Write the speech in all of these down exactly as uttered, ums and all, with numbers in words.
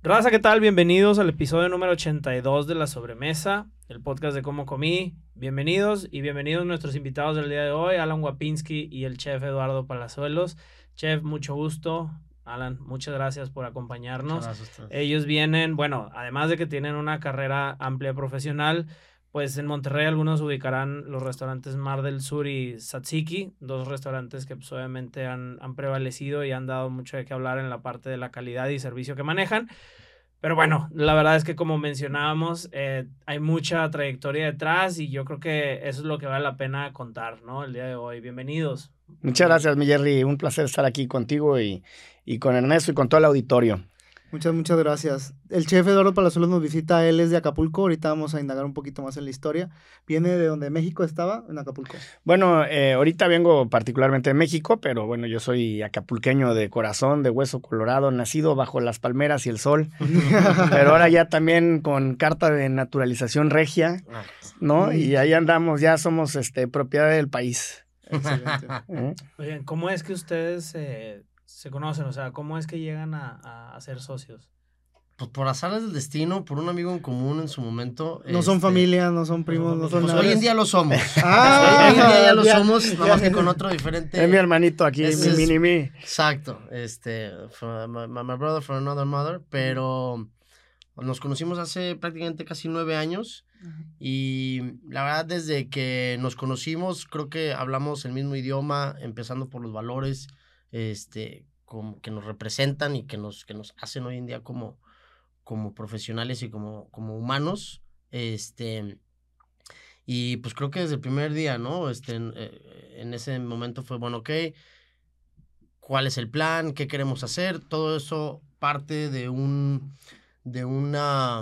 Raza, ¿qué tal? Bienvenidos al episodio número ochenta y dos de La Sobremesa, el podcast de Cómo Comí. Bienvenidos y bienvenidos nuestros invitados del día de hoy, Alan Wapinski y el chef Eduardo Palazuelos. Chef, mucho gusto. Alan, muchas gracias por acompañarnos. Muchas gracias a ustedes. Ellos vienen, bueno, además de que tienen una carrera amplia profesional, pues en Monterrey algunos ubicarán los restaurantes Mar del Sur y Tzatziki, dos restaurantes que pues, obviamente han, han prevalecido y han dado mucho de qué hablar en la parte de la calidad y servicio que manejan. Pero bueno, la verdad es que como mencionábamos, eh, hay mucha trayectoria detrás y yo creo que eso es lo que vale la pena contar, ¿no? El día de hoy. Bienvenidos. Muchas gracias, mi Jerry. Un placer estar aquí contigo y, y con Ernesto y con todo el auditorio. Muchas, muchas gracias. El chef Eduardo Palazuelos nos visita, él es de Acapulco, ahorita vamos a indagar un poquito más en la historia. ¿Viene de donde México estaba? En Acapulco. Bueno, eh, ahorita vengo particularmente de México, pero bueno, yo soy acapulqueño de corazón, de hueso colorado, nacido bajo las palmeras y el sol, pero ahora ya también con carta de naturalización regia, ¿no? Y ahí andamos, ya somos este, propiedad del país. Excelente. ¿Eh? Oigan, ¿cómo es que ustedes eh, se conocen? O sea, ¿cómo es que llegan a, a, a ser socios? Pues por azares del destino, por un amigo en común en su momento. No son este, familia, no son primos, no son Pues nada. hoy en día lo somos. Ah, hoy en día ya lo ya, somos, ya. nada más que con otro diferente. Es mi hermanito aquí, Ese mi es- mini-mi. Exacto, este, from, my, my brother from another mother, pero nos conocimos hace prácticamente casi nueve años y la verdad desde que nos conocimos creo que hablamos el mismo idioma, empezando por los valores, este, como que nos representan y que nos, que nos hacen hoy en día como, como profesionales y como, como humanos, este, y pues creo que desde el primer día, ¿no? Este, en, eh, en ese momento fue, bueno, ok, ¿cuál es el plan? ¿Qué queremos hacer? Todo eso parte de un, de una,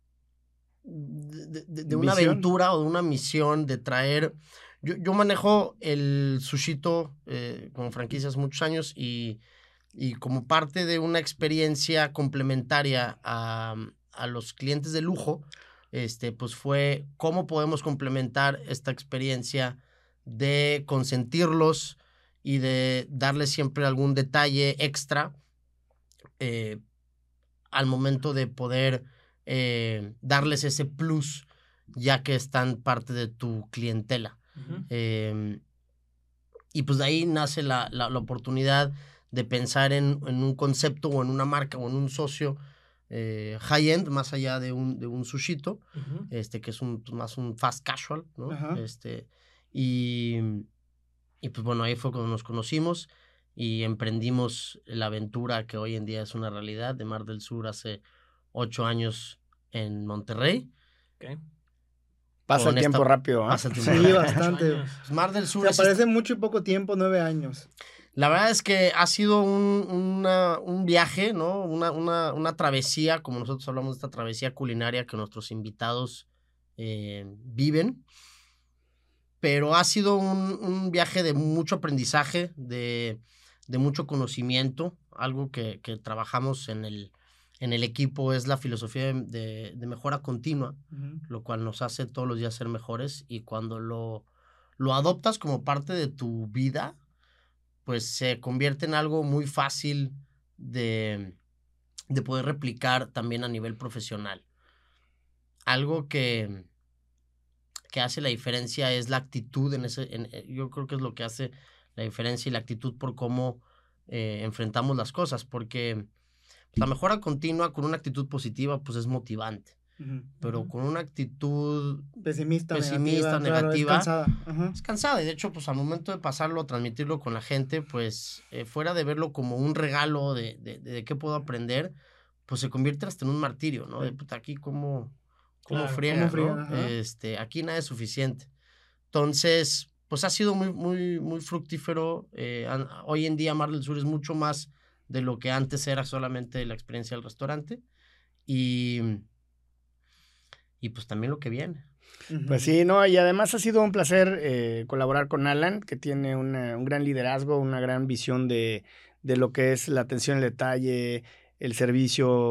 de, de- de una Visión. aventura o de una misión de traer. Yo, yo manejo el Sushito eh, como franquicia hace muchos años y, y como parte de una experiencia complementaria a, a los clientes de lujo, este, pues fue cómo podemos complementar esta experiencia de consentirlos y de darles siempre algún detalle extra eh, al momento de poder eh, darles ese plus, ya que están parte de tu clientela. Uh-huh. Eh, y pues de ahí nace la, la, la oportunidad de pensar en, en un concepto o en una marca o en un socio eh, high-end, más allá de un, de un sushito, Uh-huh. este, que es un, pues, más un fast casual, ¿no? Ajá. Este, y, y pues bueno, ahí fue cuando nos conocimos y emprendimos la aventura que hoy en día es una realidad de Mar del Sur hace ocho años en Monterrey. Okay. Pasa el Con tiempo esta- rápido, ¿ah? pasa el tiempo Sí, rápido. bastante. Ocho años. Pues Mar del Sur Se es aparece mucho y poco tiempo, nueve años. La verdad es que ha sido un, una, un viaje, ¿no? Una, una, una travesía, como nosotros hablamos de esta travesía culinaria que nuestros invitados eh, viven. Pero ha sido un, un viaje de mucho aprendizaje, de, de mucho conocimiento. Algo que, que trabajamos en el, en el equipo es la filosofía de, de, de mejora continua, Ujú. lo cual nos hace todos los días ser mejores. Y cuando lo, lo adoptas como parte de tu vida, pues se convierte en algo muy fácil de, de poder replicar también a nivel profesional. Algo que, que hace la diferencia es la actitud en ese, en, yo creo que es lo que hace la diferencia y la actitud por cómo eh, enfrentamos las cosas, porque la mejora continua con una actitud positiva pues es motivante, Ujú. pero Ujú. con una actitud Pesimista, Pesimista, negativa, claro, negativa. es cansada. Ajá. es cansada y de hecho pues al momento de pasarlo, transmitirlo con la gente, pues eh, fuera de verlo como un regalo de, de, de, de qué puedo aprender, pues se convierte hasta en un martirio, ¿no? De puta, aquí cómo, cómo Claro, friega, cómo friega, ¿no? ajá. Este, aquí nada es suficiente. Entonces, pues ha sido muy, muy, muy fructífero. Eh, an- hoy en día Mar del Sur es mucho más de lo que antes era solamente la experiencia del restaurante y, y pues también lo que viene. Ujú. Pues sí, no, y además ha sido un placer eh, colaborar con Alan, que tiene una, un gran liderazgo, una gran visión de, de lo que es la atención al detalle, el servicio,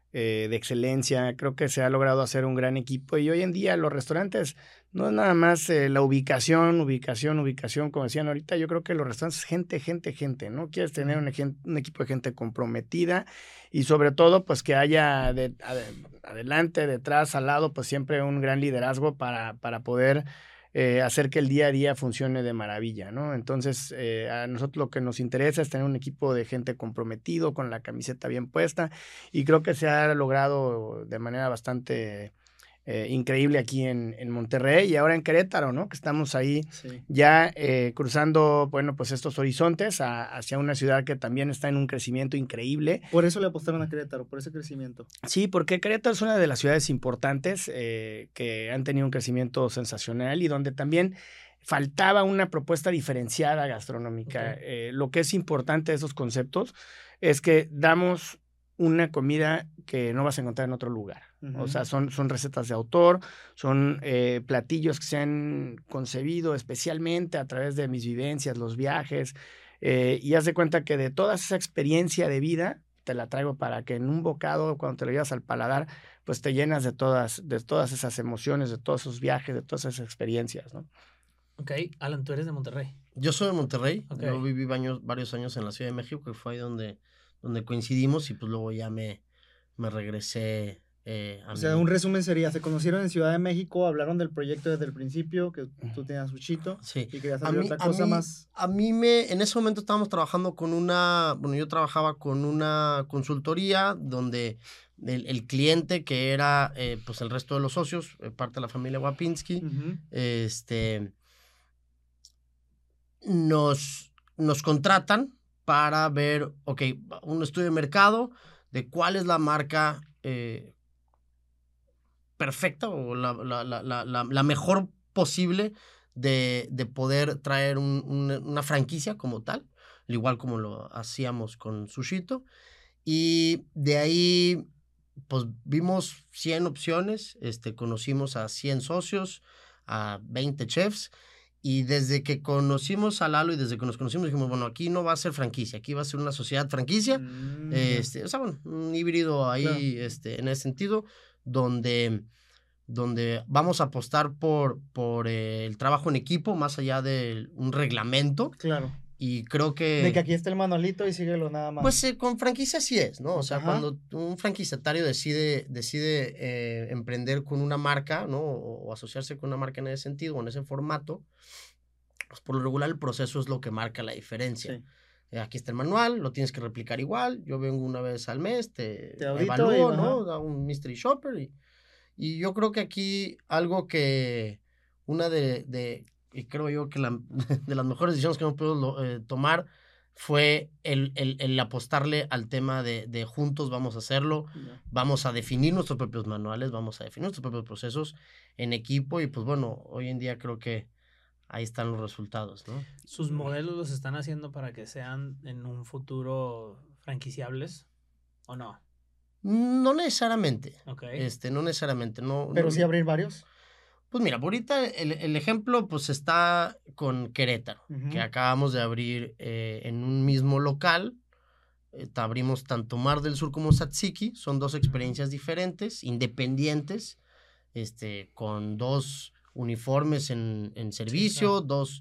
eh, de excelencia. Creo que se ha logrado hacer un gran equipo y hoy en día los restaurantes no es nada más eh, la ubicación, ubicación, ubicación, como decían ahorita. Yo creo que los restaurantes es gente, gente, gente, ¿no? Quieres tener un, un equipo de gente comprometida y sobre todo pues que haya de, ad, adelante, detrás, al lado, pues siempre un gran liderazgo para, para poder eh, hacer que el día a día funcione de maravilla, ¿no? Entonces eh, a nosotros lo que nos interesa es tener un equipo de gente comprometido, con la camiseta bien puesta, y creo que se ha logrado de manera bastante Eh, increíble aquí en, en Monterrey y ahora en Querétaro, ¿no? Que estamos ahí sí. ya eh, cruzando, bueno, pues estos horizontes a, hacia una ciudad que también está en un crecimiento increíble. Por eso le apostaron a Querétaro, por ese crecimiento. Sí, porque Querétaro es una de las ciudades importantes eh, que han tenido un crecimiento sensacional y donde también faltaba una propuesta diferenciada gastronómica. Okay. Eh, lo que es importante de esos conceptos es que damos una comida que no vas a encontrar en otro lugar. Uh-huh. O sea, son, son recetas de autor, son eh, platillos que se han concebido especialmente a través de mis vivencias, los viajes, eh, y haz de cuenta que de toda esa experiencia de vida, te la traigo para que en un bocado, cuando te lo llevas al paladar, pues te llenas de todas, de todas esas emociones, de todos esos viajes, de todas esas experiencias, ¿no? Ok, Alan, tú eres de Monterrey. Yo soy de Monterrey, okay. Yo viví varios, varios años en la Ciudad de México, que fue ahí donde... donde coincidimos y pues luego ya me, me regresé eh, a O sea, mi... un resumen sería, se conocieron en Ciudad de México, hablaron del proyecto desde el principio, que tú tenías Sushito, sí. Y querías hacer otra cosa a mí, más. A mí me, en ese momento estábamos trabajando con una, bueno, yo trabajaba con una consultoría donde el, el cliente, que era eh, pues el resto de los socios, eh, parte de la familia Wapinski, uh-huh. este, nos, nos contratan para ver, ok, un estudio de mercado de cuál es la marca eh, perfecta o la, la, la, la, la mejor posible de, de poder traer un, un, una franquicia como tal, igual como lo hacíamos con Sushito. Y de ahí, pues vimos cien opciones, este, conocimos a cien socios, a veinte chefs. Y desde que conocimos a Lalo y desde que nos conocimos dijimos, bueno, aquí no va a ser franquicia, aquí va a ser una sociedad franquicia. Mm. Este, o sea, bueno, un híbrido ahí, claro. este, en ese sentido, donde, donde vamos a apostar por, por eh, el trabajo en equipo, más allá de un reglamento. Claro. Y creo que... De que aquí está el manualito y síguelo nada más. Pues eh, con franquicia sí es, ¿no? O sea, Ajá. cuando un franquiciatario decide, decide eh, emprender con una marca, ¿no? O, o asociarse con una marca en ese sentido o en ese formato, pues por lo regular el proceso es lo que marca la diferencia. Sí. Eh, aquí está el manual, lo tienes que replicar igual. Yo vengo una vez al mes, te, te evalúo, y, ¿no? Da un mystery shopper. Y, y yo creo que aquí algo que una de... de y creo yo que la, de las mejores decisiones que hemos podido eh, tomar fue el, el, el apostarle al tema de, de juntos vamos a hacerlo, yeah. Vamos a definir nuestros propios manuales, vamos a definir nuestros propios procesos en equipo y pues bueno, hoy en día creo que ahí están los resultados, ¿no? ¿Sus modelos los están haciendo para que sean en un futuro franquiciables o no? No necesariamente, okay. este, no necesariamente. No, ¿Pero no, sí abrir varios? Pues mira, ahorita el, el ejemplo pues está con Querétaro, uh-huh. que acabamos de abrir eh, en un mismo local. Eh, abrimos tanto Mar del Sur como Tzatziki, son dos experiencias diferentes, independientes, este, con dos uniformes en, en servicio, sí, claro. dos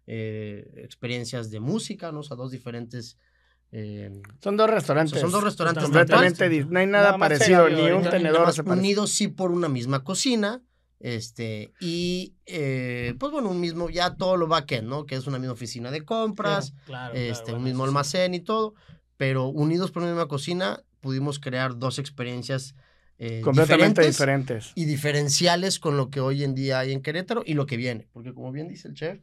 eh, experiencias de música, ¿no? O sea, dos diferentes... Eh, son dos restaurantes. O sea, son dos restaurantes. Completamente distintos. No hay nada, nada parecido, ni un tenedor. Unidos sí por una misma cocina. Este, y eh, pues bueno, un mismo, ya todo lo backend, ¿no? Que es una misma oficina de compras, claro, claro, este, claro, un bueno, mismo almacén sí. y todo, pero unidos por una misma cocina, pudimos crear dos experiencias eh, completamente diferentes, diferentes y diferenciales con lo que hoy en día hay en Querétaro y lo que viene, porque como bien dice el chef,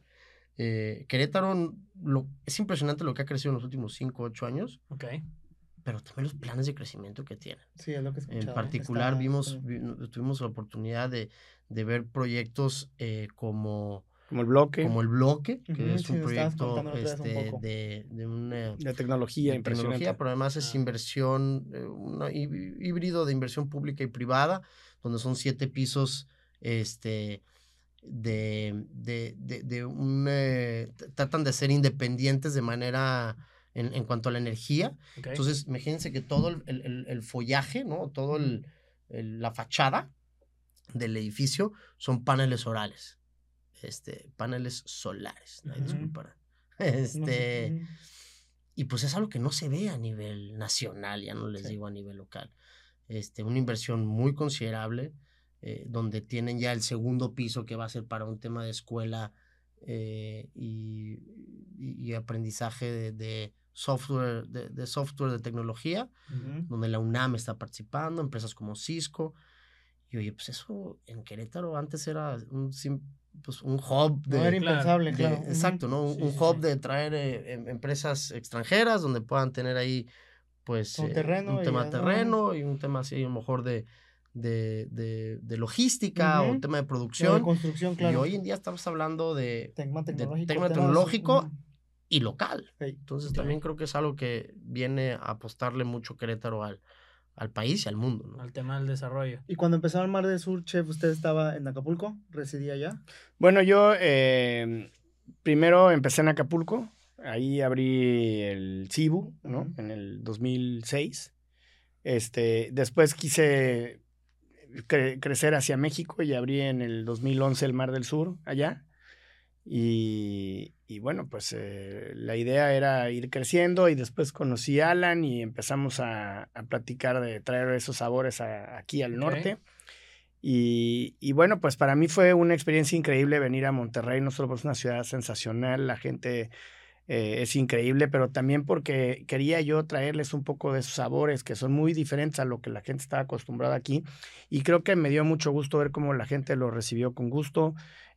eh, Querétaro lo, es impresionante lo que ha crecido en los últimos cinco, ocho años. Ok. Pero también los planes de crecimiento que tienen. Sí, es lo que escuchaba. En particular, Está... vimos, vi, tuvimos la oportunidad de, de ver proyectos eh, como... Como el bloque. Como el bloque, que uh-huh, sí, es un proyecto este, un de, de una... De tecnología de impresionante. Tecnología, pero además es ah. inversión, eh, un híbrido de inversión pública y privada, donde son siete pisos, este... de, de, de, de un... Eh, tratan de ser independientes de manera... en, en cuanto a la energía. Okay. Entonces, imagínense que todo el, el, el follaje, ¿no? Todo el, el, la fachada del edificio son paneles orales, este, paneles solares, ¿no? Uh-huh. Disculparán. Este, uh-huh. Y pues es algo que no se ve a nivel nacional, ya no les sí. digo a nivel local. Este, una inversión muy considerable, eh, donde tienen ya el segundo piso que va a ser para un tema de escuela eh, y, y, y aprendizaje de, de software, de, de software de tecnología, uh-huh. donde la UNAM está participando, empresas como Cisco. Y oye, pues eso en Querétaro antes era un, pues un hub de... No era impensable, de, claro. Exacto, ¿no? Un, sí, un sí, hub sí. de traer eh, empresas extranjeras donde puedan tener ahí, pues, un, eh, terreno un tema y terreno no. y un tema así, a lo mejor de, de, de, de logística uh-huh. o tema de producción. De construcción, claro. Y hoy en día estamos hablando de tema tecnológico, de tema tecnológico uh-huh. y local. Okay. Entonces, okay. también creo que es algo que viene a apostarle mucho Querétaro al al país y al mundo, ¿no? Al tema del desarrollo. Y cuando empezaron Mar del Sur, chef, ¿usted estaba en Acapulco? ¿Residía allá? Bueno, yo eh, primero empecé en Acapulco, ahí abrí el Cibu, ¿no? Uh-huh. En el dos mil seis. Este, después quise cre- crecer hacia México y abrí en el dos mil once el Mar del Sur, allá. Y, y bueno, pues eh, la idea era ir creciendo y después conocí a Alan y empezamos a, a platicar de traer esos sabores a, aquí al okay. norte. Y, y bueno, pues para mí fue una experiencia increíble venir a Monterrey, no solo porque es una ciudad sensacional, la gente eh, es increíble, pero también porque quería yo traerles un poco de esos sabores que son muy diferentes a lo que la gente está acostumbrada aquí. Y creo que me dio mucho gusto ver cómo la gente lo recibió con gusto.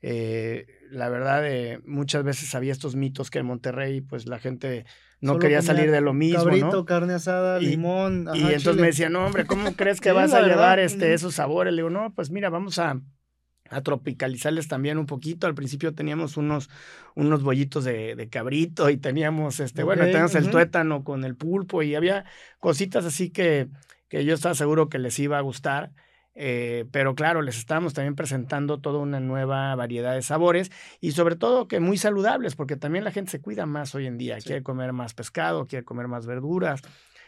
Eh, la verdad, eh, muchas veces había estos mitos que en Monterrey, pues la gente no Solo quería salir de lo mismo, cabrito, ¿no? carne asada, y, limón, ajá, y entonces chile. me decían, no, hombre, ¿cómo crees que sí, vas a verdad. llevar este, esos sabores? Le digo, no, pues mira, vamos a, a tropicalizarles también un poquito. Al principio teníamos unos, unos bollitos de, de cabrito y teníamos, este, okay, bueno, teníamos uh-huh. el tuétano con el pulpo y había cositas así que, que yo estaba seguro que les iba a gustar. Eh, pero claro, les estábamos también presentando toda una nueva variedad de sabores y sobre todo que muy saludables, porque también la gente se cuida más hoy en día, sí. quiere comer más pescado, quiere comer más verduras.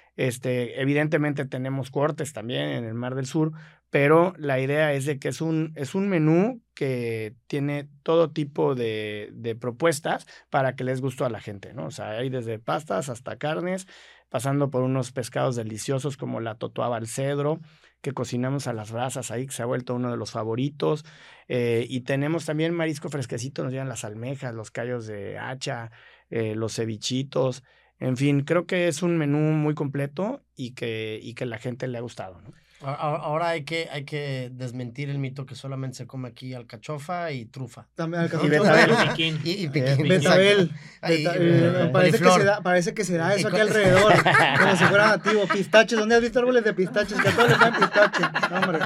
Este, evidentemente tenemos cortes también en el Mar del Sur, pero la idea es de que es un, es un menú que tiene todo tipo de, de propuestas para que les guste a la gente, ¿no? O sea, hay desde pastas hasta carnes, pasando por unos pescados deliciosos como la totoaba al cedro, que cocinamos a las brasas ahí, que se ha vuelto uno de los favoritos. Eh, y tenemos también marisco fresquecito, nos llegan las almejas, los callos de hacha, eh, los cevichitos. En fin, creo que es un menú muy completo y que, y que la gente le ha gustado, ¿no? Ahora hay que, hay que desmentir el mito que solamente se come aquí alcachofa y trufa. También alcachofa. Y betabel. Y piquín. Y, y piquín. Betabel. Ay, Beta, y, eh, parece, que se da, parece que se da eso aquí alrededor. Como si fuera nativo. Pistaches. ¿Dónde has visto árboles de pistaches? Que a todos les dan pistaches. No, hombre.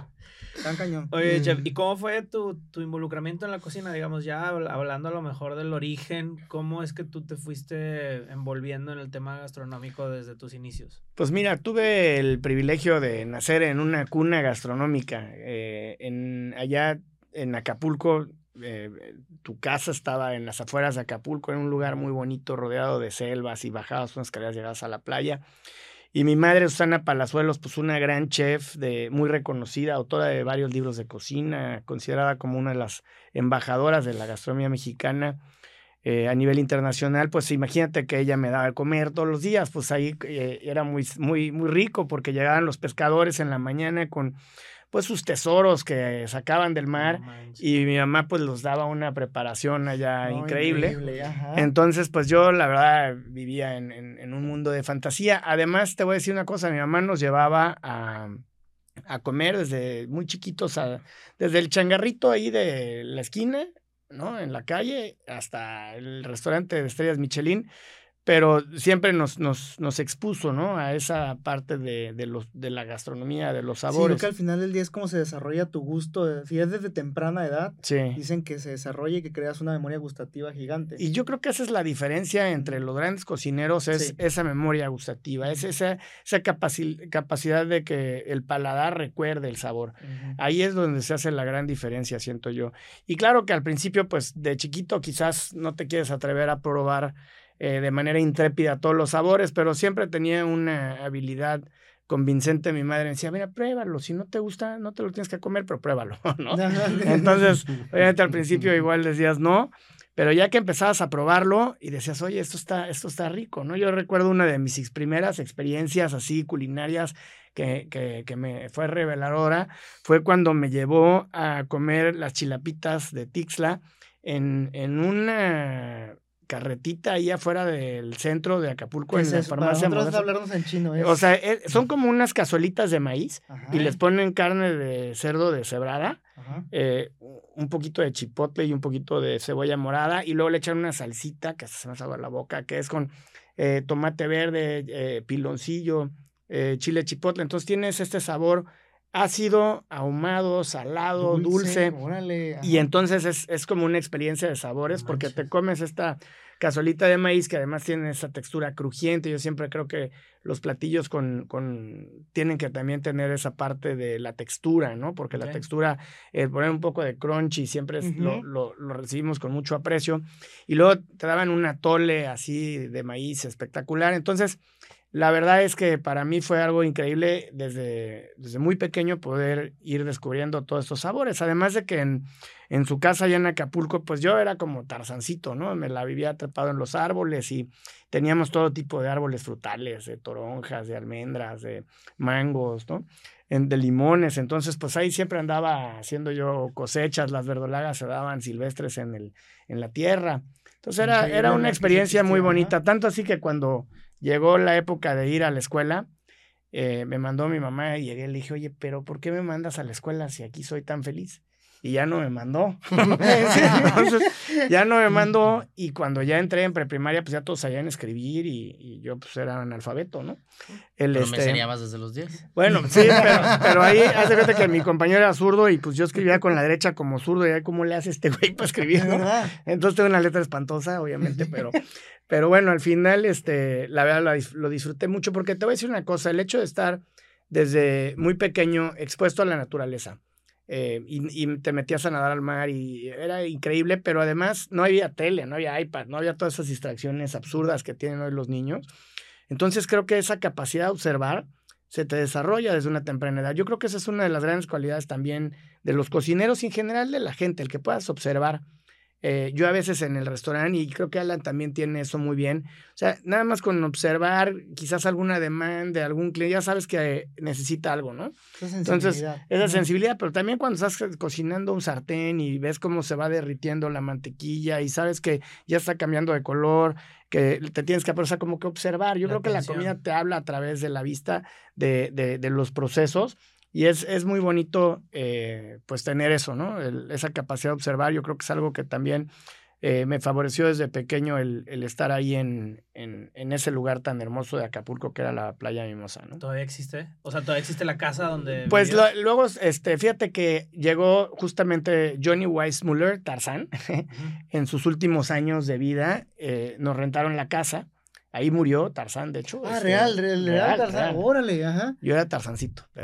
Tan cañón. Oye, mm. chef, ¿y cómo fue tu, tu involucramiento en la cocina? Digamos, ya hablando a lo mejor del origen, ¿cómo es que tú te fuiste envolviendo en el tema gastronómico desde tus inicios? Pues mira, tuve el privilegio de nacer en una cuna gastronómica. Eh, en, allá en Acapulco, eh, tu casa estaba en las afueras de Acapulco, en un lugar muy bonito, rodeado de selvas y bajabas unas escaleras, llegabas a la playa. Y mi madre, Susana Palazuelos, pues una gran chef, de, muy reconocida, autora de varios libros de cocina, considerada como una de las embajadoras de la gastronomía mexicana eh, a nivel internacional. Pues imagínate que ella me daba de comer todos los días, pues ahí eh, era muy, muy, muy rico porque llegaban los pescadores en la mañana con pues sus tesoros que sacaban del mar, no y mi mamá pues los daba una preparación allá no, increíble. increíble Entonces pues yo la verdad vivía en, en, en un mundo de fantasía. Además te voy a decir una cosa, mi mamá nos llevaba a, a comer desde muy chiquitos, a, desde el changarrito ahí de la esquina, ¿no? En la calle, hasta el restaurante de estrellas Michelin. Pero siempre nos, nos, nos expuso, ¿no? A esa parte de, de, los, de la gastronomía, de los sabores. Sí, creo que al final del día es como se desarrolla tu gusto. Si es desde temprana edad, sí. dicen que se desarrolla y que creas una memoria gustativa gigante. Y yo creo que esa es la diferencia entre los grandes cocineros, es sí. esa memoria gustativa, es esa, esa capaci- capacidad de que el paladar recuerde el sabor. Uh-huh. Ahí es donde se hace la gran diferencia, siento yo. Y claro que al principio, pues, de chiquito quizás no te quieres atrever a probar eh, de manera intrépida todos los sabores, pero siempre tenía una habilidad convincente. Mi madre me decía, mira, pruébalo, si no te gusta, no te lo tienes que comer, pero pruébalo, ¿no? Entonces, obviamente al principio igual decías no, pero ya que empezabas a probarlo y decías, oye, esto está, esto está rico, ¿no? Yo recuerdo una de mis ex- primeras experiencias así culinarias que, que, que me fue reveladora, fue cuando me llevó a comer las chilapitas de Tixla en, en una carretita ahí afuera del centro de Acapulco, ¿Qué en es la eso? Para farmacia nosotros Modesto. hablarnos en chino. Es... O sea, eh, son como unas cazuelitas de maíz Ajá. y les ponen carne de cerdo deshebrada, Ajá. eh, un poquito de chipotle y un poquito de cebolla morada, y luego le echan una salsita que hasta se me hace agua la boca, que es con eh, tomate verde, eh, piloncillo, eh, chile chipotle. Entonces tienes este sabor ácido, ahumado, salado, dulce, Órale. y Ajá. entonces es, es como una experiencia de sabores, No porque manches. te comes esta cazuelita de maíz que además tiene esa textura crujiente. Yo siempre creo que los platillos con, con tienen que también tener esa parte de la textura, ¿no? Porque Ok. la textura, el poner un poco de crunchy, siempre es- lo, Ujú. lo, lo recibimos con mucho aprecio. Y luego te daban un atole así de maíz espectacular. Entonces, la verdad es que para mí fue algo increíble desde, desde muy pequeño poder ir descubriendo todos estos sabores. Además de que en, en su casa allá en Acapulco, pues yo era como Tarzancito, ¿no? Me la vivía trepado en los árboles y teníamos todo tipo de árboles frutales, de toronjas, de almendras, de mangos, ¿no? En, de limones. Entonces, pues ahí siempre andaba haciendo yo cosechas, las verdolagas se daban silvestres en, el, en la tierra. Entonces era, Increíble, era ¿verdad? una Que sí experiencia muy existía, ajá. bonita, tanto así que cuando llegó la época de ir a la escuela, eh, me mandó mi mamá y llegué y le dije, oye, pero ¿por qué me mandas a la escuela si aquí soy tan feliz? Y ya no me mandó. Entonces, ya no me mandó, y cuando ya entré en preprimaria, pues ya todos sabían escribir y, y yo pues era analfabeto, ¿no? El, Pero me este, seriabas desde los diez. bueno, sí, pero, pero ahí hace cuenta que mi compañero era zurdo y pues yo escribía con la derecha como zurdo, y ahí cómo le hace este güey para escribir, De ¿no? verdad. Entonces tengo una letra espantosa, obviamente, pero, pero bueno, al final, este, la verdad lo, dis- lo disfruté mucho, porque te voy a decir una cosa, el hecho de estar desde muy pequeño expuesto a la naturaleza, eh, y, y te metías a nadar al mar y era increíble, pero además no había tele, no había iPad, no había todas esas distracciones absurdas que tienen hoy los niños. Entonces creo que esa capacidad de observar se te desarrolla desde una temprana edad. Yo creo que esa es una de las grandes cualidades también de los cocineros y en general de la gente, el que puedas observar. Eh, yo a veces en el restaurante, y creo que Alan también tiene eso muy bien, o sea, nada más con observar quizás alguna demanda de algún cliente, ya sabes que necesita algo, ¿no? Esa Entonces, sensibilidad. esa Ujú. sensibilidad, pero también cuando estás cocinando un sartén y ves cómo se va derritiendo la mantequilla y sabes que ya está cambiando de color, que te tienes que, o sea, como que observar. Yo La creo que la atención. comida te habla a través de la vista de, de, de los procesos, y es, es muy bonito, eh, pues tener eso, ¿no? El- esa capacidad de observar. Yo creo que es algo que también eh, me favoreció desde pequeño el, el estar ahí en, en, en ese lugar tan hermoso de Acapulco que era la playa Mimosa, ¿no? ¿Todavía existe? O sea, ¿todavía existe la casa donde Pues lo- vivías? luego, este, fíjate que llegó justamente Johnny Weissmuller, Tarzán, Ujú. en sus últimos años de vida, eh, nos rentaron la casa, ahí murió Tarzán, de hecho. Ah, este, real, real, real, Tarzán. real. Órale, ajá. Yo era Tarzancito. Pero,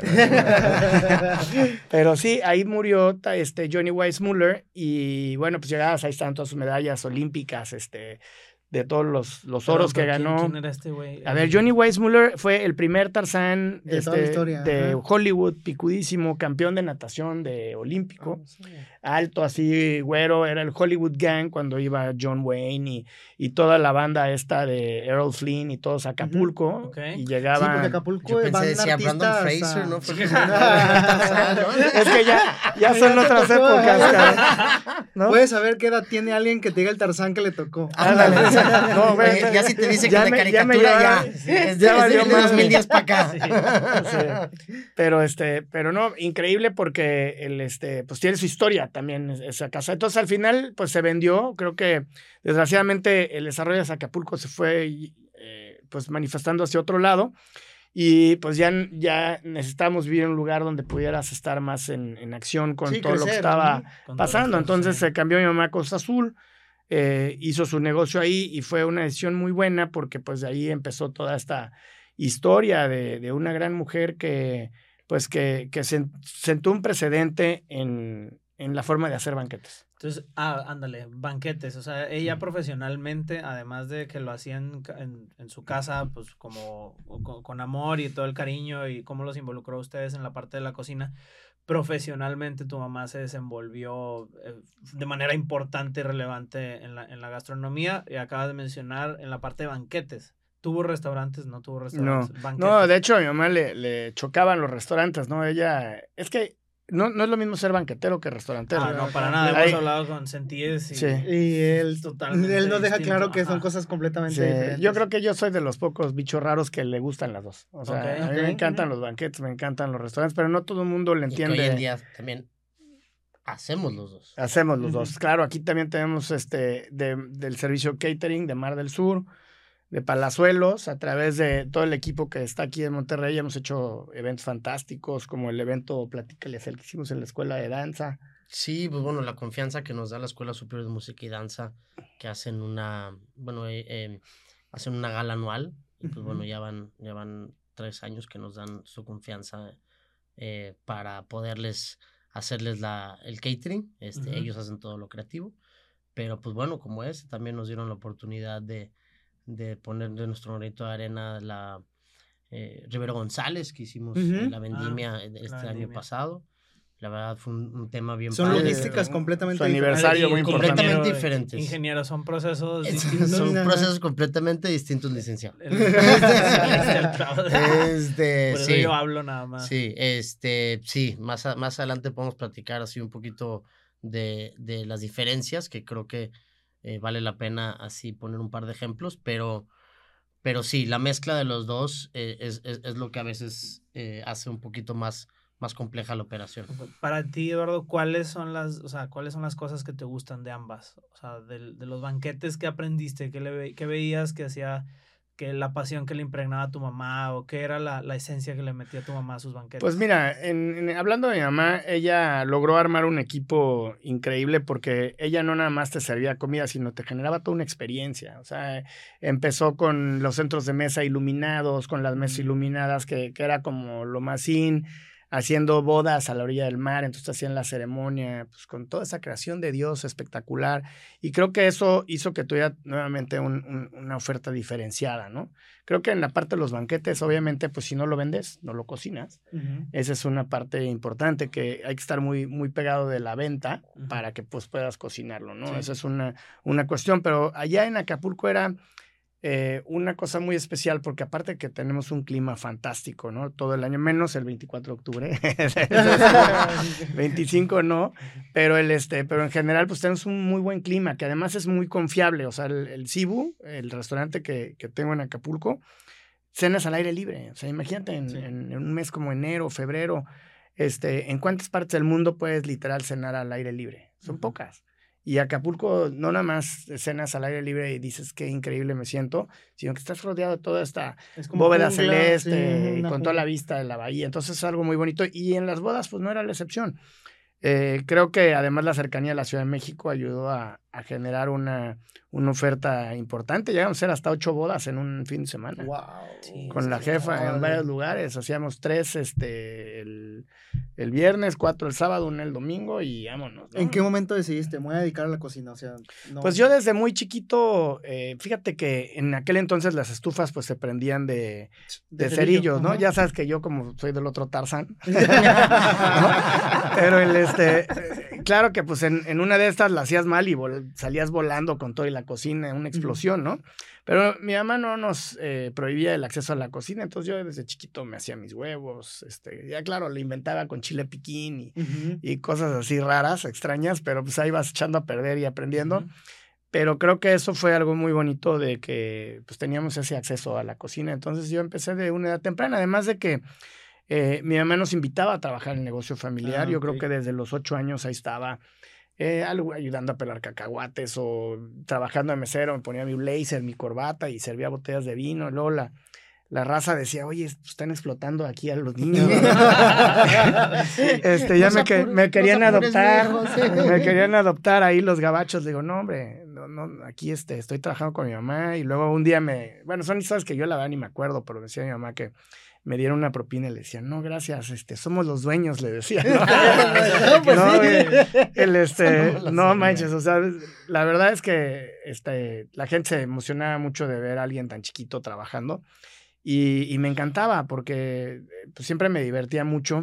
pero sí, ahí murió ta- este Johnny Weissmuller, y bueno, pues llegadas, ahí están todas sus medallas olímpicas, este, de todos los, los Perdón, oros que pero ¿quién- ganó. ¿Quién era este güey? A ver, El- Johnny Weissmuller fue el primer Tarzán De toda la este, historia, de ajá. Hollywood, picudísimo, campeón de natación de olímpico, Ah, sí. alto así, güero, era el Hollywood Gang cuando iba John Wayne y, y toda la banda esta de Errol Flynn y todos a Acapulco, Ok. y Sí, llegaban... porque Acapulco Yo pensé, van decía Brandon artistas Fraser, a- ¿no? Fue Sí. como- Tarzán, ¿no? Es que ya, ya son Ya te otras tocó, épocas, ajá. cabrón, ¿no? Puedes saber qué edad tiene alguien que te diga el Tarzán que le tocó. Ándale. No, güey, Oye, ya si te dice que ya de me- ya me caricatura, lleva- ya. sí, Es, ya de- es valió de dos madre. mil diez para acá. Sí. Pero este, pero no, increíble porque el este, pues tiene su historia también es- esa casa. Entonces al final, pues se vendió. Creo que desgraciadamente el desarrollo de Acapulco se fue eh, pues manifestando hacia otro lado. Y pues ya, ya necesitábamos vivir en un lugar donde pudieras estar más en, en acción con Sí, todo lo que crecer, estaba ujú. Con todo pasando. el esfuerzo, Entonces sí. se cambió mi mamá a Costa Azul, eh, hizo su negocio ahí y fue una decisión muy buena porque pues de ahí empezó toda esta historia de, de una gran mujer que pues que, que sen- sentó un precedente en, en la forma de hacer banquetes. Entonces, ah, ándale, banquetes, o sea, ella profesionalmente, además de que lo hacía en, en, en su casa, pues como con, con amor y todo el cariño y cómo los involucró a ustedes en la parte de la cocina, profesionalmente tu mamá se desenvolvió eh, de manera importante y relevante en la, en la gastronomía, y acabas de mencionar en la parte de banquetes. ¿Tuvo restaurantes? No tuvo restaurantes. No, banquetes. no, de hecho a mi mamá le, le chocaban los restaurantes, ¿no? Ella, es que no, no es lo mismo ser banquetero que restaurantero. Ah, no, para nada. Ahí- Hemos hablado con Sentíes y, Sí. Y él, Totalmente él nos deja distinto, claro que son ajá. cosas completamente Sí, diferentes. yo creo que yo soy de los pocos bichos raros que le gustan las dos. O sea, Ok, a mí ok, me encantan ok. los banquetes, me encantan los restaurantes, pero no todo el mundo le Y que entiende. hoy en día también hacemos los dos. Hacemos los Ujú. dos. Claro, aquí también tenemos este de, del servicio catering de Mar del Sur, de Palazuelos, a través de todo el equipo que está aquí en Monterrey. Hemos hecho eventos fantásticos, como el evento Platícales, el que hicimos en la escuela de danza. Sí, pues bueno, la confianza que nos da la Escuela Superior de Música y Danza, que hacen una, bueno, eh, eh, hacen una gala anual, y pues bueno, Ujú. ya van, ya van tres años que nos dan su confianza eh, para poderles hacerles la, el catering, este, Ujú. ellos hacen todo lo creativo, pero pues bueno, como es, también nos dieron la oportunidad de, de poner de nuestro granito de arena la eh, Rivero González, que hicimos eh, Ujú. la vendimia Ah, eh, este la año vendimia. pasado. La verdad fue un, un tema bien Son padre. logísticas Eh, completamente su aniversario Y muy importante. completamente ingeniero- diferentes. Ingeniero, son procesos Es- distintos. Son Ajá. procesos completamente distintos, licenciado. El- el trabajo. Este, Por eso sí, yo hablo nada más. sí, este, sí, más, a- más adelante podemos platicar así un poquito de, de las diferencias, que creo que eh, vale la pena así poner un par de ejemplos, pero, pero sí, la mezcla de los dos eh, es, es, es lo que a veces eh, hace un poquito más, más compleja la operación. Para ti, Eduardo, ¿cuáles son las, o sea, cuáles son las cosas que te gustan de ambas? O sea, de, de los banquetes que aprendiste, ¿qué, le ve- qué veías que hacía, que la pasión que le impregnaba a tu mamá, o qué era la, la esencia que le metía a tu mamá a sus banquetes? Pues mira, en, en- hablando de mi mamá, ella logró armar un equipo increíble porque ella no nada más te servía comida, sino te generaba toda una experiencia. O sea, empezó con los centros de mesa iluminados, con las mesas Mm. iluminadas, que, que era como lo más in, haciendo bodas a la orilla del mar, entonces hacían la ceremonia, pues con toda esa creación de Dios espectacular. Y creo que eso hizo que tuviera nuevamente un- un- una oferta diferenciada, ¿no? Creo que en la parte de los banquetes, obviamente, pues si no lo vendes, no lo cocinas. Ujú. Esa es una parte importante, que hay que estar muy, muy pegado de la venta Ujú. para que pues puedas cocinarlo, ¿no? Sí. Esa es una, una cuestión, pero allá en Acapulco era eh, una cosa muy especial porque aparte que tenemos un clima fantástico, ¿no? Todo el año, menos el veinticuatro de octubre, veinticinco no, pero, el, este, pero en general pues tenemos un muy buen clima, que además es muy confiable, o sea, el, el Cibu, el restaurante que, que tengo en Acapulco, cenas al aire libre. O sea, imagínate en, Sí. en- en un mes como enero, febrero, este, ¿en cuántas partes del mundo puedes literal cenar al aire libre? Son Ujú. pocas. Y Acapulco no nada más cenas al aire libre y dices qué increíble me siento, sino que estás rodeado de toda esta Es como bóveda jungla, celeste sí, y una con toda la jungla. vista de la bahía. Entonces es algo muy bonito. Y en las bodas pues no era la excepción. Eh, creo que además la cercanía a la Ciudad de México ayudó a, a generar una, una oferta importante. Llegamos a hacer hasta ocho bodas en un fin de semana. Wow. Sí, Con la jefa en Órale. varios lugares. Hacíamos tres este, el, el viernes, cuatro el sábado, una el domingo y vámonos, ¿no? ¿En qué momento decidiste? Me voy a dedicar a la cocina, o sea, no. Pues yo desde muy chiquito, eh, fíjate que en aquel entonces las estufas pues se prendían de, de, cerillo, cerillos, ¿no? ajá. Ya sabes que yo como soy del otro Tarzán, ¿no? Pero el este, eh, claro que pues en, en una de estas la hacías mal y vol- salías volando con todo y la cocina, una explosión, ¿no? Pero mi mamá no nos eh, prohibía el acceso a la cocina, entonces yo desde chiquito me hacía mis huevos, este, ya claro, le inventaba con chile piquín y, Ujú. y cosas así raras, extrañas, pero pues ahí vas echando a perder y aprendiendo. Ujú. Pero creo que eso fue algo muy bonito de que pues teníamos ese acceso a la cocina. Entonces yo empecé de una edad temprana, además de que eh, mi mamá nos invitaba a trabajar en el negocio familiar. Ah, Yo ok. creo que desde los ocho años ahí estaba eh, algo, ayudando a pelar cacahuates o trabajando de mesero, me ponía mi blazer, mi corbata y servía botellas de vino. Y luego la, la raza decía, oye, pues, están explotando aquí a los niños. este, ya No me, se que, apure- me no querían se apures, adoptar, mijo, sí. me querían adoptar ahí los gabachos. Le digo, no, hombre, no, no, aquí este, estoy trabajando con mi mamá. Y luego un día me, bueno, son historias que yo la verdad ni me acuerdo, pero decía mi mamá que me dieron una propina y le decían, no, gracias, este, somos los dueños, le decía. No, No, pues no, sí. güey, el, este, Somos los no dueños. manches, o sea, la verdad es que este, la gente se emocionaba mucho de ver a alguien tan chiquito trabajando y, y me encantaba porque pues, siempre me divertía mucho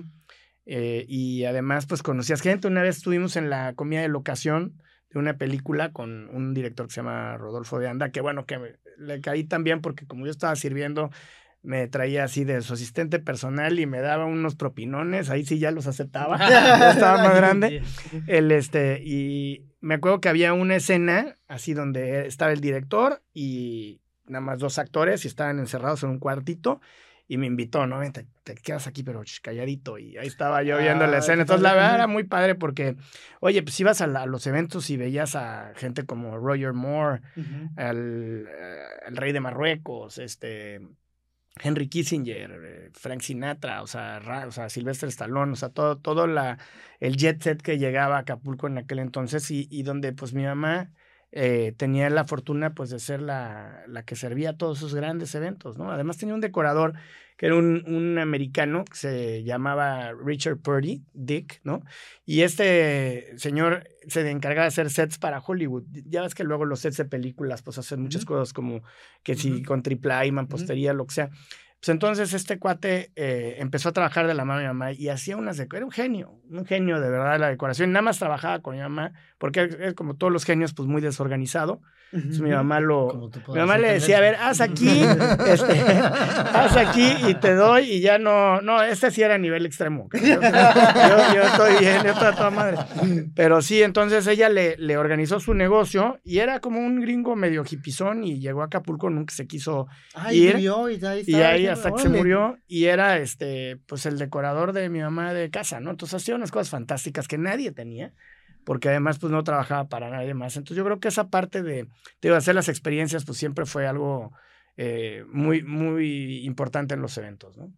eh, y además pues conocías gente. Una vez estuvimos en la comida de locación de una película con un director que se llama Rodolfo de Anda, que bueno, que me, le caí también porque como yo estaba sirviendo, me traía así de su asistente personal y me daba unos propinones, ahí sí ya los aceptaba, ya estaba más grande. El, este, y me acuerdo que había una escena así donde estaba el director y nada más dos actores y estaban encerrados en un cuartito y me invitó, ¿no? Te, te quedas aquí pero ch, calladito y ahí estaba yo viendo Ah, la escena. qué Entonces la padre. verdad era muy padre porque, oye, pues ibas a, la- a los eventos y veías a gente como Roger Moore, Ujú. al, eh, al rey de Marruecos, este... Henry Kissinger, eh, Frank Sinatra, o sea, Ra- o sea, Sylvester Stallone, o sea, todo, todo la, el jet set que llegaba a Acapulco en aquel entonces y, y donde pues mi mamá eh, tenía la fortuna pues de ser la, la que servía todos esos grandes eventos, ¿no? Además tenía un decorador que era un, un americano que se llamaba Richard Purdy, Dick, ¿no? Y este señor se encargaba de hacer sets para Hollywood. Ya ves que luego los sets de películas pues hacen muchas Ujú. cosas como que si Ujú. con triple A y mampostería, lo que sea. Pues entonces este cuate eh, empezó a trabajar de la mano de mi mamá y hacía unas decoraciones. Era un genio, un genio de verdad de la decoración. Nada más trabajaba con mi mamá, porque es como todos los genios, pues muy desorganizado. Entonces mi mamá lo... Como tú Mi podrás mamá le decía, a ver, entender. haz aquí, este, haz aquí y te doy y ya no... No, este sí era nivel extremo. Yo, yo, yo estoy bien, yo estoy a toda madre. Pero sí, entonces ella le, le organizó su negocio y era como un gringo medio hipizón y llegó a Acapulco, nunca se quiso Ay, ir. vivió y ahí Y estaba ahí haciendo- hasta que se órale. murió y era este, pues el decorador de mi mamá de casa, ¿no? Entonces hacía unas cosas fantásticas que nadie tenía, porque además pues no trabajaba para nadie más. Entonces yo creo que esa parte de, de hacer las experiencias pues siempre fue algo eh, muy, muy importante en los eventos, ¿no?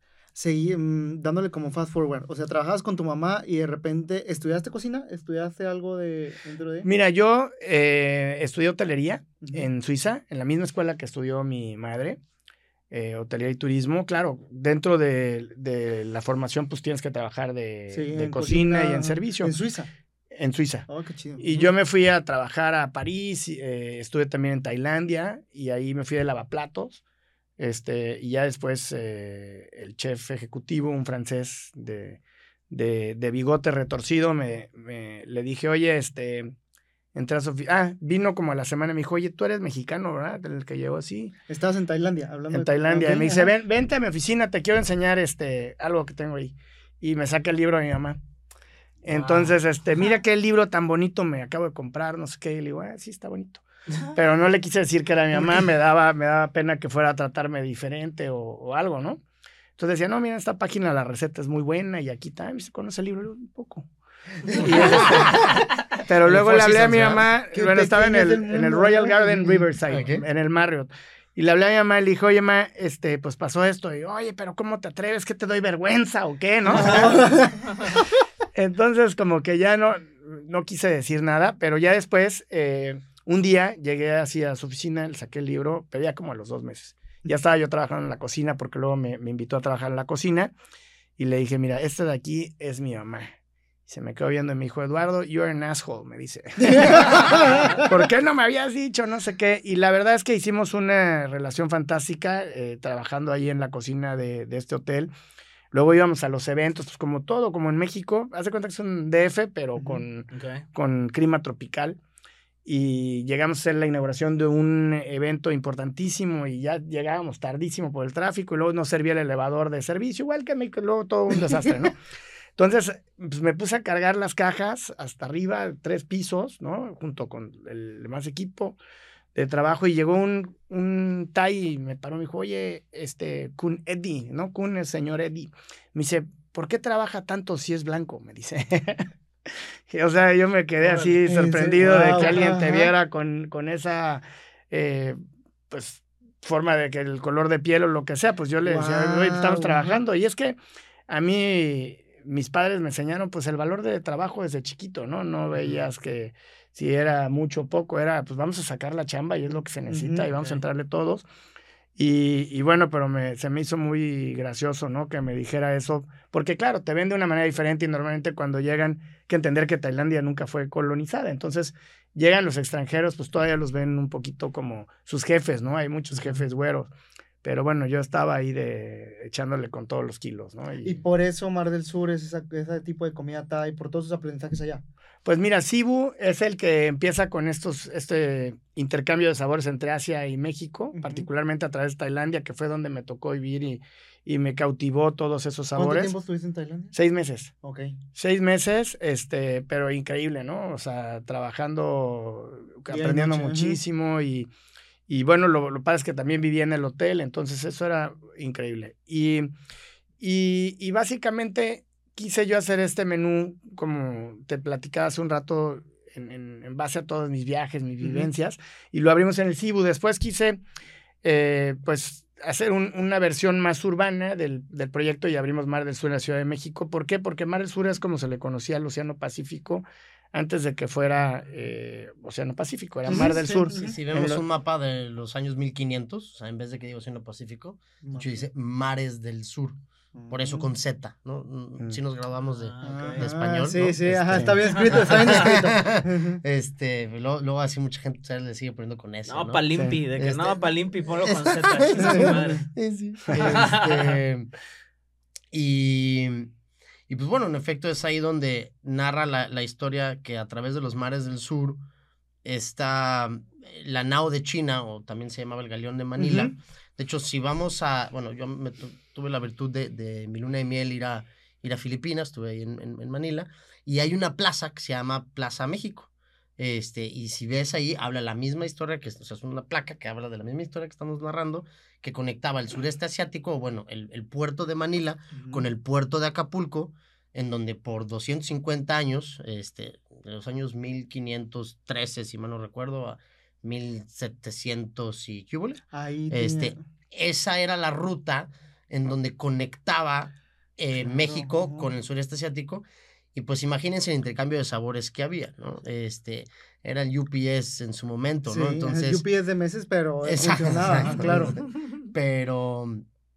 Seguí mm, dándole como fast forward. O sea, trabajabas con tu mamá y de repente, ¿estudiaste cocina? ¿Estudiaste algo de dentro de...? Mira, yo eh, estudié hotelería Ujú. en Suiza, en la misma escuela que estudió mi madre. Eh, hotelería y turismo, claro, dentro de, de la formación pues tienes que trabajar de, Sí, de en cocina, y en ajá. servicio En Suiza. en Suiza. Oh, qué chido. Y Ujú. yo me fui a trabajar a París, y, eh, estuve también en Tailandia y ahí me fui de lavaplatos. Este, y ya después eh, el chef ejecutivo, un francés de, de, de bigote retorcido, me, me le dije, oye, este, entré a su ofi- Ah, vino como a la semana y me dijo, oye, tú eres mexicano, ¿verdad? El que llegó así. Estabas en Tailandia, hablando En de... Tailandia. Ok, Y me dice, ajá. ven, vente a mi oficina, te quiero enseñar este, algo que tengo ahí. Y me saca el libro de mi mamá. Entonces, este, mira qué libro tan bonito me acabo de comprar, no sé qué. Y le digo, ah, sí, está bonito. Pero no le quise decir que era mi mamá, me daba, me daba pena que fuera a tratarme diferente o, o algo, ¿no? Entonces decía, no, mira, esta página, la receta es muy buena y aquí está, ¿se conoce el libro? Un poco. Y, este, pero El luego Four le hablé a mi Seasons, mamá, Qué bueno, estaba en el, pequeño es el en el mundo, Royal ¿no? Garden Riverside, Ok. en el Marriott. Y le hablé a mi mamá y le dije, oye, ma, este, pues pasó esto. Y, oye, pero ¿cómo te atreves? ¿Que te doy vergüenza o qué, no? Entonces, como que ya no, no quise decir nada, pero ya después, eh, un día llegué así a su oficina, le saqué el libro, pero ya como a los dos meses. Ya estaba yo trabajando en la cocina porque luego me, me invitó a trabajar en la cocina y le dije, mira, esta de aquí es mi mamá. Y se me quedó viendo y me dijo, Eduardo, you're an asshole, me dice. ¿Por qué no me habías dicho? No sé qué. Y la verdad es que hicimos una relación fantástica eh, trabajando ahí en la cocina de, de este hotel. Luego íbamos a los eventos, pues como todo, como en México. Haz de cuenta que es un D F, pero Ujú. con, Okay. con clima tropical. Y llegamos a hacer la inauguración de un evento importantísimo y ya llegábamos tardísimo por el tráfico y luego nos servía el elevador de servicio, igual que en México, luego todo un desastre, ¿no? Entonces, pues me puse a cargar las cajas hasta arriba, tres pisos, ¿no? Junto con el demás equipo de trabajo y llegó un, un Thai y me paró y me dijo, oye, este, Kun Eddie, ¿no? Kun, el señor Eddie. Me dice, ¿por qué trabaja tanto si es blanco? Me dice. O sea, yo me quedé así Órale. sorprendido de Wow, que alguien te ajá. viera con, con esa, eh, pues, forma de que el color de piel o lo que sea. Pues yo le decía, oye, estamos Wow, trabajando. Y es que a mí, mis padres me enseñaron, pues, el valor de trabajo desde chiquito, ¿no? No veías que si era mucho o poco, era, pues, vamos a sacar la chamba y es lo que se necesita Ujú, y vamos ok. a entrarle todos. Y, y bueno, pero me, se me hizo muy gracioso, ¿no? Que me dijera eso, porque claro, te ven de una manera diferente y normalmente cuando llegan, hay que entender que Tailandia nunca fue colonizada, entonces llegan los extranjeros, pues todavía los ven un poquito como sus jefes, ¿no? Hay muchos jefes güeros, pero bueno, yo estaba ahí de echándole con todos los kilos, ¿no? Y, y por eso Mar del Sur es esa, ese tipo de comida thai, por todos sus aprendizajes allá. Pues mira, Cebu es el que empieza con estos, este intercambio de sabores entre Asia y México, uh-huh. particularmente a través de Tailandia, que fue donde me tocó vivir y, y me cautivó todos esos sabores. ¿Cuánto tiempo estuviste en Tailandia? Seis meses. Ok. Seis meses, este, pero increíble, ¿no? O sea, trabajando, aprendiendo noche, muchísimo uh-huh. y, y bueno, lo, lo padre es que también vivía en el hotel, entonces eso era increíble. Y, y, y básicamente quise yo hacer este menú, como te platicaba hace un rato, en, en, en base a todos mis viajes, mis vivencias, uh-huh. y lo abrimos en el Cebu. Después quise, eh, pues, hacer un, una versión más urbana del, del proyecto y abrimos Mar del Sur en la Ciudad de México. ¿Por qué? Porque Mar del Sur es como se le conocía al Océano Pacífico antes de que fuera eh, Océano Pacífico, era Mar del sí, Sur. Sí, si vemos lo... un mapa de los años mil quinientos, o sea, en vez de que diga Océano Pacífico, no. de hecho dice Mares del Sur. Por eso con Z, ¿no? Mm. Sí nos graduamos de, ah, de español, sí, ¿no? sí, este... ajá, está bien escrito, está bien escrito. este, luego, luego así mucha gente le sigue poniendo con S, ¿no? No, Palimpi, sí. de que este... no, Palimpi, ponlo con Z, chingada su madre. Sí, este, y, y pues bueno, en efecto es ahí donde narra la, la historia que a través de los mares del sur está la nao de China, o también se llamaba el galeón de Manila. Uh-huh. De hecho, si vamos a, bueno, yo me tu, tuve la virtud de, de mi luna de miel ir a, ir a Filipinas, estuve ahí en, en, en Manila, y hay una plaza que se llama Plaza México. Este, y si ves ahí, habla la misma historia, que o sea, es una placa que habla de la misma historia que estamos narrando, que conectaba el sureste asiático, bueno, el, el puerto de Manila, uh-huh. con el puerto de Acapulco, en donde por doscientos cincuenta años, este, de los años mil quinientos trece, si mal no recuerdo, a mil setecientos y ¿qué hubo? Ahí este, tenía... Esa era la ruta en donde conectaba eh, claro, México uh-huh. con el sureste asiático. Y pues imagínense el intercambio de sabores que había, ¿no? Este, era el U P S en su momento, sí, ¿no? Entonces, el U P S de meses, pero exacto, funcionaba, exacto. Claro. Pero,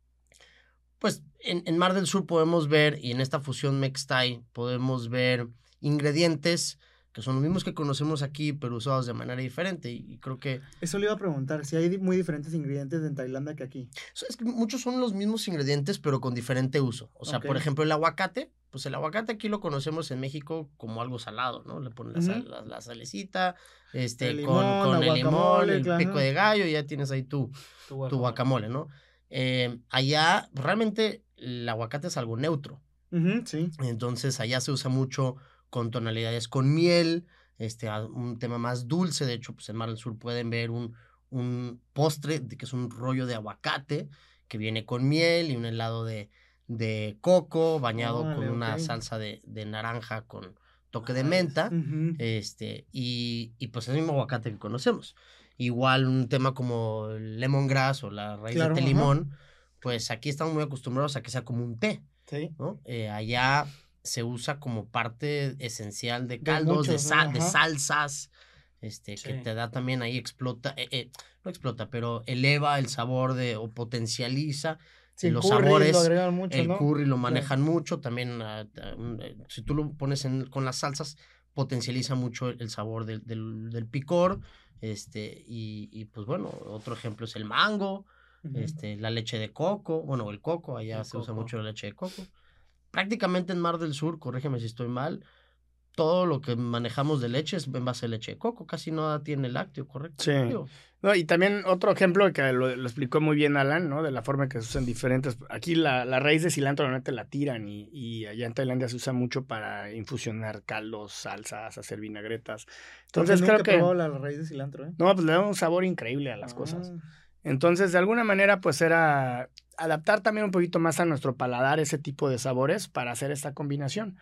pues, en, en Mar del Sur podemos ver, y en esta fusión Mex-Thai, podemos ver ingredientes que son los mismos que conocemos aquí, pero usados de manera diferente, y, y creo que... Eso le iba a preguntar, si hay muy diferentes ingredientes en Tailandia que aquí. Es que muchos son los mismos ingredientes, pero con diferente uso. O sea, okay. por ejemplo, el aguacate, pues el aguacate aquí lo conocemos en México como algo salado, ¿no? Le ponen la, sal, uh-huh. la, la salecita, este, el limón, con, con el limón, el claro. pico de gallo, y ya tienes ahí tu, tu, guacamole. tu guacamole, ¿no? Eh, allá, realmente, el aguacate es algo neutro. Uh-huh, sí. Entonces, allá se usa mucho con tonalidades con miel, este, un tema más dulce. De hecho, pues en Mar del Sur pueden ver un, un postre que es un rollo de aguacate que viene con miel y un helado de, de coco bañado oh, con okay. una salsa de, de naranja con toque ah, de menta, uh-huh. este, y, y pues es el mismo aguacate que conocemos. Igual un tema como el lemongrass o la raíz claro, de té limón, uh-huh. pues aquí estamos muy acostumbrados a que sea como un té, sí. ¿no? Eh, allá se usa como parte esencial de caldos, de, muchos, de, sal, de salsas, este, sí. que te da también ahí, explota, eh, eh, no explota, pero eleva el sabor de, o potencializa sí, los curry sabores. Lo mucho, el ¿no? curry lo manejan sí. mucho, también, uh, uh, si tú lo pones en, con las salsas, potencializa mucho el, el sabor del, del, del picor, este, y, y pues bueno, otro ejemplo es el mango, uh-huh. este, la leche de coco, bueno, el coco, allá el se coco. usa mucho la leche de coco. Prácticamente en Mar del Sur, corrígeme si estoy mal, todo lo que manejamos de leche es en base a leche de coco, casi nada tiene lácteo, ¿correcto? Sí. No, y también otro ejemplo que lo, lo explicó muy bien Alan, ¿no? De la forma que se usan diferentes. Aquí la, la raíz de cilantro normalmente la tiran y, y allá en Tailandia se usa mucho para infusionar caldos, salsas, hacer vinagretas. Entonces creo que... Nunca he probado la raíz de cilantro, ¿eh? No, pues le da un sabor increíble a las ah. cosas. Entonces, de alguna manera, pues era adaptar también un poquito más a nuestro paladar ese tipo de sabores para hacer esta combinación,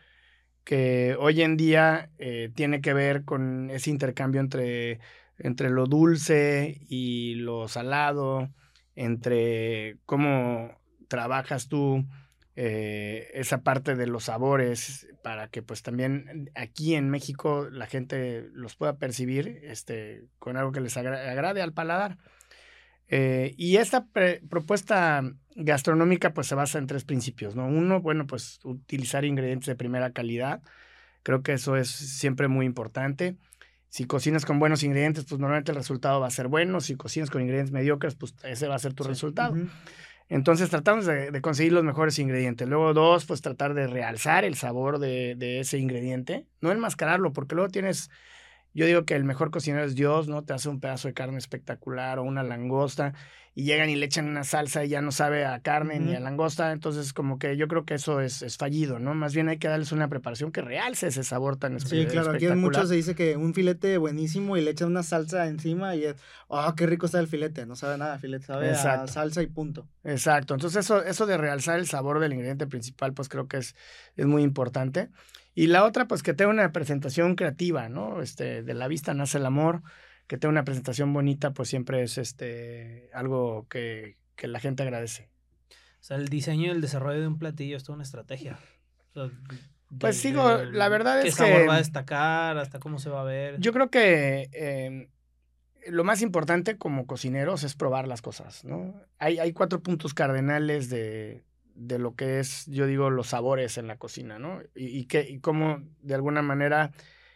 que hoy en día eh, tiene que ver con ese intercambio entre, entre lo dulce y lo salado, entre cómo trabajas tú eh, esa parte de los sabores para que pues también aquí en México la gente los pueda percibir este, con algo que les agra- agrade al paladar. Eh, y esta pre- propuesta gastronómica pues se basa en tres principios, ¿no? Uno, bueno, pues utilizar ingredientes de primera calidad. Creo que eso es siempre muy importante. Si cocinas con buenos ingredientes, pues normalmente el resultado va a ser bueno. Si cocinas con ingredientes mediocres, pues ese va a ser tu Sí. resultado. Ujú. Entonces tratamos de, de conseguir los mejores ingredientes. Luego dos, pues tratar de realzar el sabor de, de ese ingrediente. No enmascararlo, porque luego tienes... Yo digo que el mejor cocinero es Dios, ¿no? Te hace un pedazo de carne espectacular o una langosta y llegan y le echan una salsa y ya no sabe a carne Ujú. ni a langosta. Entonces, como que yo creo que eso es, es fallido, ¿no? Más bien hay que darles una preparación que realce ese sabor tan espe- Sí, claro, aquí en espectacular. muchos se dice que un filete buenísimo y le echan una salsa encima y es, oh, qué rico está el filete, no sabe nada, filete sabe a Exacto. salsa y punto. Exacto. Entonces, eso, eso de realzar el sabor del ingrediente principal, pues creo que es, es muy importante. Y la otra, pues que tenga una presentación creativa, ¿no? Este, de la vista nace el amor, que tenga una presentación bonita, pues siempre es este algo que, que la gente agradece. O sea, el diseño y el desarrollo de un platillo es toda una estrategia. O sea, Pues desde digo, la verdad qué es sabor que va a destacar, hasta cómo se va a ver. yo creo que eh, lo más importante como cocineros es probar las cosas, ¿no? Hay, hay cuatro puntos cardenales de, de lo que es, yo digo, los sabores en la cocina, ¿no? Y, y, que, y cómo de alguna manera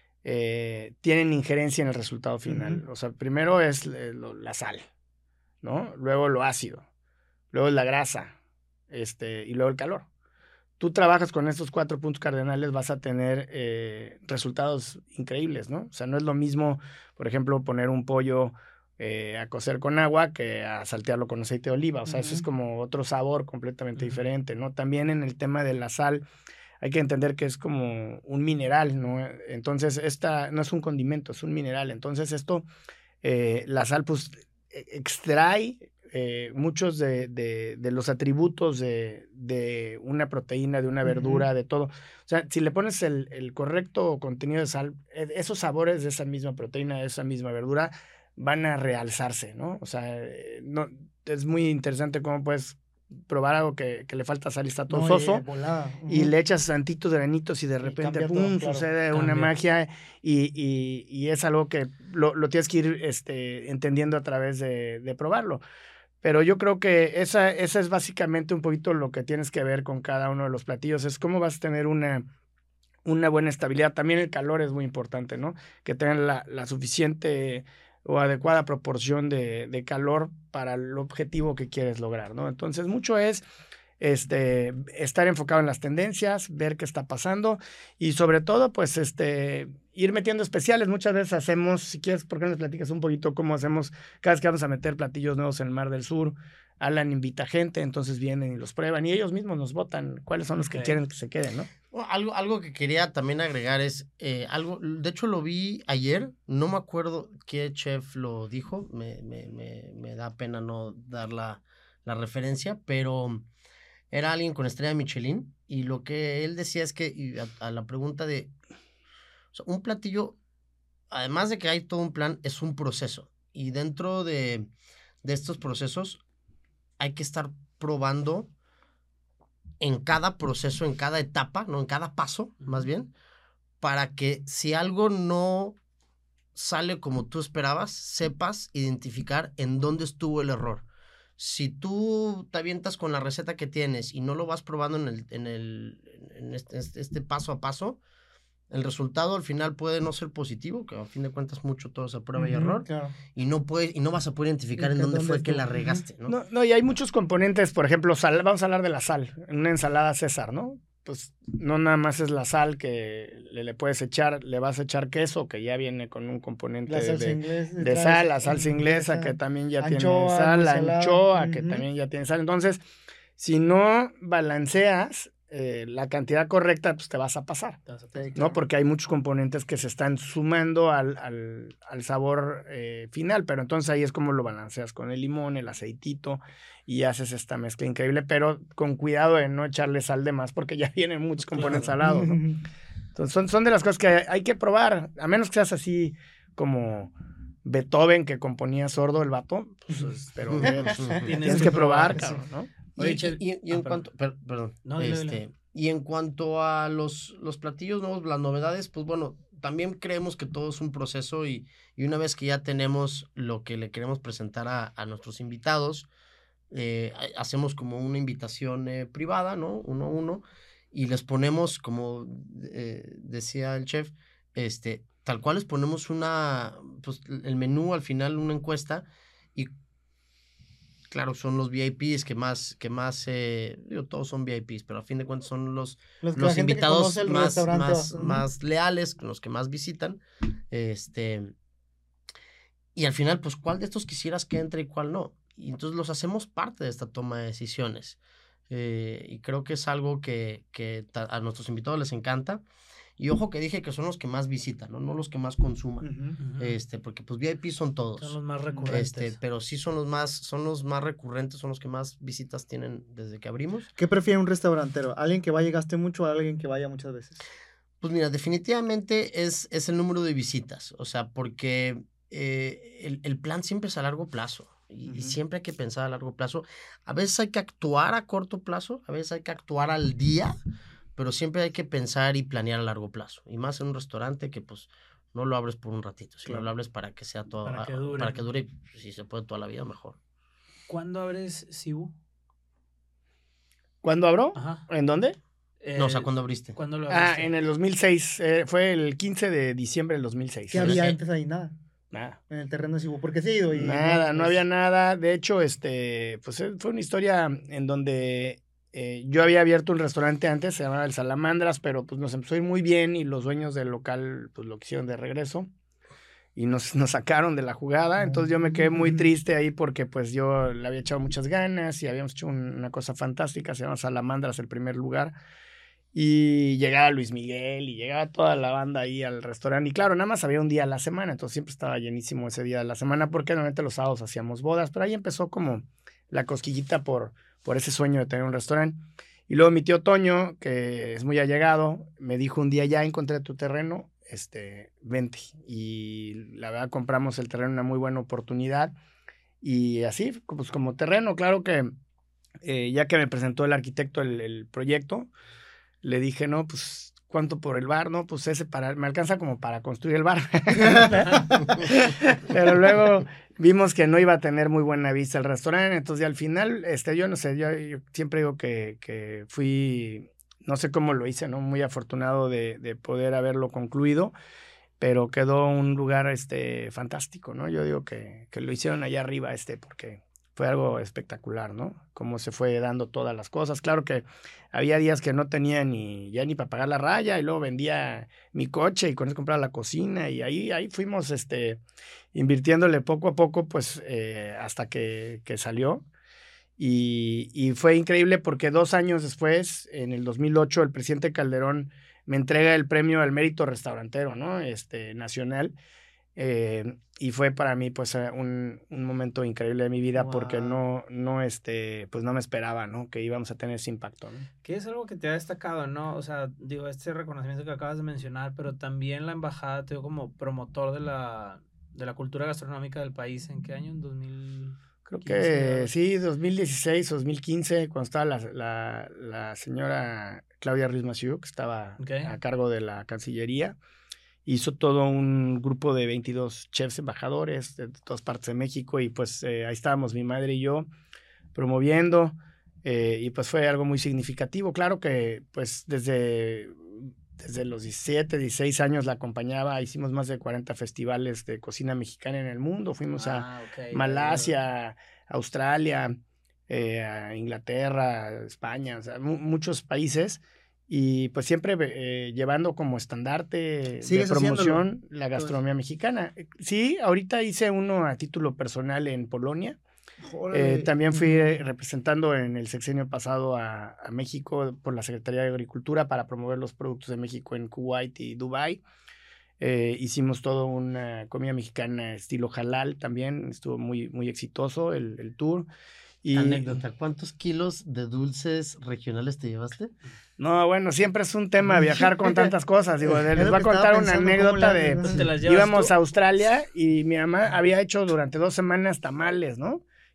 eh, tienen injerencia en el resultado final. Ujú. O sea, primero es eh, lo- la sal, ¿no? Luego lo ácido, luego es la grasa, este, y luego el calor. Tú trabajas con estos cuatro puntos cardenales, vas a tener eh, resultados increíbles, ¿no? O sea, no es lo mismo, por ejemplo, poner un pollo eh, a cocer con agua que a saltearlo con aceite de oliva. O sea, eso es Ujú. como otro sabor completamente Ujú. diferente, ¿no? También en el tema de la sal, hay que entender que es como un mineral, ¿no? Entonces, esta no es un condimento, es un mineral. Entonces, esto, eh, la sal, pues, e- extrae eh, muchos de, de, de los atributos de, de una proteína, de una Ujú. verdura, de todo. O sea, si le pones el, el correcto contenido de sal, eh, esos sabores de esa misma proteína, de esa misma verdura, van a realzarse, ¿no? O sea, eh, no, es muy interesante cómo puedes probar algo que, que le falta sal y está todo No, y soso, de volada. y Ujú. le echas tantitos granitos y de Y repente, cambia pum, todo, claro. sucede una Cambia. magia y, y- y es algo que lo, lo tienes que ir este, entendiendo a través de, de probarlo. Pero yo creo que esa, esa es básicamente un poquito lo que tienes que ver con cada uno de los platillos, es cómo vas a tener una, una buena estabilidad. También el calor es muy importante, ¿no? Que tengan la, la suficiente o adecuada proporción de, de calor para el objetivo que quieres lograr, ¿no? Entonces, mucho es este, estar enfocado en las tendencias, ver qué está pasando y sobre todo, pues, este, ir metiendo especiales. Muchas veces hacemos, si quieres, ¿por qué no nos platicas un poquito cómo hacemos cada vez que vamos a meter platillos nuevos en el Mar del Sur? Alan invita gente, entonces vienen y los prueban y ellos mismos nos votan cuáles son los que Ok. quieren que se queden, ¿no? Bueno, Algo, algo que quería también agregar es eh, algo, de hecho lo vi ayer, no me acuerdo qué chef lo dijo, me, me, me, me da pena no dar la, la referencia, pero era alguien con estrella Michelin y lo que él decía es que y a, a la pregunta de, o sea, un platillo, además de que hay todo un plan, es un proceso y dentro de, de estos procesos hay que estar probando en cada proceso, en cada etapa, ¿no? En cada paso, más bien, para que si algo no sale como tú esperabas, sepas identificar en dónde estuvo el error. Si tú te avientas con la receta que tienes y no lo vas probando en, el, en, el, en este, este, este paso a paso, el resultado al final puede no ser positivo, que a fin de cuentas mucho todo se prueba y Ujú, error, claro. y no, puede, y no vas a poder identificar Y en que dónde dónde fue que estuvo. la Ujú. regaste, ¿no? No, no, y hay muchos componentes, por ejemplo, sal, vamos a hablar de la sal, en una ensalada César, ¿no? Pues no nada más es la sal que le, le puedes echar, le vas a echar queso, que ya viene con un componente La salsa de, inglesa. de sal, la salsa inglesa, que también ya tiene Anchoa, sal, muy la salada. anchoa, que Ujú. también ya tiene sal. Entonces, si no balanceas eh, la cantidad correcta, pues te vas a pasar. Te vas a Sí, pasar. ¿No? claro. Porque hay muchos componentes que se están sumando al, al, al sabor eh, final, pero entonces ahí es como lo balanceas con el limón, el aceitito y haces esta mezcla increíble, pero con cuidado de no echarle sal de más porque ya vienen muchos componentes Claro. salados, ¿no? Entonces son, son de las cosas que hay, hay que probar, a menos que seas así como Beethoven que componía sordo el vato, pues, es- pero eh, pues, Tienes tienes que que probar, probar, cabrón, ¿no? Oye, Y, Chel- y- y ah, en perdón. cuanto, per- perdón, No, dile, este, dile. y en cuanto a los, los platillos nuevos, las novedades, pues bueno, también creemos que todo es un proceso y, y una vez que ya tenemos lo que le queremos presentar a, a nuestros invitados, eh, hacemos como una invitación eh, privada, ¿no? Uno a uno, y les ponemos, como eh, decía el chef, este, tal cual les ponemos una, pues el menú al final, una encuesta, y claro, son los V I Ps que más, que más, eh, digo, todos son V I Ps, pero a fin de cuentas son los, Los, que los la gente que invitados conoce el más, restaurante más, va- Ujú. más leales, los que más visitan, este, y al final, pues, ¿cuál de estos quisieras que entre y cuál no? Y entonces los hacemos parte de esta toma de decisiones, eh, y creo que es algo que, que ta- a nuestros invitados les encanta, y ojo que dije que son los que más visitan, ¿no? No los que más consuman, Ujú. Ujú. este, porque pues V I P son todos. Son los más recurrentes. Este, pero sí son los más, son los más recurrentes, son los que más visitas tienen desde que abrimos. ¿Qué prefiere un restaurantero? ¿Alguien que vaya y gaste mucho o alguien que vaya muchas veces? Pues mira, definitivamente es, es el número de visitas, o sea, porque eh, el, el plan siempre es a largo plazo y, y Ujú. siempre hay que pensar a largo plazo. A veces hay que actuar a corto plazo, a veces hay que actuar al día, pero siempre hay que pensar y planear a largo plazo. Y más en un restaurante que pues no lo abres por un ratito, sino Claro. lo abres para que sea todo, Para que ah, dure. para que dure, y, pues, si se puede toda la vida, mejor. ¿Cuándo abres Sibu? ¿Cuándo abro? Ajá. ¿En dónde? No, o sea, Eh, ¿cuándo abriste? ¿Cuándo lo Ah, abriste? en el dos mil seis. eh, fue el quince de diciembre del dos mil seis. ¿Qué Pero había es que- antes ahí? Nada. Nada. En el terreno de Cibu. Porque sí he ido y... Nada, no pues, había nada. De hecho, este, pues eh, fue una historia en donde eh, yo había abierto un restaurante antes, se llamaba El Salamandras, pero pues nos empezó a ir muy bien y los dueños del local pues lo quisieron de regreso y nos, nos sacaron de la jugada. Entonces yo me quedé muy triste ahí porque pues yo le había echado muchas ganas y habíamos hecho un- una cosa fantástica, se llama Salamandras, el primer lugar. Y llegaba Luis Miguel y llegaba toda la banda ahí al restaurante. Y claro, nada más había un día a la semana, entonces siempre estaba llenísimo ese día de la semana porque normalmente los sábados hacíamos bodas, pero ahí empezó como la cosquillita por, por ese sueño de tener un restaurante. Y luego mi tío Toño, que es muy allegado, me dijo un día, ya encontré tu terreno, este, vente. Y la verdad compramos el terreno, una muy buena oportunidad. Y así, pues como terreno, claro que eh, ya que me presentó el arquitecto el, el proyecto, le dije, no, pues, ¿cuánto por el bar? No, pues ese para, me alcanza como para construir el bar. Pero luego vimos que no iba a tener muy buena vista el restaurante, entonces ya al final, este, yo no sé, yo, yo siempre digo que, que fui, no sé cómo lo hice, ¿no? Muy afortunado de, de poder haberlo concluido, pero quedó un lugar, este, fantástico, ¿no? Yo digo que, que lo hicieron allá arriba, este, porque fue algo espectacular, ¿no? Cómo se fue dando todas las cosas. Claro que había días que no tenía ni ya ni para pagar la raya y luego vendía mi coche y con eso compraba la cocina y ahí, ahí fuimos este, invirtiéndole poco a poco pues eh, hasta que, que salió. Y, y fue increíble porque dos años después, en el dos mil ocho, el presidente Calderón me entrega el premio al mérito restaurantero, ¿no? Este, nacional. Eh, y fue para mí pues un, un momento increíble de mi vida Wow. porque no, no, este, pues no me esperaba, ¿no? Que íbamos a tener ese impacto, ¿no? Que es algo que te ha destacado, ¿no? O sea, digo, este reconocimiento que acabas de mencionar, pero también la embajada te dio como promotor de la, de la cultura gastronómica del país. ¿En qué año? ¿En dos mil? Creo quince, que algo. sí, dos mil dieciséis, dos mil quince, cuando estaba la, la, la señora Claudia Ruiz Massieu, que estaba Ok. a cargo de la Cancillería, hizo todo un grupo de veintidós chefs embajadores de todas partes de México y pues eh, ahí estábamos mi madre y yo promoviendo eh, y pues fue algo muy significativo. Claro que pues desde, desde los diecisiete, dieciséis años la acompañaba, hicimos más de cuarenta festivales de cocina mexicana en el mundo, fuimos a Ah, ok. Malasia, Australia, eh, a Inglaterra, España, o sea, mu- muchos países y pues siempre eh, llevando como estandarte de ¿Sigues promoción haciéndolo? la gastronomía mexicana. Sí, ahorita hice uno a título personal en Polonia. Órale. Eh, también fui Ujú. eh, representando en el sexenio pasado a, a México por la Secretaría de Agricultura para promover los productos de México en Kuwait y Dubái. Eh, hicimos todo una comida mexicana estilo halal también, estuvo muy, muy exitoso el, el tour. Y, Anécdota, ¿cuántos kilos de dulces regionales te llevaste? No, bueno, siempre es un tema viajar con tantas cosas. Digo, Es les lo voy a que contar estaba una pensando, ¿cómo anécdota le de... haces? ¿Te las llevas Íbamos tú? a Australia y mi mamá había hecho durante dos semanas tamales, ¿no?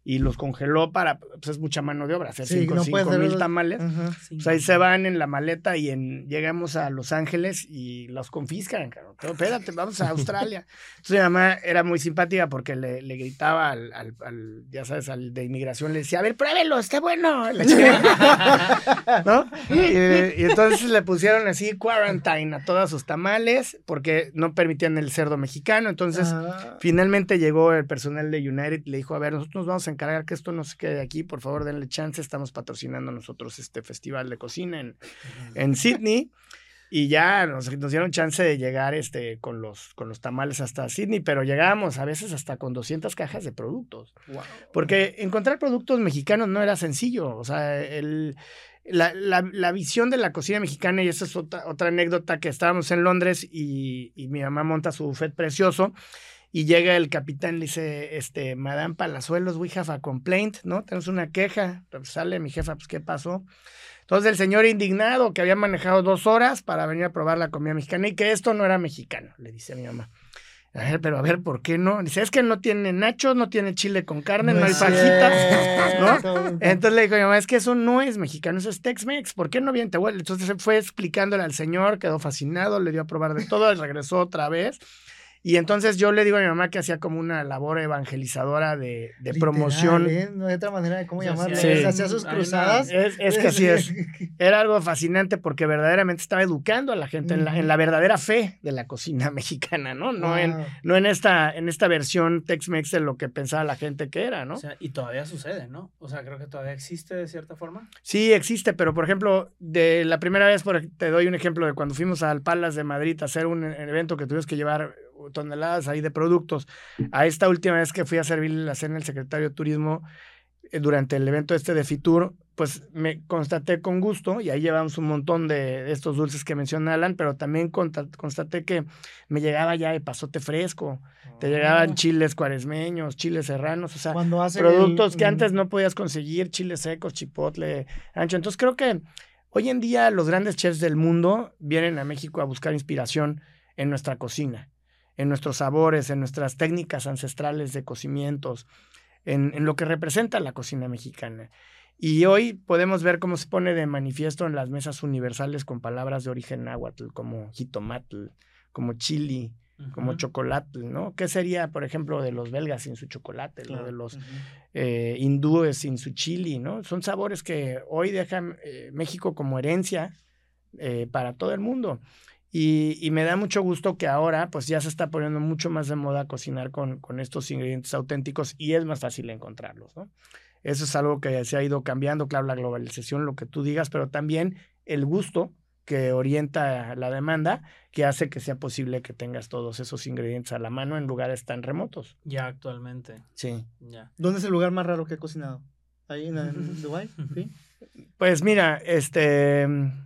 y los congeló para, pues es mucha mano de obra, hacer Sí, cinco, no cinco puede ser mil el- tamales. Ajá. Pues ahí se van en la maleta y en, llegamos a Los Ángeles y los confiscan, cabrón. Pero espérate, vamos a Australia. Entonces mi mamá era muy simpática porque le, le gritaba al, al, al, ya sabes, al de inmigración, le decía, a ver, pruébelo, está bueno. La chingada. ¿No? Y, y entonces le pusieron así quarantine a todos sus tamales porque no permitían el cerdo mexicano. Entonces Ah. finalmente llegó el personal de United y le dijo, a ver, nosotros nos vamos a encargar que esto no se quede aquí, por favor denle chance, estamos patrocinando nosotros este festival de cocina en, en Sydney, y ya nos, nos dieron chance de llegar este, con, los, con los tamales hasta Sydney, pero llegábamos a veces hasta con doscientas cajas de productos, Wow. porque encontrar productos mexicanos no era sencillo, o sea, el... La, la, la visión de la cocina mexicana, y esa es otra, otra anécdota, que estábamos en Londres y, y mi mamá monta su buffet precioso y llega el capitán y le dice, este, Madame Palazuelos, we have a complaint, ¿no? Tenemos una queja. Pues sale mi jefa, pues, ¿qué pasó? Entonces el señor indignado, que había manejado dos horas para venir a probar la comida mexicana y que esto no era mexicano, le dice a mi mamá. A ver, pero a ver, ¿por qué no? Dice, es que no tiene nachos, no tiene chile con carne, no, no hay fajitas, ¿no? Entonces le dijo a mi mamá, es que eso no es mexicano, eso es Tex-Mex, ¿por qué no viene? Entonces se fue explicándole al señor, quedó fascinado, le dio a probar de todo, y regresó otra vez. Y entonces yo le digo a mi mamá que hacía como una labor evangelizadora de, de Literal, promoción. ¿eh? No hay otra manera de cómo Sí, llamarlo. sí. ¿Eh? Hacía sus cruzadas. Es, es que así es. Era algo fascinante porque verdaderamente estaba educando a la gente uh-huh. en, la, en la verdadera fe de la cocina mexicana, ¿no? No, wow. en, no en, esta, en esta versión Tex-Mex de lo que pensaba la gente que era, ¿no? O sea, y todavía sucede, ¿no? O sea, creo que todavía existe de cierta forma. Sí, existe, pero por ejemplo, de la primera vez, por, te doy un ejemplo de cuando fuimos al Palace de Madrid a hacer un, un evento que tuvimos que llevar toneladas ahí de productos. A esta última vez que fui a servirle la cena al secretario de Turismo eh, durante el evento este de Fitur, pues me constaté con gusto, y ahí llevamos un montón de, de estos dulces que menciona Alan, pero también constaté que me llegaba ya epazote fresco, oh. te llegaban chiles cuaresmeños, chiles serranos, o sea, productos el... que antes no podías conseguir, chiles secos, chipotle, ancho. Entonces creo que hoy en día los grandes chefs del mundo vienen a México a buscar inspiración en nuestra cocina, en nuestros sabores, en nuestras técnicas ancestrales de cocimientos, en, en lo que representa la cocina mexicana. Y hoy podemos ver cómo se pone de manifiesto en las mesas universales con palabras de origen náhuatl, como jitomatl, como chili, uh-huh. como chocolate, ¿no? ¿Qué sería, por ejemplo, de los belgas sin su chocolate, claro. ¿no? De los uh-huh. eh, hindúes sin su chili, ¿no? Son sabores que hoy dejan eh, México como herencia eh, para todo el mundo. Y, y me da mucho gusto que ahora pues ya se está poniendo mucho más de moda cocinar con, con estos ingredientes auténticos y es más fácil encontrarlos, ¿no? Eso es algo que se ha ido cambiando, claro, la globalización, lo que tú digas, pero también el gusto que orienta la demanda, que hace que sea posible que tengas todos esos ingredientes a la mano en lugares tan remotos. Ya actualmente. Sí. Ya. ¿Dónde es el lugar más raro que he cocinado? ¿Ahí en, en Dubái? ¿Sí? Pues mira, este...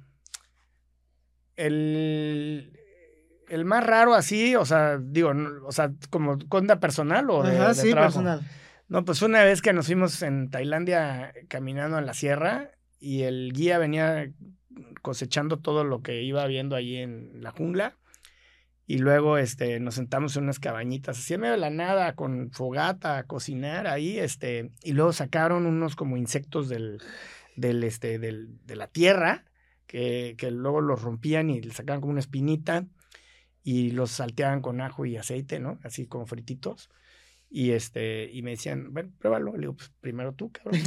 El, el más raro así, o sea, digo, o sea, como conda personal o de, Ajá, de sí, trabajo. personal. No, pues una vez que nos fuimos en Tailandia caminando en la sierra y el guía venía cosechando todo lo que iba viendo allí en la jungla y luego este, nos sentamos en unas cabañitas así en medio de la nada con fogata a cocinar ahí, este, y luego sacaron unos como insectos del, del, este, del, de la tierra. Que, que luego los rompían y le sacaban como una espinita y los salteaban con ajo y aceite, ¿no? Así como frititos. Y este, y me decían, bueno, pruébalo. Le digo, pues primero tú, cabrón.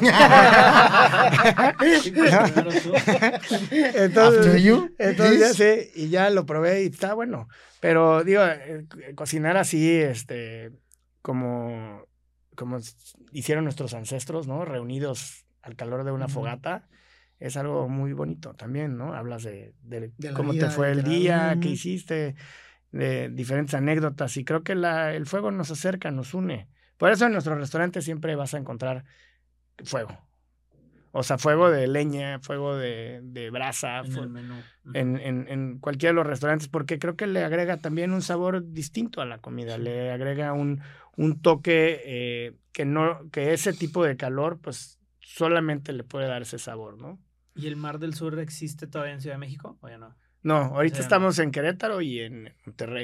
Sí, pues, primero tú. Entonces, After you? entonces ya sé, y ya lo probé y está bueno. Pero digo, eh, cocinar así, este, como, como hicieron nuestros ancestros, ¿no? Reunidos al calor de una uh-huh. fogata. Es algo muy bonito también, ¿no? Hablas de, de, de cómo vida, te fue el día, uh-huh. qué hiciste, de diferentes anécdotas. Y creo que la, el fuego nos acerca, nos une. Por eso en nuestro restaurante siempre vas a encontrar fuego. O sea, fuego de leña, fuego de, de brasa. En fu- el menú. Ujú. en, en, en cualquiera de los restaurantes, porque creo que le agrega también un sabor distinto a la comida. Sí. Le agrega un, un toque eh, que, no, que ese tipo de calor, pues solamente le puede dar ese sabor, ¿no? ¿Y el Mar del Sur existe todavía en Ciudad de México o ya no? No, ahorita Sí, estamos no. en Querétaro y en Monterrey.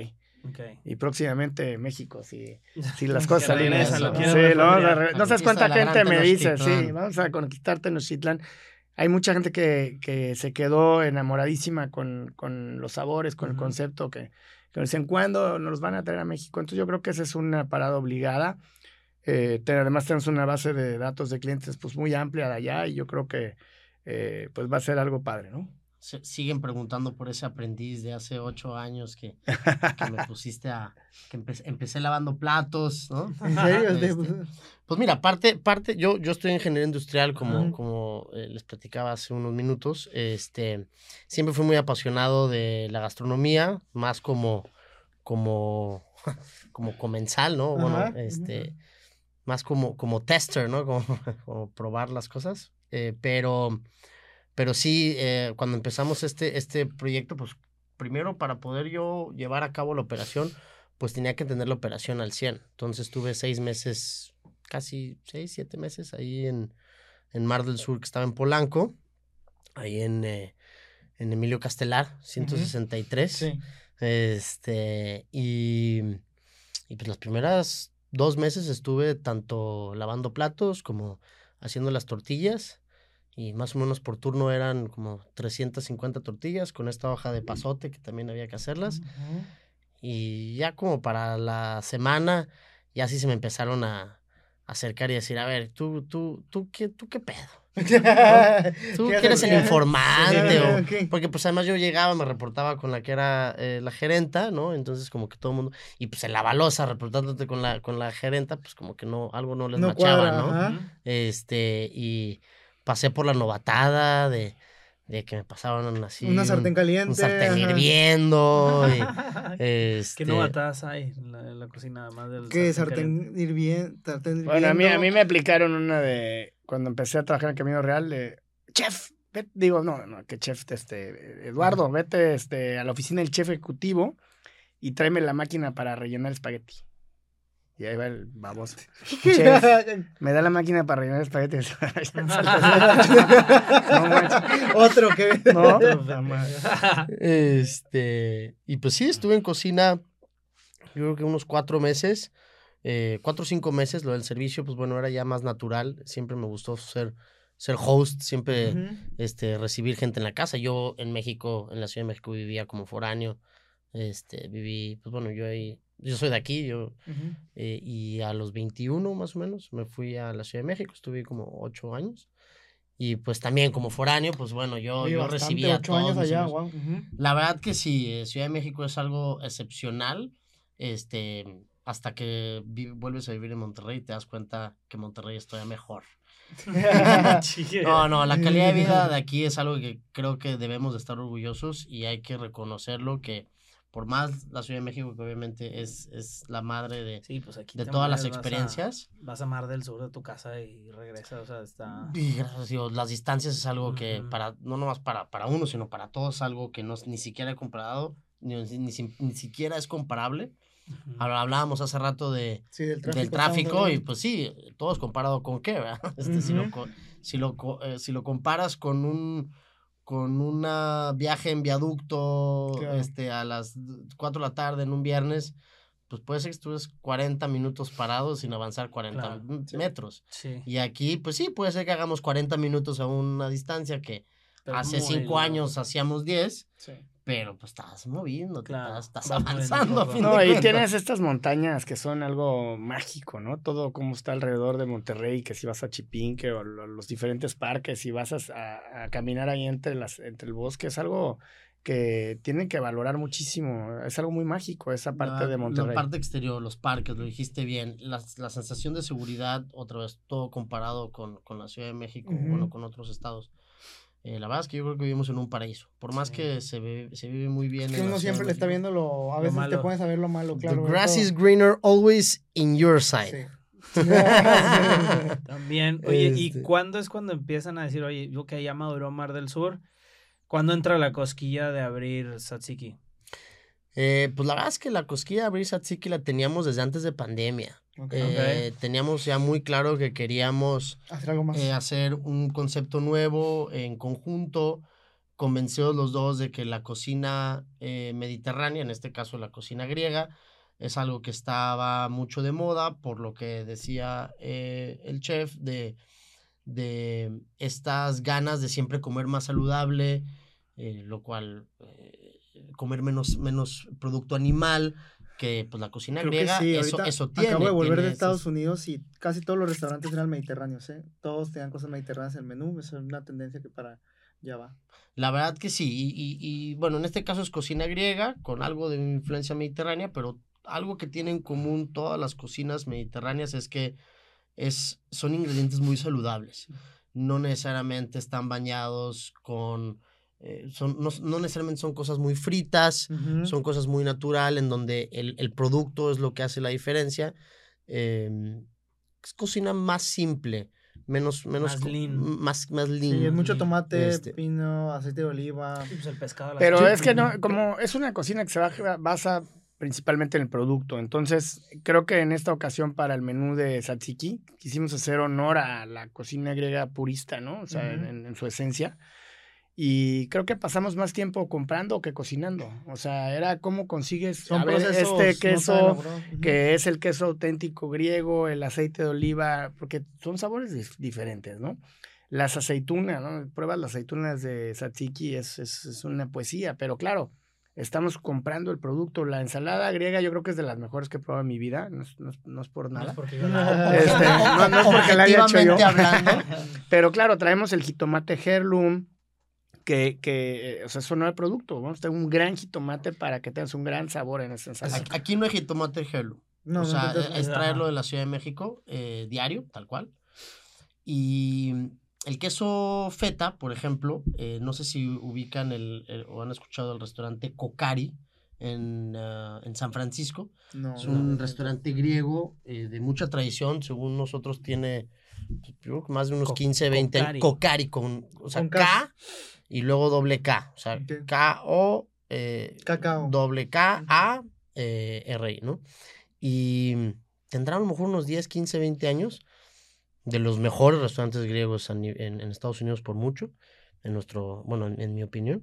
Okay. Y próximamente México, si, si las cosas salen bien. Regresa, lo Sí, quiero lo vamos a repatriar. re- La no sabes conquista cuánta de la gente Gran me dice, sí, Tenochtitlán. vamos a conquistar Tenochtitlán. Hay mucha gente que, que se quedó enamoradísima con, con los sabores, con el Ujú. concepto, que, que dicen, ¿cuándo nos van a traer a México? Entonces yo creo que esa es una parada obligada. Eh, te- además tenemos una base de datos de clientes pues muy amplia de allá y yo creo que eh, pues va a ser algo padre, ¿no? Se- siguen preguntando por ese aprendiz de hace ocho años que, que me pusiste a... que empe- empecé lavando platos, ¿no? ¿En serio? Este, Este, Pues mira, parte, parte, yo, yo estoy en ingeniería industrial, como, Ajá. como eh, les platicaba hace unos minutos. Este, siempre fui muy apasionado de la gastronomía, más como, como, como comensal, ¿no? Bueno, Ajá, este, más como, como tester, ¿no? Como, como probar las cosas. Eh, pero, pero sí, eh, cuando empezamos este, este proyecto, pues primero para poder yo llevar a cabo la operación, pues tenía que entender la operación al cien. Entonces tuve seis meses, casi seis, siete meses ahí en, en Mar del Sur, que estaba en Polanco, ahí en, eh, en Emilio Castelar, ciento sesenta y tres. Sí. Este, y, y pues las primeras dos meses estuve tanto lavando platos como haciendo las tortillas. Y más o menos por turno eran como trescientas cincuenta tortillas con esta hoja de pasote que también había que hacerlas. Ujú. Y ya como para la semana, ya sí se me empezaron a acercar y decir, a ver, tú, tú, tú, ¿qué, tú qué pedo? ¿Tú ¿Qué que eres el haces? informante? Sí, o... ok. Porque pues además yo llegaba, me reportaba con la que era eh, la gerenta, ¿no? Entonces como que todo el mundo... Y pues en la balosa reportándote con la, con la gerenta, pues como que no, algo no les No machaba, cuadra, ¿no? ajá. Este, y pasé por la novatada de, de que me pasaban así... Una sartén un, caliente. un sartén ajá. hirviendo. Y, ¿Qué este, novatas hay en la, en la cocina además del ¿Qué sartén caliente? sartén hirviendo? Sartén hirviendo. Bueno, a mí, a mí me aplicaron una de cuando empecé a trabajar en Camino Real de chef, ve- digo, no, no, que chef, este, Eduardo, vete este, a la oficina del chef ejecutivo y tráeme la máquina para rellenar espagueti. Y ahí va el baboso. Chef, me da la máquina para rellenar espagueti. No manches. Otro que. No, Este, y pues sí, estuve en cocina, yo creo que unos cuatro meses, eh, cuatro o cinco meses. Lo del servicio, pues bueno, era ya más natural. Siempre me gustó ser, ser host, siempre Ujú. este, recibir gente en la casa. Yo en México, en la Ciudad de México, vivía como foráneo. Este, viví, pues bueno, yo ahí, yo soy de aquí, yo, Ujú. eh, y a los veintiuno más o menos me fui a la Ciudad de México, estuve como ocho años. Y pues también como foráneo, pues bueno, yo, Oye, yo bastante, recibía a ocho todos años mis allá, amigos. wow. Ujú. La verdad que sí, eh, Ciudad de México es algo excepcional. Este, hasta que vi- vuelves a vivir en Monterrey y te das cuenta que Monterrey es todavía mejor. No, no, la calidad de vida de aquí es algo que creo que debemos de estar orgullosos y hay que reconocerlo, que por más la Ciudad de México, que obviamente es, es la madre de, Sí, pues aquí de te todas las mueves, vas a- experiencias. Vas a, Mar del Sur de tu casa y regresas, o sea, está... Y gracias a Dios, las distancias es algo que Ujú. para, no nomás para, para uno, sino para todos, algo que no, ni siquiera he comparado, ni, ni, si- ni siquiera es comparable. Ujú. Ahora hablábamos hace rato de, Sí, del tráfico. del estamos tráfico y hablando. pues sí, todos comparado con qué, ¿verdad? Este, si, lo, Ujú. co- si, lo, co- eh, si lo comparas con un con una viaje en viaducto Claro. este, a las cuatro de la tarde en un viernes, pues puede ser que estuvieras cuarenta minutos parados sin avanzar cuarenta Claro, m- sí. metros. Sí, Y aquí, pues sí, puede ser que hagamos cuarenta minutos a una distancia que pero es hace muy cinco largo. años hacíamos diez, Sí. pero pues estás moviéndote, Claro, estás, estás vas moviendo avanzando a poco. fin no, de y cuentas. tienes estas montañas que son algo mágico, ¿no? Todo como está alrededor de Monterrey, que si vas a Chipinque o lo- los diferentes parques, si vas a, a- a caminar ahí entre las, entre el bosque, es algo que tienen que valorar muchísimo. Es algo muy mágico esa parte La, de Monterrey. la parte exterior, los parques, lo dijiste bien. La, la sensación de seguridad, otra vez, todo comparado con, con la Ciudad de México, Ujú. bueno, con otros estados. Eh, la verdad es que yo creo que vivimos en un paraíso. Por más Sí. que se, ve, se vive muy bien. Es que en la uno Ciudad de siempre le está México. viendo lo. A Lo veces te malo. pones a ver lo malo, claro. The ver grass todo. is greener always in your side. Sí. También, oye, ¿y Este. cuándo es cuando empiezan a decir, oye, yo que ya maduró Mar del Sur? ¿Cuándo entra la cosquilla de abrir Tzatziki? Eh, pues la verdad es que la cosquilla de abrir Tzatziki la teníamos desde antes de pandemia. Ok. Eh, Teníamos ya muy claro que queríamos Hacer algo más. eh, hacer un concepto nuevo en conjunto, convencidos los dos de que la cocina eh, mediterránea, en este caso la cocina griega, es algo que estaba mucho de moda, por lo que decía eh, el chef de, de estas ganas de siempre comer más saludable, eh, lo cual eh, comer menos, menos producto animal, que pues la cocina Creo griega, que sí, eso, ahorita eso tiene. acabo de volver tiene de Estados esos... Unidos y casi todos los restaurantes eran mediterráneos, ¿eh? Todos tenían cosas mediterráneas en el menú, eso es una tendencia que para ya va. La verdad que sí, y, y, y bueno, en este caso es cocina griega, con algo de influencia mediterránea, pero algo que tienen en común todas las cocinas mediterráneas es que es, son ingredientes muy saludables. No necesariamente están bañados con... Eh, son, no, no necesariamente son cosas muy fritas, Uh-huh. son cosas muy natural, en donde el, el producto es lo que hace la diferencia. Eh, es cocina más simple, menos... menos Más co- lean. Más, más lean. Sí, es mucho lean. tomate, Este. pino, aceite de oliva. Sí, pues el pescado. la Pero salsa. es que no, como es una cocina que se baja- basa principalmente en el producto. Entonces, creo que en esta ocasión para el menú de tzatziki quisimos hacer honor a la cocina griega purista, ¿no? O sea, Ujú. en, en su esencia. Y creo que pasamos más tiempo comprando que cocinando. O sea, era cómo consigues Son a ver, procesos este no tan queso elaborados. Ujú. que es el queso auténtico griego, el aceite de oliva, porque son sabores dif- diferentes, ¿no? Las aceitunas, ¿no? Pruebas las aceitunas de tzatziki, es, es, es una poesía, pero claro, estamos comprando el producto. La ensalada griega yo creo que es de las mejores que he probado en mi vida, no es, no es- no es por No es nada. porque yo la- Este, no, no es porque la haya hecho yo. Objetivamente hablando, Pero claro, traemos el jitomate heirloom, que, que, eh, o sea, eso no es el producto. Vamos a tener un gran jitomate para que tengas un gran sabor en esa ensalada. Aquí- aquí no hay jitomate hello. No, o no, sea, entonces- es traerlo Ajá. de la Ciudad de México eh, diario, tal cual. Y el queso feta, por ejemplo, eh, no sé si ubican el, el- o han escuchado el restaurante Kokari en, ah, en San Francisco. no, Es no, un no, restaurante griego eh, de mucha tradición, según nosotros tiene yo creo que más de unos Co- quince, veinte Kokari. Kokari con, o sea, Con K K. y luego doble K, o sea, Ok. K O eh, Cacao. doble K A eh, R I, ¿no? Y tendrá a lo mejor unos diez, quince, veinte años, de los mejores restaurantes griegos a ni- en, en Estados Unidos por mucho, en nuestro, bueno, en, en mi opinión.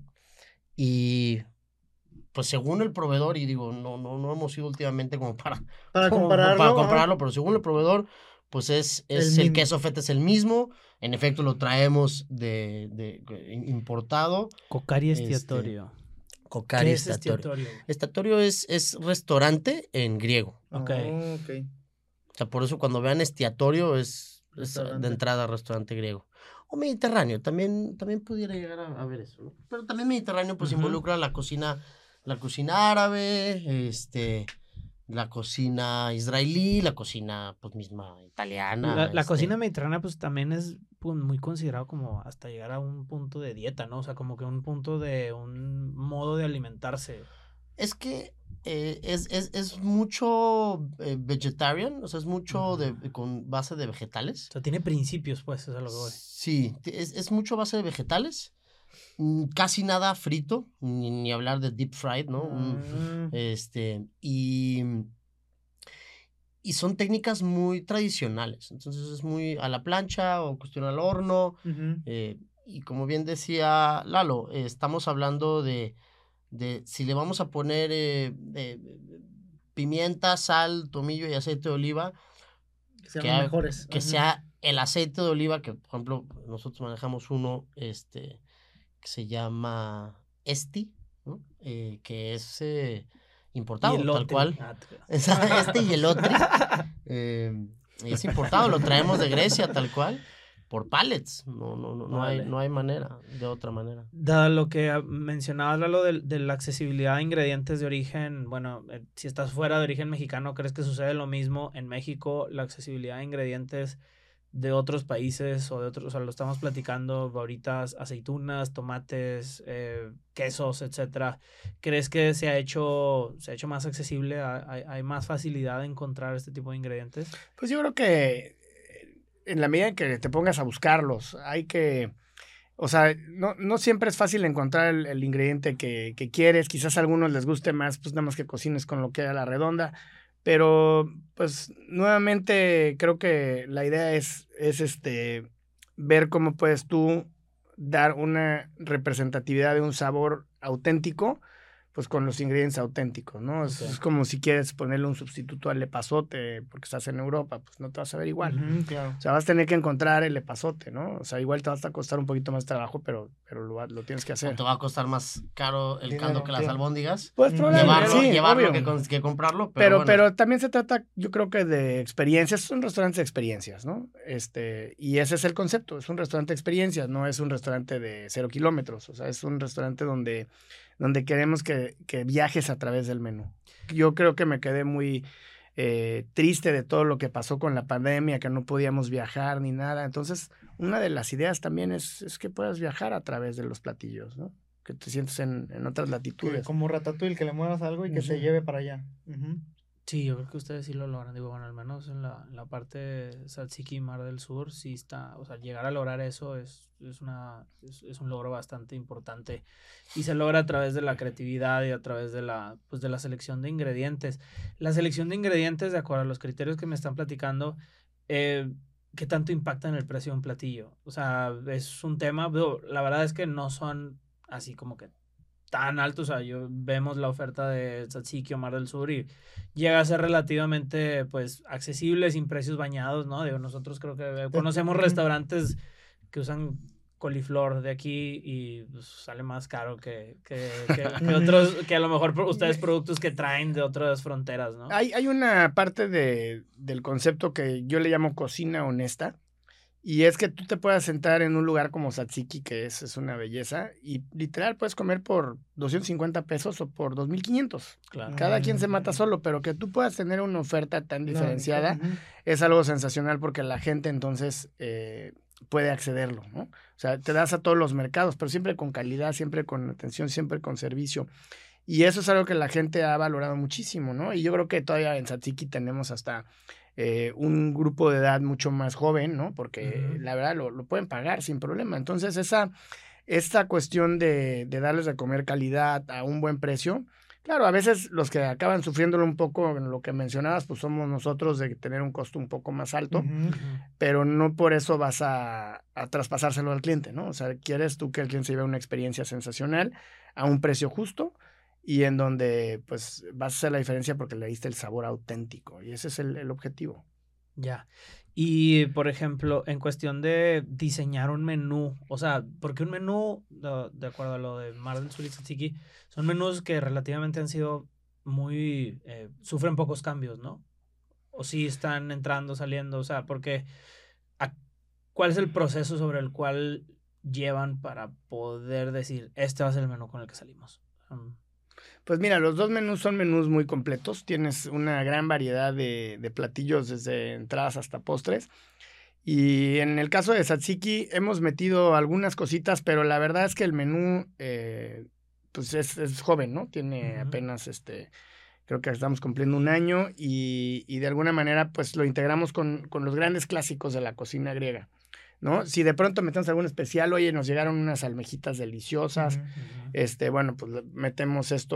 Y pues según el proveedor, y digo, no, no, no hemos ido últimamente como para, Para como compararlo. para ajá. compararlo, pero según el proveedor, pues es, El es el, mismo. queso feta es el mismo. En efecto, lo traemos de, de, de importado. Cocari Este, estiatorio. Kokari ¿Qué es Estatorio. estiatorio? Estatorio es, es restaurante en griego. Ok. Oh, ok. O sea, por eso cuando vean estiatorio es, es Restaurante. de entrada restaurante griego. O mediterráneo, también, también pudiera llegar a, a ver eso, ¿no? Pero también mediterráneo pues Ujú. involucra la cocina, la cocina árabe, este, la cocina israelí, la cocina pues misma italiana. La, la este. cocina mediterránea pues también es pues, muy considerado como hasta llegar a un punto de dieta, ¿no? O sea, como que un punto de un modo de alimentarse. Es que eh, es, es, es mucho eh, vegetarian, o sea, es mucho de, Ujú. con base de vegetales. O sea, tiene principios, pues, eso es a lo que voy. Sí, ti- es, es mucho base de vegetales, mm, casi nada frito, ni, ni hablar de deep fried, ¿no? Mm, Mm, Este, y, y son técnicas muy tradicionales, entonces es muy a la plancha o cuestión al horno, ujú. eh, y como bien decía Lalo, eh, estamos hablando de, de si le vamos a poner eh, eh, pimienta, sal, tomillo y aceite de oliva, Que sean que, los ha- mejores. que Ajá. sea el aceite de oliva, que por ejemplo nosotros manejamos uno este, que se llama Esti, ¿no? Eh, que es eh, importado, Y el tal otri. cual. Ah, te creas. Esa- Este y el otri. eh, es importado, lo traemos de Grecia, tal cual, por pallets. No, no, no, no, hay, Órale. no hay manera, de otra manera. Dado lo que ah, mencionabas, Lalo, de, de la accesibilidad a ingredientes de origen, bueno, eh, si estás fuera de origen mexicano, ¿crees que sucede lo mismo en México? La accesibilidad a ingredientes de otros países o de otros, o sea, lo estamos platicando ahorita, aceitunas, tomates, eh, quesos, etcétera. ¿Crees que se ha hecho, se ha hecho más accesible? ¿Hay, hay más facilidad de encontrar este tipo de ingredientes? Pues yo creo que en la medida en que te pongas a buscarlos, hay que, o sea, no, no siempre es fácil encontrar el, el ingrediente que, que quieres. Quizás a algunos les guste más, pues nada más que cocines con lo que hay a la redonda. Pero, pues, nuevamente creo que la idea es, es este, ver cómo puedes tú dar una representatividad de un sabor auténtico, pues con los ingredientes auténticos, ¿no? Es, Ok. es como si quieres ponerle un sustituto al epazote porque estás en Europa, pues no te vas a ver igual. Ujú, claro. O sea, vas a tener que encontrar el epazote, ¿no? O sea, igual te va a costar un poquito más trabajo, pero, pero lo, lo tienes que O hacer. te va a costar más caro el Dinero, caldo que las claro. albóndigas. Pues Mm, probablemente, Llevarlo, sí, llevarlo obvio. que, con- que comprarlo, pero, Pero, bueno. pero también se trata, yo creo que de experiencias, son restaurantes de experiencias, ¿no? Este, y ese es el concepto, es un restaurante de experiencias, no es un restaurante de cero kilómetros, o sea, es un restaurante donde, donde queremos que, que viajes a través del menú. Yo creo que me quedé muy eh, triste de todo lo que pasó con la pandemia, que no podíamos viajar ni nada, entonces una de las ideas también es, es que puedas viajar a través de los platillos, ¿no? Que te sientes en, en otras Que latitudes. como Ratatouille, que le muevas algo y que se Ujú. lleve para allá. Ujú. Sí, yo creo que ustedes sí lo logran. Digo, bueno, al menos en la, en la parte Tzatziki y Mar del Sur, sí está, o sea, llegar a lograr eso es, es una, es, es un logro bastante importante. Y se logra a través de la creatividad y a través de la, pues de la selección de ingredientes. La selección de ingredientes, de acuerdo a los criterios que me están platicando, eh, ¿qué tanto impacta en el precio de un platillo? O sea, es un tema, digo, la verdad es que no son así como que tan altos, o sea, yo vemos la oferta de Tzatziki o Mar del Sur y llega a ser relativamente, pues, accesible, sin precios bañados, ¿no? Digo, nosotros creo que conocemos Ujú. restaurantes que usan coliflor de aquí y pues, sale más caro que, que, que, que otros, que a lo mejor pro- ustedes productos que traen de otras fronteras, ¿no? Hay, hay una parte de, del concepto que yo le llamo cocina honesta, y es que tú te puedas sentar en un lugar como Tzatziki, que es, es una belleza, y literal puedes comer por doscientos cincuenta pesos o por dos mil quinientos. Claro. Cada quien se mata Mm. solo, pero que tú puedas tener una oferta tan No, diferenciada ujú. es algo sensacional porque la gente entonces eh, puede accederlo, ¿no? O sea, te das a todos los mercados, pero siempre con calidad, siempre con atención, siempre con servicio. Y eso es algo que la gente ha valorado muchísimo, ¿no? Y yo creo que todavía en Tzatziki tenemos hasta eh, un grupo de edad mucho más joven, ¿no? Porque Ujú. la verdad lo, lo pueden pagar sin problema. Entonces, esa, esta cuestión de, de darles de comer calidad a un buen precio, claro, a veces los que acaban sufriéndolo un poco en lo que mencionabas, pues somos nosotros de tener un costo un poco más alto, Ujú. Ujú. pero no por eso vas a, a traspasárselo al cliente, ¿no? O sea, quieres tú que el cliente se lleve una experiencia sensacional a un precio justo y en donde pues vas a hacer la diferencia porque le diste el sabor auténtico y ese es el, el objetivo. Ya. Y, por ejemplo, en cuestión de diseñar un menú, o sea, porque un menú, de, de acuerdo a lo de Mar del Sur y Tzatziki, son menús que relativamente han sido muy, eh, sufren pocos cambios, ¿no? O sí están entrando, saliendo, o sea, porque a- ¿cuál es el proceso sobre el cual llevan para poder decir, este va a ser el menú con el que salimos? Um, Pues mira, los dos menús son menús muy completos, tienes una gran variedad de, de platillos desde entradas hasta postres. Y en el caso de Tzatziki hemos metido algunas cositas, pero la verdad es que el menú eh, pues es, es joven, ¿no? Tiene Ujú. apenas este, creo que estamos cumpliendo un año y, y de alguna manera pues lo integramos con, con los grandes clásicos de la cocina griega, ¿no? Si de pronto metemos algún especial, oye, nos llegaron unas almejitas deliciosas, Ujú. Ujú. este, bueno, pues le- metemos esto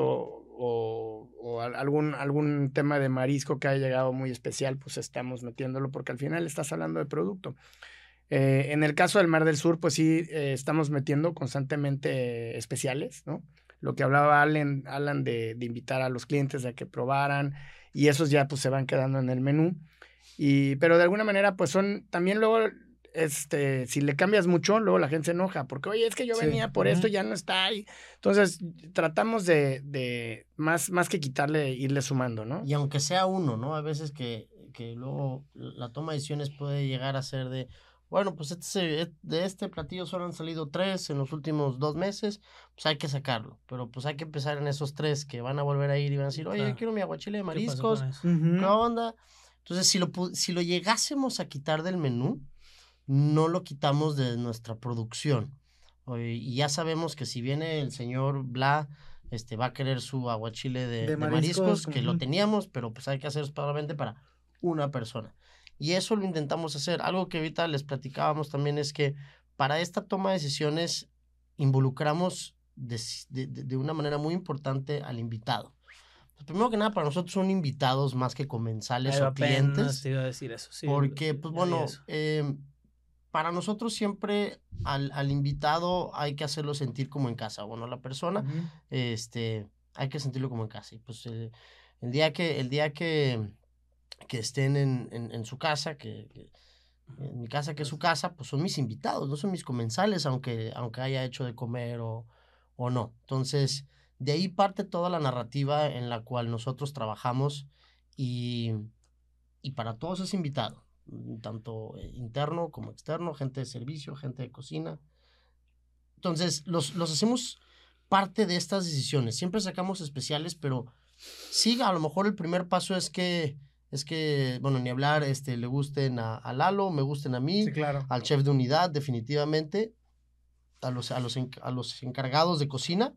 o, o al- algún, algún tema de marisco que haya llegado muy especial, pues estamos metiéndolo porque al final estás hablando de producto. Eh, en el caso del Mar del Sur, pues sí, eh, estamos metiendo constantemente eh, especiales, ¿no? Lo que hablaba Alan, Alan de, de invitar a los clientes a que probaran y esos ya pues se van quedando en el menú. Y, pero de alguna manera, pues son también luego, este, si le cambias mucho, luego la gente se enoja, porque oye, es que yo Sí. venía por esto, Ujú. ya no está ahí. Entonces, tratamos de, de más, más que quitarle, irle sumando, ¿no? Y aunque sea uno, ¿no? A veces que, que luego la toma de decisiones puede llegar a ser de, bueno, pues este, se- de este platillo solo han salido tres en los últimos dos meses, pues hay que sacarlo. Pero pues hay que empezar en esos tres que van a volver a ir y van a decir, oye, yo Claro. quiero mi aguachile de ¿Qué pasó mariscos, con eso? Ujú. ¿qué onda? Entonces, si lo, pu- si lo llegásemos a quitar del menú, no lo quitamos de nuestra producción. Oye, y ya sabemos que si viene el señor Bla, este, va a querer su aguachile de, De de mariscos, mariscos, que lo ujú. teníamos, pero pues hay que hacer solamente para una persona. Y eso lo intentamos hacer. Algo que ahorita les platicábamos también es que para esta toma de decisiones involucramos de, de, de- de una manera muy importante al invitado. Pues, primero que nada, para nosotros son invitados más que comensales Ahí o apenas clientes, te iba a decir eso, sí. porque, pues ya vi bueno, eso. eh, para nosotros siempre al, al invitado hay que hacerlo sentir como en casa. Bueno, la persona, uh-huh. este, hay que sentirlo como en casa. Y pues el, el día que, el día que, que estén en, en, en su casa, que, que en mi casa que es su casa, pues son mis invitados, no son mis comensales, aunque, aunque haya hecho de comer o, o no. Entonces, de ahí parte toda la narrativa en la cual nosotros trabajamos y, y para todos es invitado, tanto interno como externo, gente de servicio, gente de cocina. Entonces, los, los hacemos parte de estas decisiones. Siempre sacamos especiales, pero sí, a lo mejor el primer paso es que es que, bueno, ni hablar, este, le gusten a, a Lalo, me gusten a mí, sí, claro. al chef de unidad, definitivamente, a los, a los, a los encargados de cocina,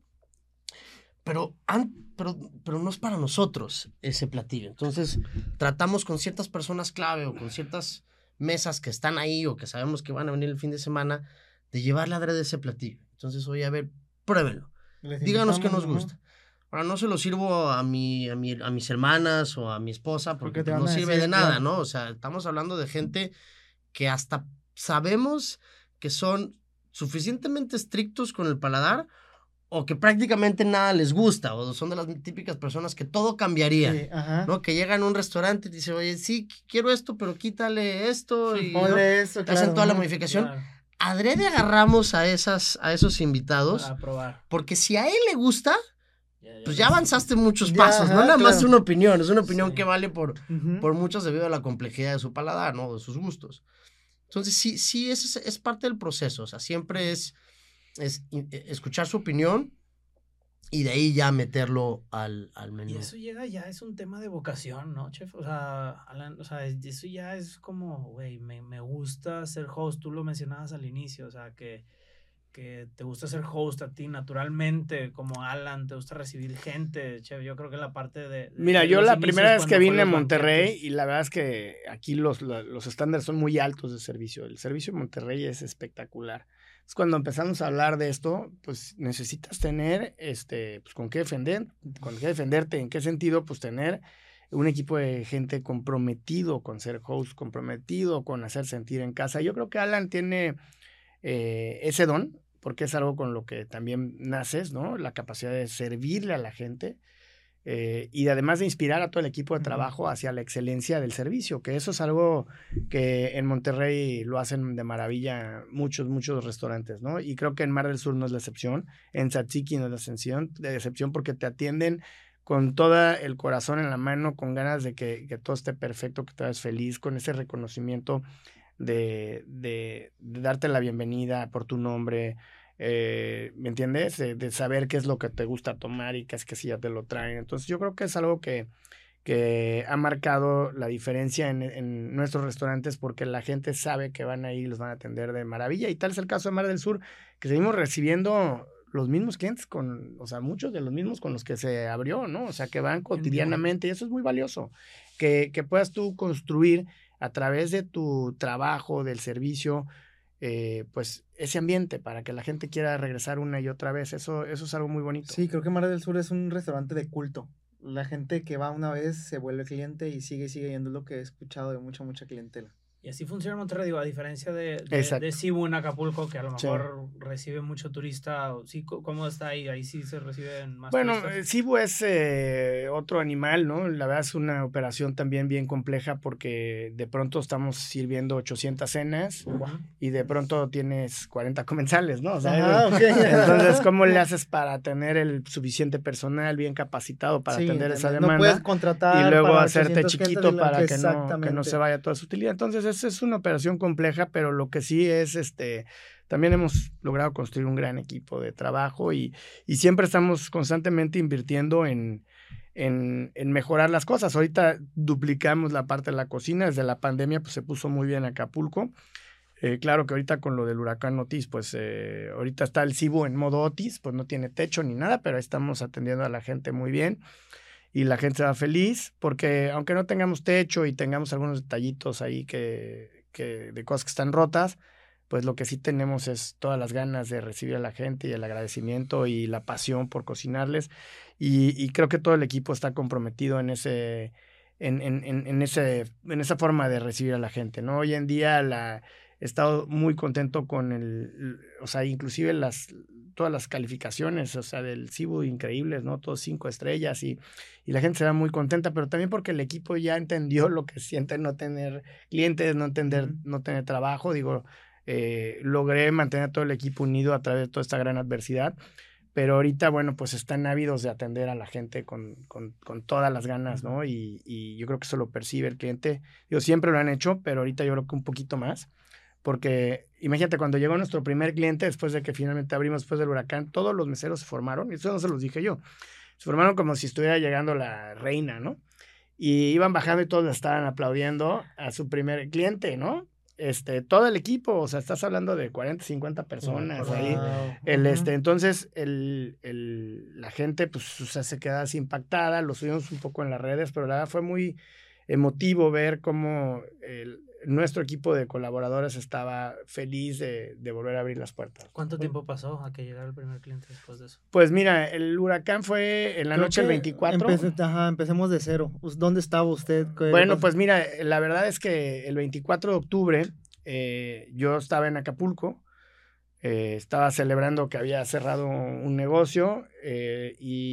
pero, an, pero, pero no es para nosotros ese platillo. Entonces, tratamos con ciertas personas clave o con ciertas mesas que están ahí o que sabemos que van a venir el fin de semana, de llevarle adrede ese platillo. Entonces, oye, a ver, pruébenlo. Díganos qué nos ¿no? gusta. Ahora, no se lo sirvo a, mi, a, mi, a mis hermanas o a mi esposa porque, porque no sirve decir, de nada, claro. ¿no? O sea, estamos hablando de gente que hasta sabemos que son suficientemente estrictos con el paladar o que prácticamente nada les gusta, o son de las típicas personas que todo cambiaría, sí, ¿no? Que llegan a un restaurante y dicen, oye, sí, quiero esto, pero quítale esto, y ¿no? eso, claro, hacen toda ¿no? la modificación. Claro. Adrede agarramos a, esas, a esos invitados, para probar. Porque si a él le gusta, ya, ya pues ya avanzaste muchos pasos, ya, no nada claro. más una opinión, es una opinión sí. que vale por, uh-huh. por muchos debido a la complejidad de su paladar, ¿no? De sus gustos. Entonces, sí, sí, es, es parte del proceso, o sea, siempre es, es escuchar su opinión y de ahí ya meterlo al, al menú. Y eso llega ya, es un tema de vocación, ¿no, chef? O sea, Alan, o sea eso ya es como, güey, me, me gusta ser host, tú lo mencionabas al inicio, o sea, que, que te gusta ser host a ti naturalmente, como Alan, te gusta recibir gente, chef, yo creo que la parte de... de Mira, de yo la primera vez que vine a Monterrey, banquetes. y la verdad es que aquí los, los estándares son muy altos de servicio, el servicio en Monterrey es espectacular. Entonces, cuando empezamos a hablar de esto, pues necesitas tener, este, pues con qué defender, con qué defenderte, en qué sentido, pues tener un equipo de gente comprometido con ser host, comprometido con hacer sentir en casa. Yo creo que Alan tiene eh, ese don, porque es algo con lo que también naces, ¿no? La capacidad de servirle a la gente. Eh, y además de inspirar a todo el equipo de trabajo hacia la excelencia del servicio, que eso es algo que en Monterrey lo hacen de maravilla muchos, muchos restaurantes, ¿no? Y creo que en Mar del Sur no es la excepción, en Tzatziki no es la excepción, de excepción porque te atienden con todo el corazón en la mano, con ganas de que, que todo esté perfecto, que te vayas feliz, con ese reconocimiento de, de, de darte la bienvenida por tu nombre. Eh, ¿me entiendes? De, de saber qué es lo que te gusta tomar y qué es que si ya te lo traen. Entonces yo creo que es algo que, que ha marcado la diferencia en, en nuestros restaurantes porque la gente sabe que van ahí y los van a atender de maravilla. Y tal es el caso de Mar del Sur, que seguimos recibiendo los mismos clientes, con, o sea, muchos de los mismos con los que se abrió, ¿no? O sea, que van cotidianamente y eso es muy valioso. Que, que puedas tú construir a través de tu trabajo, del servicio, Eh, pues ese ambiente para que la gente quiera regresar una y otra vez, eso, eso es algo muy bonito. Sí, creo que Mar del Sur es un restaurante de culto. La gente que va una vez se vuelve cliente y sigue, sigue yendo, es lo que he escuchado de mucha, mucha clientela. Y así funciona en Monterrey, digo, a diferencia de, de, de Cibu en Acapulco, que a lo mejor sí. recibe mucho turista. Sí, ¿cómo está ahí? Ahí sí se reciben más bueno, turistas. Bueno, Cibu es eh, otro animal, ¿no? La verdad es una operación también bien compleja porque de pronto estamos sirviendo ochocientas cenas uh-huh. y de pronto tienes cuarenta comensales, ¿no? O sea, ah, okay. Entonces, ¿cómo le haces para tener el suficiente personal bien capacitado para sí, atender esa demanda? No puedes contratar y luego para hacerte chiquito para que, que, no, que no se vaya toda su utilidad. Entonces, esa es una operación compleja, pero lo que sí es, este, también hemos logrado construir un gran equipo de trabajo y, y siempre estamos constantemente invirtiendo en, en, en mejorar las cosas. Ahorita duplicamos la parte de la cocina, desde la pandemia pues se puso muy bien Acapulco. Eh, claro que ahorita con lo del huracán Otis, pues eh, ahorita está el Cibu en modo Otis, pues no tiene techo ni nada, pero estamos atendiendo a la gente muy bien. Y la gente se va feliz, porque aunque no tengamos techo y tengamos algunos detallitos ahí que, que de cosas que están rotas, pues lo que sí tenemos es todas las ganas de recibir a la gente y el agradecimiento y la pasión por cocinarles. Y, y creo que todo el equipo está comprometido en ese, en, en, en, en ese, en esa forma de recibir a la gente, ¿no? Hoy en día la, he estado muy contento con el, o sea, inclusive las, todas las calificaciones, o sea, del Cibu increíbles, ¿no? Todos cinco estrellas y, y la gente se va muy contenta, pero también porque el equipo ya entendió lo que siente no tener clientes, no, entender, uh-huh. no tener trabajo, digo, eh, logré mantener a todo el equipo unido a través de toda esta gran adversidad, pero ahorita, bueno, pues están ávidos de atender a la gente con, con, con todas las ganas, ¿no? Y, y yo creo que eso lo percibe el cliente. Digo, siempre lo han hecho, pero ahorita yo creo que un poquito más. Porque imagínate, cuando llegó nuestro primer cliente, después de que finalmente abrimos después del huracán, todos los meseros se formaron, y eso no se los dije yo, se formaron como si estuviera llegando la reina, ¿no? Y iban bajando y todos estaban aplaudiendo a su primer cliente, ¿no? Este, todo el equipo, o sea, estás hablando de cuarenta, cincuenta personas wow. ahí. El, uh-huh. este, entonces, el, el, la gente, pues, o sea, se queda así impactada, lo subimos un poco en las redes, pero la verdad fue muy emotivo ver cómo el, nuestro equipo de colaboradores estaba feliz de, de volver a abrir las puertas. ¿Cuánto tiempo pasó a que llegara el primer cliente después de eso? Pues mira, el huracán fue en la Creo noche del veinticuatro. Empecé, ajá, empecemos de cero. ¿Dónde estaba usted? Bueno, pues mira, la verdad es que el veinticuatro de octubre eh, yo estaba en Acapulco, eh, estaba celebrando que había cerrado un negocio eh,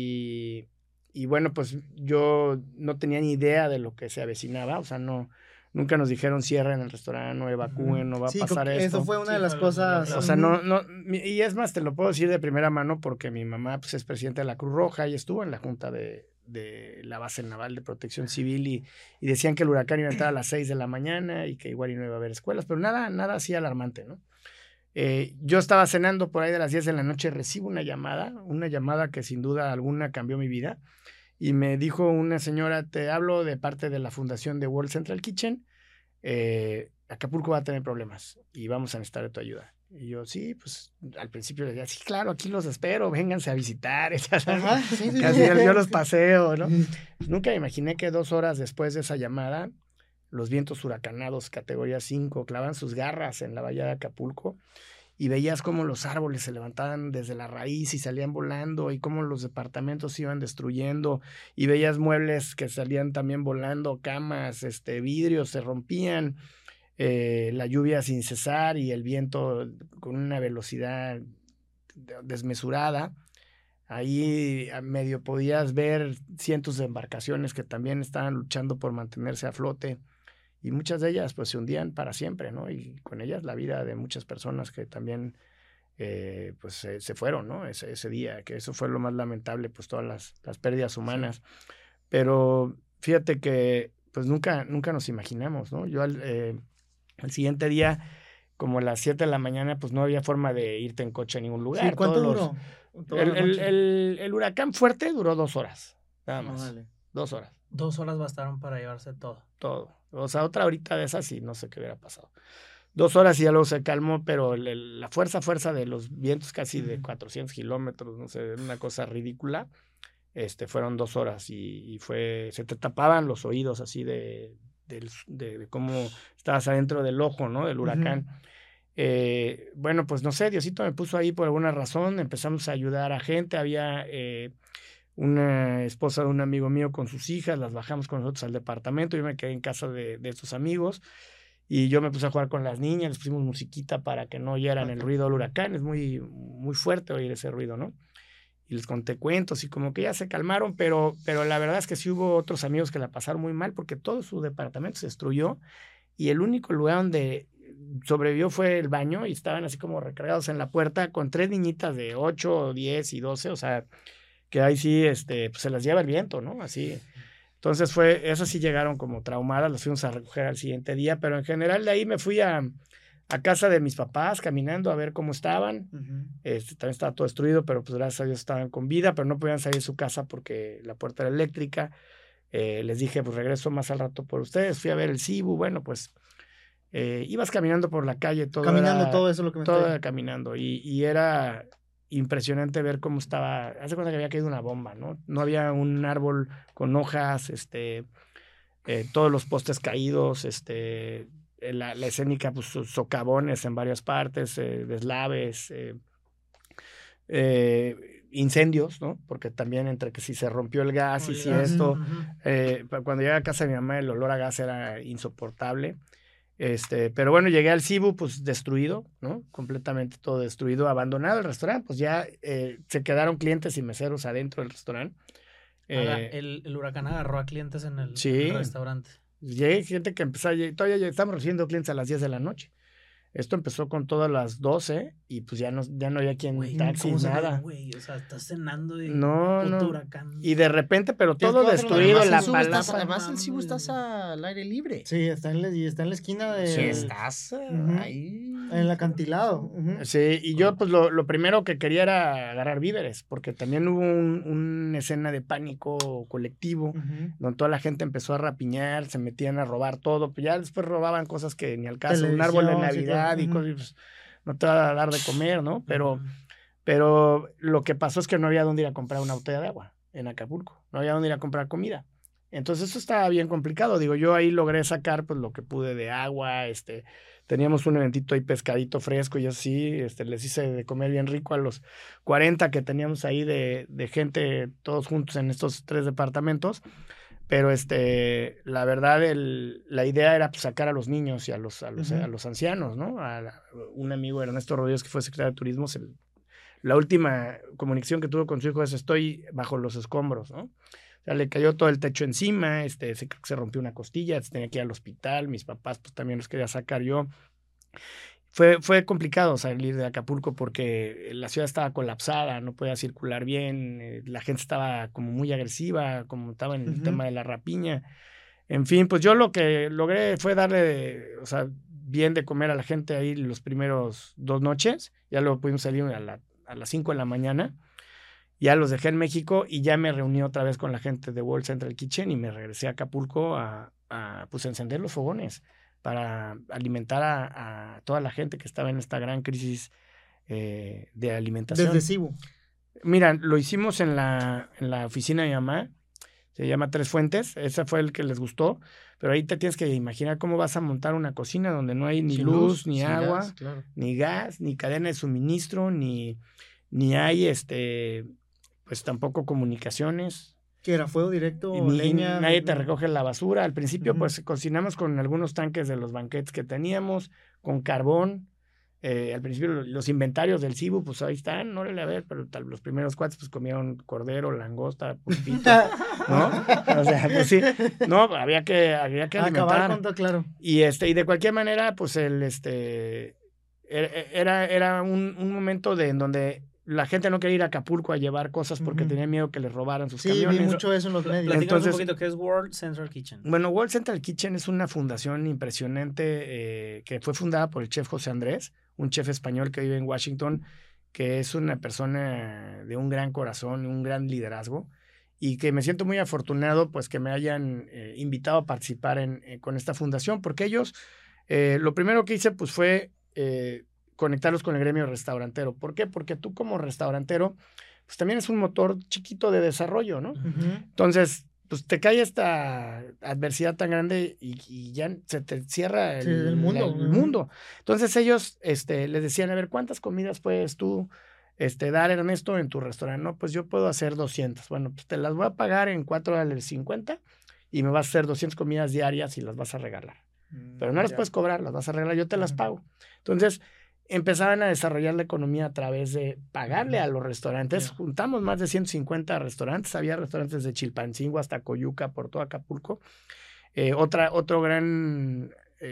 y, y bueno, pues yo no tenía ni idea de lo que se avecinaba, o sea, no... Nunca nos dijeron cierren el restaurante, no evacúen, no va sí, a pasar esto. Eso fue una sí, de las cosas. O sea, no, no, y es más, te lo puedo decir de primera mano porque mi mamá pues, es presidenta de la Cruz Roja y estuvo en la junta de, de la base naval de protección civil y, y decían que el huracán iba a entrar a las seis de la mañana y que igual y no iba a haber escuelas, pero nada, nada así alarmante, ¿no? Eh, yo estaba cenando por ahí de las diez de la noche, recibo una llamada, una llamada que sin duda alguna cambió mi vida. Y me dijo una señora, te hablo de parte de la fundación de World Central Kitchen, eh, Acapulco va a tener problemas y vamos a necesitar de tu ayuda. Y yo, sí, pues al principio le decía, sí, claro, aquí los espero, vénganse a visitar. Ajá, sí, sí, Casi sí. Yo los paseo, ¿no? Nunca me imaginé que dos horas después de esa llamada, los vientos huracanados, categoría cinco, clavan sus garras en la bahía de Acapulco. Y veías cómo los árboles se levantaban desde la raíz y salían volando y cómo los departamentos se iban destruyendo y veías muebles que salían también volando, camas, este, vidrios se rompían, eh, la lluvia sin cesar y el viento con una velocidad desmesurada. Ahí medio podías ver cientos de embarcaciones que también estaban luchando por mantenerse a flote. Y muchas de ellas pues se hundían para siempre, ¿no? Y con ellas la vida de muchas personas que también eh, pues se, se fueron, ¿no? Ese, ese día, que eso fue lo más lamentable, pues todas las, las pérdidas humanas. Sí. Pero fíjate que pues nunca, nunca nos imaginamos, ¿no? Yo al, eh, al siguiente día, como a las siete de la mañana, pues no había forma de irte en coche a ningún lugar. Sí, ¿cuánto Todos duró? Los, el, el, el, el huracán fuerte duró dos horas, nada más. Oh, vale. Dos horas. Dos horas bastaron para llevarse todo. Todo. O sea, otra horita de esas y no sé qué hubiera pasado. Dos horas y ya luego se calmó, pero el, el, la fuerza, fuerza de los vientos casi de cuatrocientos kilómetros, no sé, una cosa ridícula, este, fueron dos horas y, y fue, se te tapaban los oídos así de, de, de, de cómo estabas adentro del ojo, ¿no? Del huracán. Uh-huh. Eh, bueno, pues no sé, Diosito me puso ahí por alguna razón, empezamos a ayudar a gente, había... Eh, una esposa de un amigo mío con sus hijas, las bajamos con nosotros al departamento, yo me quedé en casa de, de estos amigos y yo me puse a jugar con las niñas, les pusimos musiquita para que no oyeran el ruido del huracán, es muy, muy fuerte oír ese ruido, ¿no? Y les conté cuentos y como que ya se calmaron, pero, pero la verdad es que sí hubo otros amigos que la pasaron muy mal porque todo su departamento se destruyó y el único lugar donde sobrevivió fue el baño y estaban así como recargados en la puerta con tres niñitas de ocho, diez y doce, o sea... que ahí sí, este, pues se las lleva el viento, ¿no? Así. Entonces fue, esas sí llegaron como traumadas, las fuimos a recoger al siguiente día, pero en general de ahí me fui a, a casa de mis papás caminando a ver cómo estaban. Uh-huh. Este, también estaba todo destruido, pero pues gracias a Dios estaban con vida, pero no podían salir de su casa porque la puerta era eléctrica. Eh, les dije, pues regreso más al rato por ustedes, fui a ver el Cibu, bueno, pues eh, ibas caminando por la calle, todo Caminando era, todo eso lo que me todo estoy... era caminando y, y era... impresionante ver cómo estaba, hace cuenta que había caído una bomba, ¿no? No había un árbol con hojas, este, eh, todos los postes caídos, este, la, la escénica, pues socavones en varias partes, eh, deslaves, eh, eh, incendios, ¿no? Porque también entre que si se rompió el gas oh, y si gas. esto, uh-huh. eh, cuando llegué a casa de mi mamá el olor a gas era insoportable. Este, pero bueno, llegué al Cibu, pues destruido, ¿no? Completamente todo destruido, abandonado el restaurante, pues ya eh, se quedaron clientes y meseros adentro del restaurante. Aga- Eh, el, el huracán agarró a clientes en el, en Sí. el restaurante. Llegué, gente que empezó, a lleg- todavía ya estamos recibiendo clientes a las diez de la noche. Esto empezó con todas las doce y pues ya no, ya no había quien Güey, taxi, ¿cómo se ve, nada. güey? O sea, estás cenando y No, puto no. huracán. Y de repente, pero Tienes todo que bajar una- destruido, Además, la el Cibu estás- palapa. además el Cibu mames. estás al aire libre. Sí, está en la, y está en la esquina de... Sí, estás eh, Ujú. ahí. En el acantilado. Ujú. Sí, y yo pues lo, lo primero que quería era agarrar víveres, porque también hubo un- una escena de pánico colectivo, Ujú. donde toda la gente empezó a rapiñar, se metían a robar todo, pues ya después robaban cosas que ni al caso, un árbol de Televisión, sí, Navidad claro. y Ujú. cosas, y, pues, no te va a dar de comer, ¿no? Pero, Ujú. pero lo que pasó es que no había dónde ir a comprar una botella de agua en Acapulco, no había dónde ir a comprar comida. Entonces eso estaba bien complicado, digo, yo ahí logré sacar pues lo que pude de agua, este, teníamos un eventito ahí pescadito fresco y así, este, les hice de comer bien rico a los cuarenta que teníamos ahí de, de gente todos juntos en estos tres departamentos, pero este, la verdad, el, la idea era pues, sacar a los niños y a los, a los, Ujú. a los ancianos, ¿no? A la- un amigo, Ernesto Rodríguez, que fue secretario de Turismo, se- la última comunicación que tuvo con su hijo es: estoy bajo los escombros, ¿no? O sea, le cayó todo el techo encima, este, se, se rompió una costilla, se tenía que ir al hospital, mis papás pues también los quería sacar yo. Fue, fue complicado salir de Acapulco porque la ciudad estaba colapsada, no podía circular bien, eh, la gente estaba como muy agresiva, como estaba en el Ujú. tema de la rapiña. En fin, pues yo lo que logré fue darle, o sea, bien de comer a la gente ahí los primeros dos noches, ya luego pudimos salir a, la- a las cinco de la mañana. Ya los dejé en México y ya me reuní otra vez con la gente de World Central Kitchen y me regresé a Acapulco a, a pues, encender los fogones para alimentar a, a toda la gente que estaba en esta gran crisis eh, de alimentación. Desde Cibu. Mira, lo hicimos en la, en la oficina de mi mamá, se llama Tres Fuentes, ese fue el que les gustó, pero ahí te tienes que imaginar cómo vas a montar una cocina donde no hay ni Sin luz, ni sin agua, gas, claro. ni gas, ni cadena de suministro, ni, ni hay este pues tampoco comunicaciones. Que era fuego directo o Ni, leña. nadie te no. recoge la basura. Al principio, Ujú. pues cocinamos con algunos tanques de los banquetes que teníamos, con carbón. Eh, al principio, los inventarios del Cibu, pues ahí están, no le a ver, pero tal, los primeros cuates, pues comieron cordero, langosta, pulpito, ¿no? O sea, pues sí, no, había que, había que Acabar alimentar. con todo, claro. Y este, y de cualquier manera, pues el este e- era, era un, un momento de en donde la gente no quería ir a Acapulco a llevar cosas porque Ujú. tenía miedo que les robaran sus Sí, camiones. vi mucho eso en los Pla- medios. Platícanos Entonces- un poquito, ¿qué es World Central Kitchen? Bueno, World Central Kitchen es una fundación impresionante eh, que fue fundada por el chef José Andrés, un chef español que vive en Washington, que es una persona de un gran corazón, un gran liderazgo, y que me siento muy afortunado pues que me hayan eh, invitado a participar en, eh, con esta fundación, porque ellos, eh, lo primero que hice pues fue eh, conectarlos con el gremio restaurantero. ¿Por qué? Porque tú como restaurantero, pues también es un motor chiquito de desarrollo, ¿no? Ujú. Entonces, pues te cae esta adversidad tan grande y, y ya se te cierra el, Sí, el mundo. la- el Ujú. mundo. Entonces ellos este, les decían, a ver, ¿cuántas comidas puedes tú este, dar, Ernesto, en tu restaurante? No, pues yo puedo hacer doscientas. Bueno, pues te las voy a pagar en cuatro dólares cincuenta y me vas a hacer doscientas comidas diarias y las vas a regalar. Pero no las Ya. puedes cobrar, las vas a regalar, yo te las Ujú. pago. Entonces, empezaban a desarrollar la economía a través de pagarle Ujú. a los restaurantes. Ya. Juntamos más de ciento cincuenta restaurantes, había restaurantes de Chilpancingo hasta Coyuca, por todo Acapulco. Eh, otra, otro gran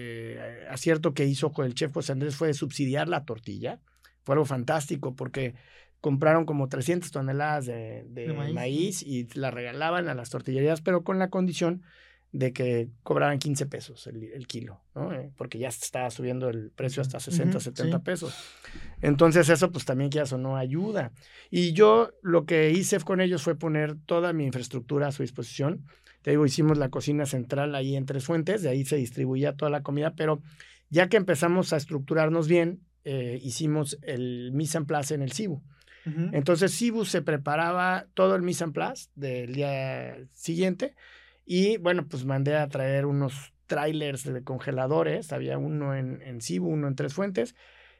eh, acierto que hizo con el chef José Andrés fue subsidiar la tortilla. Fue algo fantástico porque compraron como trescientas toneladas de, de De maíz. maíz y la regalaban a las tortillerías, pero con la condición de que cobraran quince pesos el, el kilo, ¿no? Eh, porque ya estaba subiendo el precio hasta sesenta, Ujú, setenta sí. pesos. Entonces eso pues también quieras o no ayuda. Y yo lo que hice con ellos fue poner toda mi infraestructura a su disposición. Te digo, hicimos la cocina central ahí en Tres Fuentes, de ahí se distribuía toda la comida, pero ya que empezamos a estructurarnos bien, eh, hicimos el mise en place en el Cibu. Ujú. Entonces Cibu se preparaba todo el mise en place del día siguiente y bueno, pues mandé a traer unos trailers de congeladores, había uno en, en Cibu, uno en Tres Fuentes,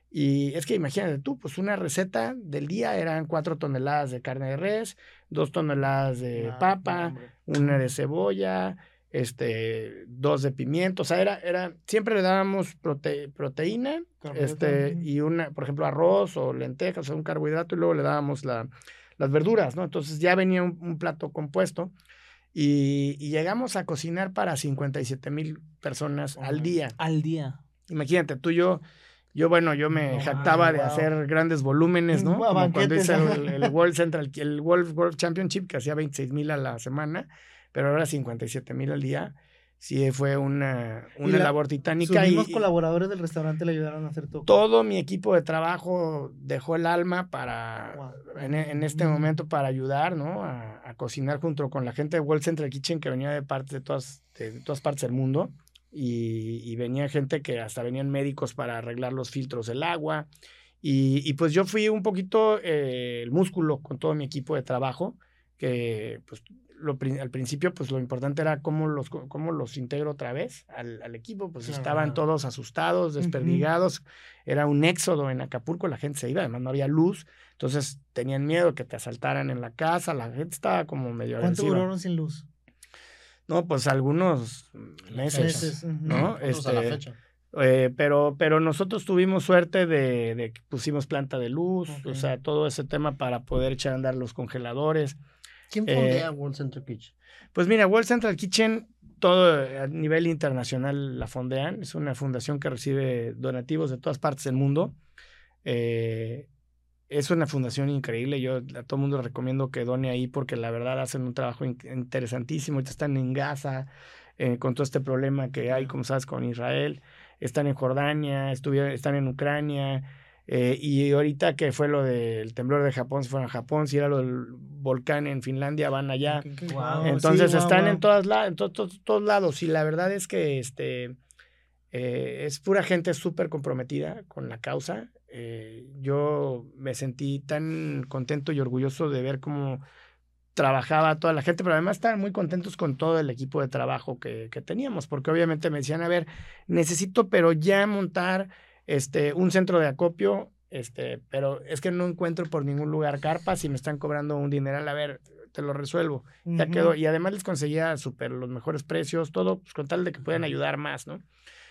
y es que imagínate tú, pues una receta del día eran cuatro toneladas de carne de res, dos toneladas de Ah, papa, hombre. una de cebolla, este, dos de pimiento, o sea, era, era, siempre le dábamos prote, proteína, este, y una, por ejemplo, arroz o lentejas o un carbohidrato, y luego le dábamos la, las verduras, ¿no? Entonces ya venía un, un plato compuesto, y, y llegamos a cocinar para cincuenta y siete mil personas wow. al día. Al día. Imagínate, tú y yo, yo, bueno, yo me no, jactaba ay, de wow. hacer grandes volúmenes, ¿no? Como cuando hice el, el World Central, el World, World Championship, que hacía veintiséis mil a la semana, pero ahora cincuenta y siete mil al día. Sí, fue una, una la, labor titánica. Sus mismos y, colaboradores del restaurante le ayudaron a hacer todo. Todo mi equipo de trabajo dejó el alma para, wow. en, en este mm. momento, para ayudar, ¿no? A, a cocinar junto con la gente de World Central Kitchen, que venía de, partes, de, todas, de, de todas partes del mundo. Y, y venía gente que hasta venían médicos para arreglar los filtros del agua. Y, y pues yo fui un poquito eh, el músculo con todo mi equipo de trabajo, que pues lo, al principio pues lo importante era cómo los, cómo los integro otra vez al, al equipo, pues claro, estaban claro. todos asustados, desperdigados, uh-huh. era un éxodo en Acapulco, la gente se iba, además no había luz, entonces tenían miedo que te asaltaran en la casa, la gente estaba como medio ¿Cuánto agresiva. duraron sin luz? No, pues algunos meses, meses uh-huh. ¿no? Este, a la fecha. Eh, pero, pero nosotros tuvimos suerte de, de que pusimos planta de luz, okay. o sea, todo ese tema para poder echar a andar los congeladores. ¿Quién fondea eh, World Central Kitchen? Pues mira, World Central Kitchen, todo a nivel internacional la fondean, es una fundación que recibe donativos de todas partes del mundo. Eh, es una fundación increíble, yo a todo el mundo les recomiendo que done ahí porque la verdad hacen un trabajo in- interesantísimo. Ahorita están en Gaza eh, con todo este problema que hay, como sabes, con Israel. Están en Jordania, estuvieron, están en Ucrania, eh, y ahorita que fue lo del temblor de Japón, se fueron a Japón, si era lo del volcán en Finlandia, van allá. Wow. Entonces sí, están wow, wow. en todas la, en to, to, todos lados, y la verdad es que este eh, es pura gente súper comprometida con la causa. Eh, yo me sentí tan contento y orgulloso de ver cómo trabajaba toda la gente, pero además estaban muy contentos con todo el equipo de trabajo que, que teníamos, porque obviamente me decían, a ver, necesito pero ya montar este, un centro de acopio, este, pero es que no encuentro por ningún lugar carpas y me están cobrando un dineral, a ver, te lo resuelvo. Uh-huh. Ya quedó, y además les conseguía súper los mejores precios, todo pues, con tal de que puedan ayudar más, ¿no?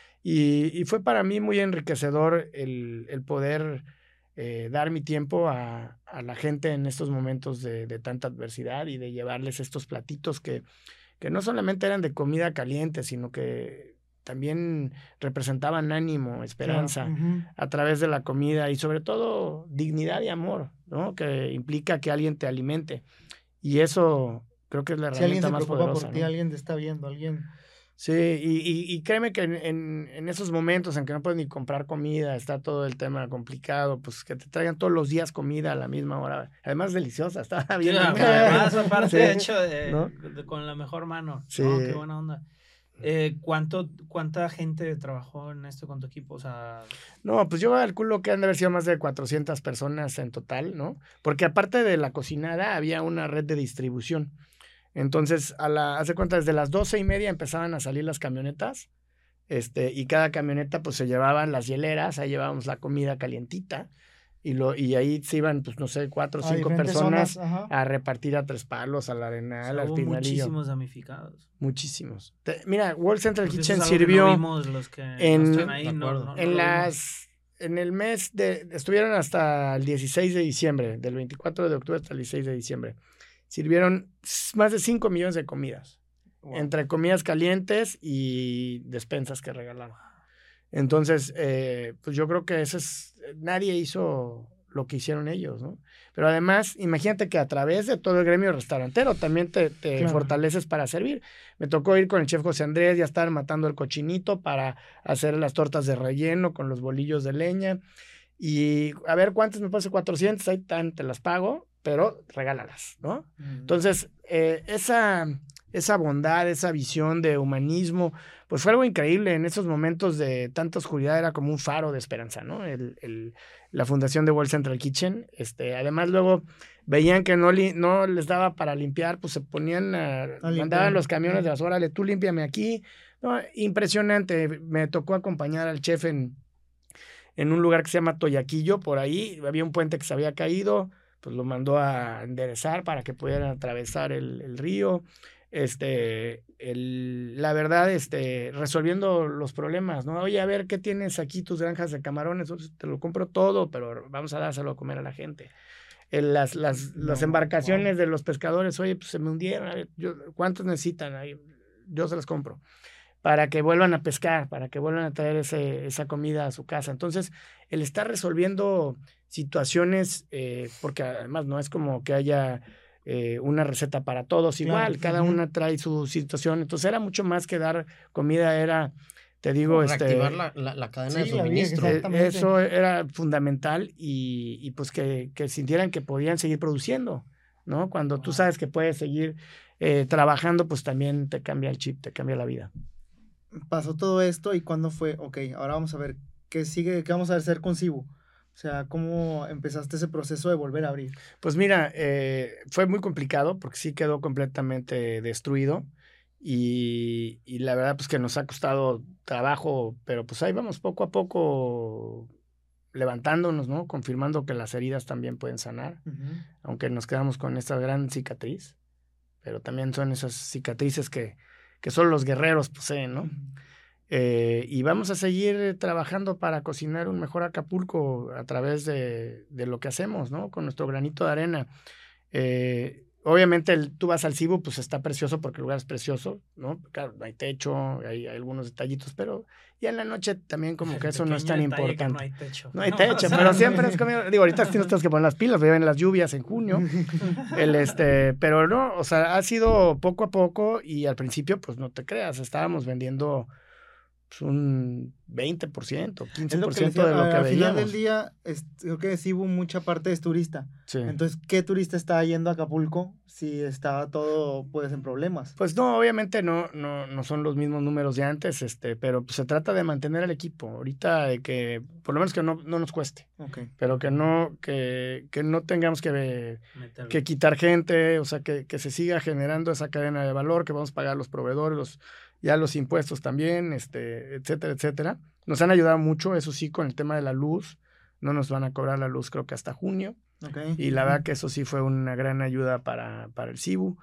Y, y fue para mí muy enriquecedor el, el poder Eh, dar mi tiempo a, a la gente en estos momentos de, de tanta adversidad y de llevarles estos platitos que, que no solamente eran de comida caliente, sino que también representaban ánimo, esperanza, claro. uh-huh. a través de la comida y sobre todo dignidad y amor, ¿no? Que implica que alguien te alimente. Y eso creo que es la herramienta más poderosa. Si alguien se preocupa por ti, ¿no? Alguien te está viendo, alguien... Sí, y, y, y créeme que en, en, en esos momentos en que no puedes ni comprar comida, está todo el tema complicado, pues que te traigan todos los días comida a la misma hora. Además, deliciosa, estaba bien. Sí, además, aparte, sí, de hecho, de, ¿no? de, con la mejor mano. Sí. ¿No? Qué buena onda. Eh, ¿cuánto, ¿Cuánta gente trabajó en esto con tu equipo? O sea... No, pues yo calculo que han de haber sido más de cuatrocientas personas en total, ¿no? Porque aparte de la cocinada, había una red de distribución. Entonces, a la, hace cuenta, desde las doce y media empezaban a salir las camionetas, este, y cada camioneta, pues, se llevaban las hieleras, ahí llevábamos la comida calientita, y lo, y ahí se iban, pues, no sé, cuatro o cinco personas a repartir a Tres Palos, al Arenal, al Pinalillo. Muchísimos damnificados. Muchísimos. Te, mira, World Central pues Kitchen sirvió que no los que en, no ahí, no, no, en no las... En el mes de... Estuvieron hasta el dieciséis de diciembre, del veinticuatro de octubre hasta el dieciséis de diciembre. Sirvieron más de cinco millones de comidas, wow. entre comidas calientes y despensas que regalaron. Entonces, eh, pues yo creo que eso es, nadie hizo lo que hicieron ellos, ¿no? Pero además, imagínate que a través de todo el gremio restaurantero también te, te claro. fortaleces para servir. Me tocó ir con el chef José Andrés, ya estar matando el cochinito para hacer las tortas de relleno con los bolillos de leña. Y a ver, ¿cuántas me puse? cuatrocientas, ahí tan, te las pago, pero regálalas, ¿no? Mm. Entonces, eh, esa, esa bondad, esa visión de humanismo, pues fue algo increíble. En esos momentos de tanta oscuridad era como un faro de esperanza, ¿no? El, el, la fundación de World Central Kitchen. Este, además, luego veían que no, li, no les daba para limpiar, pues se ponían, a, a mandaban los camiones de basura, órale, tú límpiame aquí. No, impresionante. Me tocó acompañar al chef en, en un lugar que se llama Toyaquillo, por ahí. Había un puente que se había caído, pues lo mandó a enderezar para que pudieran atravesar el, el río. este, el, la verdad, este, resolviendo los problemas, ¿no? Oye, a ver, ¿qué tienes aquí tus granjas de camarones? Te lo compro todo, pero vamos a dárselo a comer a la gente. El, las, las, No, las embarcaciones wow. de los pescadores, oye, pues se me hundieron, a ver, yo, ¿cuántos necesitan? Ahí, yo se los compro, para que vuelvan a pescar, para que vuelvan a traer ese, esa comida a su casa. Entonces, el estar resolviendo situaciones, eh, porque además no es como que haya eh, una receta para todos igual, Claro. cada Ujú. una trae su situación, entonces era mucho más que dar comida, era, te digo, Reactivar este... la, la, la cadena Sí, de la vida, suministro. Eh, exactamente. Eso era fundamental y, y pues que, que sintieran que podían seguir produciendo, ¿no? Cuando tú Wow. sabes que puedes seguir eh, trabajando, pues también te cambia el chip, te cambia la vida. Pasó todo esto y cuándo fue, ok, ahora vamos a ver qué sigue, qué vamos a hacer con Cibu. O sea, ¿cómo empezaste ese proceso de volver a abrir? Pues mira, eh, fue muy complicado porque sí quedó completamente destruido y, y la verdad pues que nos ha costado trabajo, pero pues ahí vamos poco a poco levantándonos, ¿no? Confirmando que las heridas también pueden sanar, Ujú. aunque nos quedamos con esta gran cicatriz, pero también son esas cicatrices que, que solo los guerreros poseen, ¿no? Ujú. Eh, y vamos a seguir trabajando para cocinar un mejor Acapulco a través de, de lo que hacemos, ¿no? Con nuestro granito de arena. Eh, obviamente el, tú vas al Cibu, pues está precioso porque el lugar es precioso, ¿no? Claro, hay techo, hay, hay algunos detallitos, pero ya en la noche también como que El eso no es tan pequeño detalle que importante. No hay techo. No hay techo, pero siempre es comida. Digo, ahorita tienes que poner las pilas, vienen las lluvias en junio. El este, pero no, o sea, ha sido poco a poco y al principio, pues no te creas, estábamos vendiendo pues, un veinte por ciento, Es quince lo por que les ciento decía, de lo que al final veíamos. del día, es- creo que Cibu mucha parte es turista. Sí. Entonces, ¿qué turista está yendo a Acapulco si estaba todo, pues, en problemas? Pues no, obviamente no, no, no son los mismos números de antes, este, pero pues, se trata de mantener al equipo. Ahorita de que, por lo menos que no, no nos cueste, Ok. pero que no, que, que no tengamos que, Meterlo. que quitar gente, o sea, que, que se siga generando esa cadena de valor, que vamos a pagar a los proveedores, los, ya los impuestos también, este, etcétera, etcétera. Nos han ayudado mucho, eso sí, con el tema de la luz. No nos van a cobrar la luz creo que hasta junio. Ok. Y la verdad que eso sí fue una gran ayuda para, para el Cibu.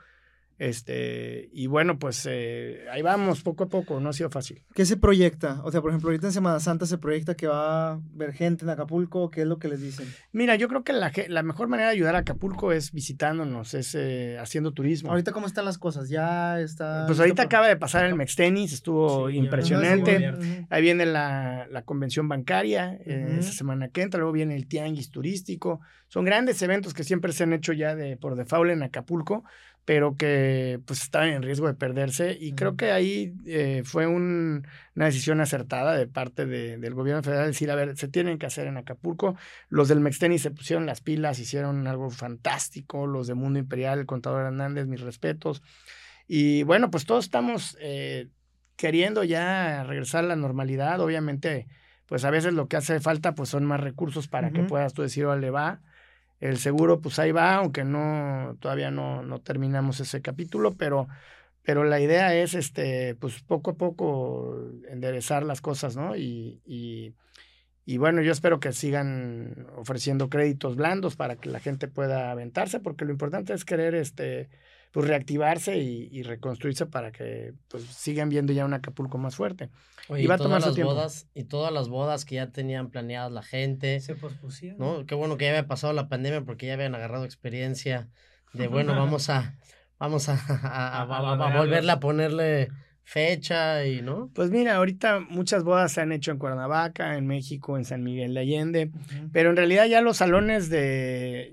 Este, y bueno, pues eh, ahí vamos, poco a poco, no ha sido fácil. ¿Qué se proyecta? O sea, por ejemplo, ahorita en Semana Santa se proyecta que va a ver gente en Acapulco. ¿Qué es lo que les dicen? Mira, yo creo que la, ge- la mejor manera de ayudar a Acapulco es visitándonos, es eh, haciendo turismo. Ahorita, ¿cómo están las cosas? Ya está... Pues listo ahorita para- acaba de pasar el Mextenis, estuvo Sí, ya impresionante. ves, Ajá, sí, abierto. ujú. Ahí viene la, la convención bancaria, eh, Ujú. esa semana que entra, luego viene el tianguis turístico. Son grandes eventos que siempre se han hecho ya de por default en Acapulco, pero que pues estaban en riesgo de perderse. Y creo Ujú. que ahí eh, fue un- una decisión acertada de parte de- del gobierno federal, decir, a ver, se tienen que hacer en Acapulco. Los del Mextenis se pusieron las pilas, hicieron algo fantástico. Los de Mundo Imperial, el contador Hernández, mis respetos. Y bueno, pues todos estamos eh, queriendo ya regresar a la normalidad. Obviamente, pues a veces lo que hace falta pues son más recursos para que Ujú. puedas tú decir, órale, va. El seguro, pues ahí va, aunque no, todavía no, no terminamos ese capítulo, pero, pero la idea es, este, pues poco a poco enderezar las cosas, ¿no? Y, y, y bueno, yo espero que sigan ofreciendo créditos blandos para que la gente pueda aventarse, porque lo importante es querer, este, pues reactivarse y, y reconstruirse para que, pues, sigan viendo ya un Acapulco más fuerte. Oye, Y va a todas tomar su las tiempo. bodas, y todas las bodas que ya tenían planeadas la gente, Se pospusieron. ¿no? Qué bueno que ya había pasado la pandemia porque ya habían agarrado experiencia de, bueno, vamos a, vamos a, a, a, A- a a- a alargarlos. volverle a ponerle fecha y, ¿no? Pues mira, ahorita muchas bodas se han hecho en Cuernavaca, en México, en San Miguel de Allende, Ujú. pero en realidad ya los salones de,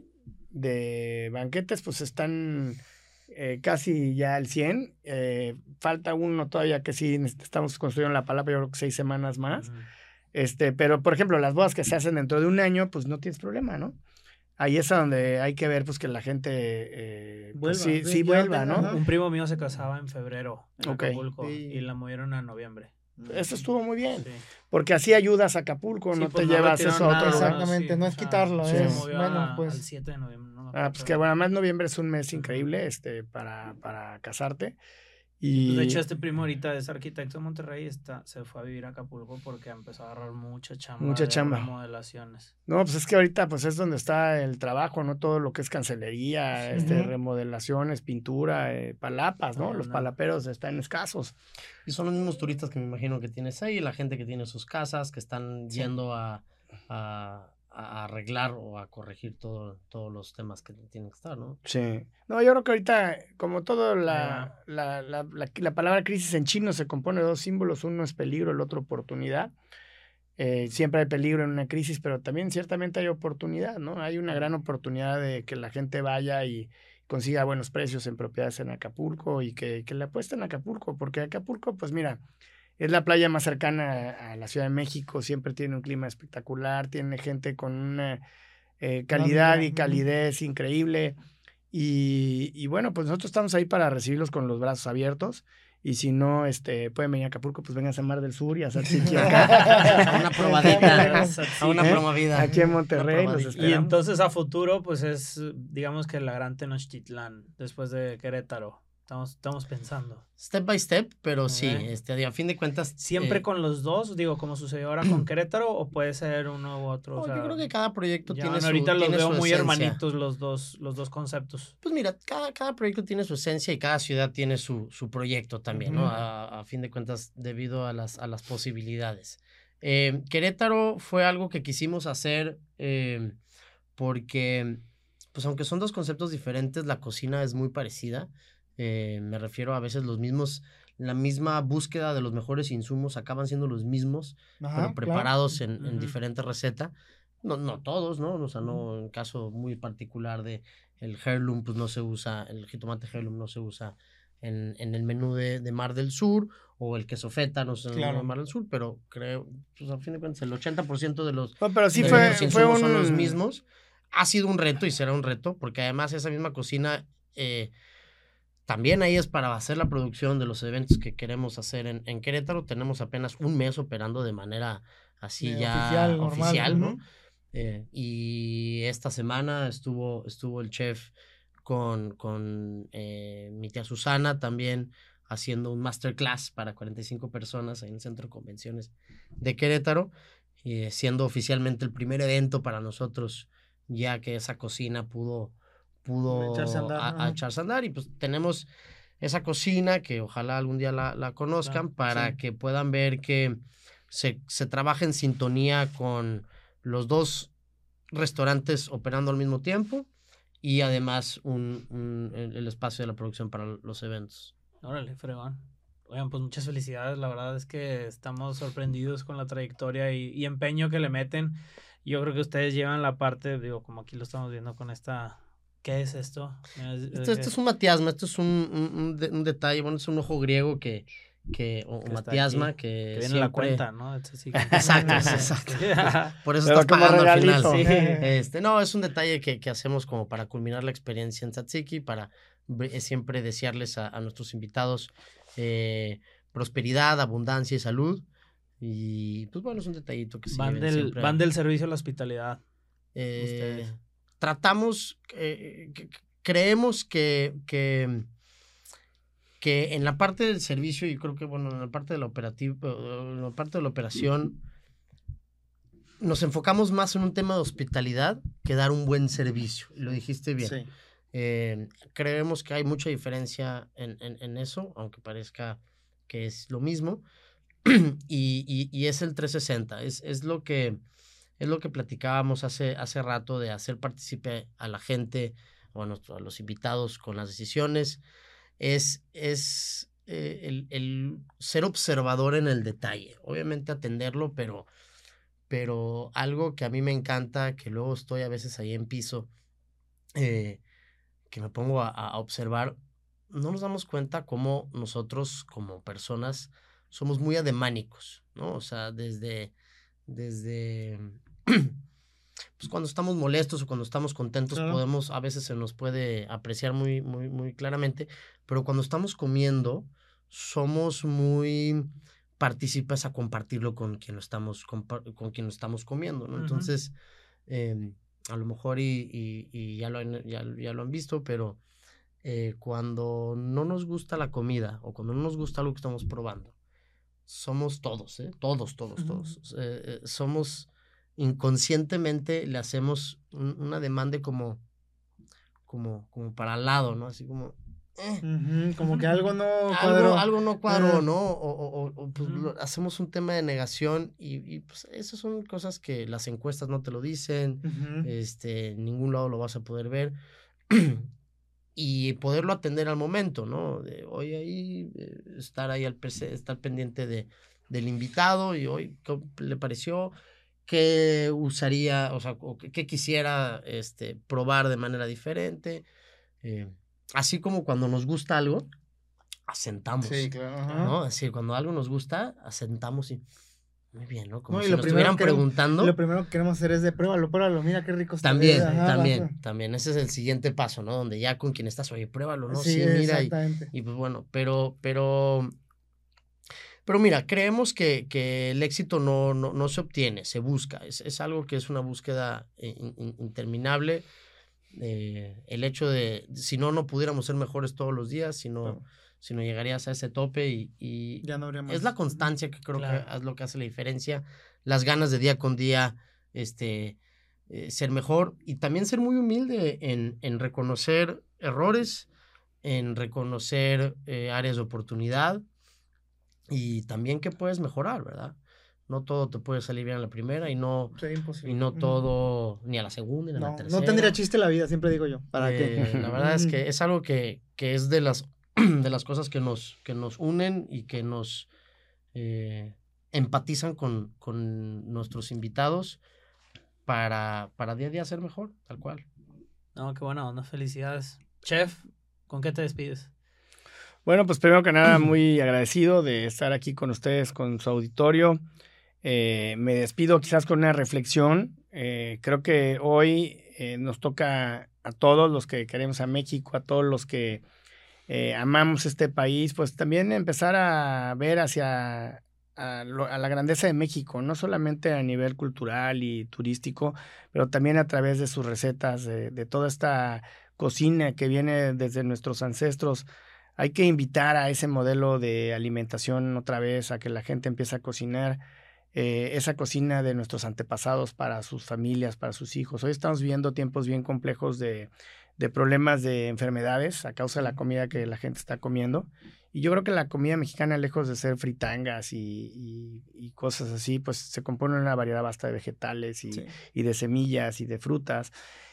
de banquetes pues están eh, casi ya al cien. Eh, falta uno todavía que sí nec- estamos construyendo la palabra, yo creo que seis semanas más. Ujú. Este, pero por ejemplo, las bodas que se hacen dentro de un año, pues no tienes problema, ¿no? Ahí es a donde hay que ver pues que la gente eh, pues, Vuelva, sí, sí, sí ya vuelva, tenga- ¿no? ajá. Un primo mío se casaba en febrero en Ok. Acapulco Sí. y la movieron a noviembre. Eso estuvo muy bien, Sí. porque así ayudas a Acapulco, Sí, no pues te no llevas retiraron eso a otro nada, lugar. Exactamente, sí, no o es sea, quitarlo, Sí. Se es, movió bueno, a- pues... al siete de noviembre. No me Ah, acuerdo, pues que pero- bueno, además noviembre es un mes Ujú. increíble este, para, para casarte. Y... De hecho, este primo ahorita es arquitecto en Monterrey y está, se fue a vivir a Acapulco porque empezó a agarrar mucha chamba Mucha de chamba. remodelaciones. No, pues es que ahorita pues es donde está el trabajo, ¿no? Todo lo que es cancelería, Sí. este, Ujú. remodelaciones, pintura, eh, palapas, ¿no? Todo Los anda. palaperos están escasos. Y son los mismos turistas que me imagino que tienes ahí, la gente que tiene sus casas, que están Sí. yendo a, a, a arreglar o a corregir todo, todos los temas que tienen que estar, ¿no? Sí. No, yo creo que ahorita, como todo, Ahí la, va. la, la, la, la palabra crisis en chino se compone de dos símbolos, uno es peligro, el otro oportunidad. Eh, siempre hay peligro en una crisis, pero también ciertamente hay oportunidad, ¿no? Hay una gran oportunidad de que la gente vaya y consiga buenos precios en propiedades en Acapulco y que, que le apuesten a Acapulco, porque Acapulco, pues mira, es la playa más cercana a, a la Ciudad de México, siempre tiene un clima espectacular, tiene gente con una eh, calidad vida, y ujú. calidez increíble. Y, y bueno, pues nosotros estamos ahí para recibirlos con los brazos abiertos. Y si no, este, pueden venir a Acapulco, pues vengan a Mar del Sur y a Satsiki acá. A una probadita, Satsiki. a una ¿Eh? promovida. Aquí en Una Monterrey los probadita. Y esperamos. entonces a futuro, pues es, digamos que la gran Tenochtitlán, después de Querétaro. Estamos, estamos pensando. Step by step, pero sí, Ok. este, a fin de cuentas... ¿Siempre eh, con los dos? Digo, como sucedió ahora con Querétaro, o puede ser uno u otro. no, O sea, yo creo que cada proyecto ya, tiene bueno, su ahorita los tiene veo su muy esencia. hermanitos los dos, los dos conceptos. Pues mira, cada, cada proyecto tiene su esencia y cada ciudad tiene su, su proyecto también, ¿no? Ujú. A, a fin de cuentas, debido a las, a las posibilidades. Eh, Querétaro fue algo que quisimos hacer eh, porque, pues aunque son dos conceptos diferentes, la cocina es muy parecida. Eh, me refiero a veces los mismos, la misma búsqueda de los mejores insumos acaban siendo los mismos, Ajá, pero claro. preparados en, en Ujú. diferentes recetas. No, no todos, ¿no? O sea, no, en caso muy particular de el heirloom, pues no se usa, el jitomate heirloom no se usa en, en el menú de, de Mar del Sur, o el queso feta no se usa en el menú Claro. de Mar del Sur, pero creo, pues a fin de cuentas, el ochenta por ciento de los, No, pero sí de fue, los fue insumos un... son los mismos. Ha sido un reto y será un reto, porque además esa misma cocina eh, también ahí es para hacer la producción de los eventos que queremos hacer en, en Querétaro. Tenemos apenas un mes operando de manera así Eh, ya oficial, oficial, normal, ¿no? ujú. Eh, y esta semana estuvo, estuvo el chef con, con eh, mi tía Susana también haciendo un masterclass para cuarenta y cinco personas en el Centro de Convenciones de Querétaro, eh, siendo oficialmente el primer evento para nosotros, ya que esa cocina pudo, pudo Echarse a andar, a- a ajá. echarse a andar, y pues tenemos esa cocina que ojalá algún día la, la conozcan, Claro, para sí. que puedan ver que se, se trabaja en sintonía con los dos restaurantes operando al mismo tiempo y además un, un- el, el espacio de la producción para los eventos. Órale, fregón. Oigan, pues muchas felicidades. La verdad es que estamos sorprendidos con la trayectoria y, y empeño que le meten. Yo creo que ustedes llevan la parte, digo, como aquí lo estamos viendo con esta... ¿Qué es esto? Es- Esto, es- esto es un matiasma, esto es un, un, un de- un detalle, bueno, es un ojo griego que, que o, o que está matiasma aquí, que, que viene en siempre... la cuenta, ¿no? Esto sí que- Exacto, exacto. Por eso Pero estás como pagando al final. regalito. Sí. Este, no, es un detalle que, que hacemos como para culminar la experiencia en Tzatziki, para eh, siempre desearles a, a nuestros invitados eh, prosperidad, abundancia y salud. Y pues bueno, es un detallito que se Van lleven del, siempre a- van del servicio a la hospitalidad. eh, ustedes. Tratamos, eh, que- que- creemos que, que, que en la parte del servicio, y creo que bueno, en la parte de la operativa, en la parte de la operación, nos enfocamos más en un tema de hospitalidad que dar un buen servicio. Lo dijiste bien. Sí. Eh, creemos que hay mucha diferencia en, en, en eso, aunque parezca que es lo mismo. y, y, y es el trescientos sesenta. Es, es lo que es lo que platicábamos hace, hace rato, de hacer partícipe a la gente o a, nuestro, a los invitados con las decisiones. Es, es eh, el, el ser observador en el detalle. Obviamente atenderlo, pero, pero algo que a mí me encanta, que luego estoy a veces ahí en piso, eh, que me pongo a, a observar, no nos damos cuenta cómo nosotros como personas somos muy ademánicos, ¿no? O sea, desde, desde, pues cuando estamos molestos o cuando estamos contentos, Claro. podemos, a veces se nos puede apreciar muy, muy, muy claramente, pero cuando estamos comiendo, somos muy partícipes a compartirlo con quien lo estamos, compa- con quien lo estamos comiendo, ¿no? Ujú. Entonces, eh, a lo mejor y, y, y ya, lo han, ya, ya lo han visto, pero eh, cuando no nos gusta la comida o cuando no nos gusta algo que estamos probando, somos todos, ¿eh? Todos, todos, todos. Uh-huh. eh, eh, somos inconscientemente, le hacemos un, una demanda como, como, como para al lado, ¿no? Así como... Eh. Uh-huh, como que algo no cuadró. Algo, algo no cuadró, uh-huh. ¿no? O, o, o pues uh-huh. lo, hacemos un tema de negación y, y pues esas son cosas que las encuestas no te lo dicen, uh-huh. este, en ningún lado lo vas a poder ver. Y poderlo atender al momento, ¿no? De hoy ahí, eh, estar ahí al estar pendiente de, del invitado y hoy, ¿qué le pareció? ¿Qué usaría, o sea, o qué, qué quisiera este, probar de manera diferente? Eh, así como cuando nos gusta algo, asentamos. Sí, claro. ¿No? Así, cuando algo nos gusta, asentamos y... Muy bien, ¿no? Como no, si nos estuvieran preguntando. Lo primero que queremos hacer es de pruébalo, pruébalo, mira qué rico está. También, ajá, también, vas, también. Ese es el siguiente paso, ¿no? Donde ya con quien estás, oye, pruébalo, ¿no? Sí, sí mira. Exactamente. Y, y pues bueno, pero, pero, pero mira, creemos que, que el éxito no, no, no se obtiene, se busca. Es, es algo que es una búsqueda in, in, interminable. Eh, el hecho de, si no, no pudiéramos ser mejores todos los días, sino... Claro. Si no llegarías a ese tope y, y ya no habría más. Es la constancia que creo claro. que es lo que hace la diferencia, las ganas de día con día este, eh, ser mejor y también ser muy humilde en, en reconocer errores, en reconocer eh, áreas de oportunidad y también que puedes mejorar, ¿verdad? No todo te puede salir bien a la primera y no, sí, y no todo ni a la segunda ni a no, la tercera. No tendría chiste la vida, siempre digo yo. ¿Para eh, qué? La verdad es que es algo que, que es de las de las cosas que nos, que nos unen y que nos eh, empatizan con, con nuestros invitados para, para día a día ser mejor, tal cual. No, qué buena onda, felicidades. Chef, ¿con qué te despides? Bueno, pues primero que nada, muy agradecido de estar aquí con ustedes, con su auditorio. Eh, me despido quizás con una reflexión. Eh, creo que hoy eh, nos toca a todos los que queremos a México, a todos los que Eh, amamos este país, pues también empezar a ver hacia a, lo, a la grandeza de México, no solamente a nivel cultural y turístico, pero también a través de sus recetas, de, de toda esta cocina que viene desde nuestros ancestros. Hay que invitar a ese modelo de alimentación otra vez, a que la gente empiece a cocinar eh, esa cocina de nuestros antepasados para sus familias, para sus hijos. Hoy estamos viviendo tiempos bien complejos de de problemas de enfermedades a causa de la comida que la gente está comiendo. Y yo creo que la comida mexicana, lejos de ser fritangas y, y, y cosas así, pues se compone de una variedad vasta de vegetales y, sí. y de semillas y de frutas.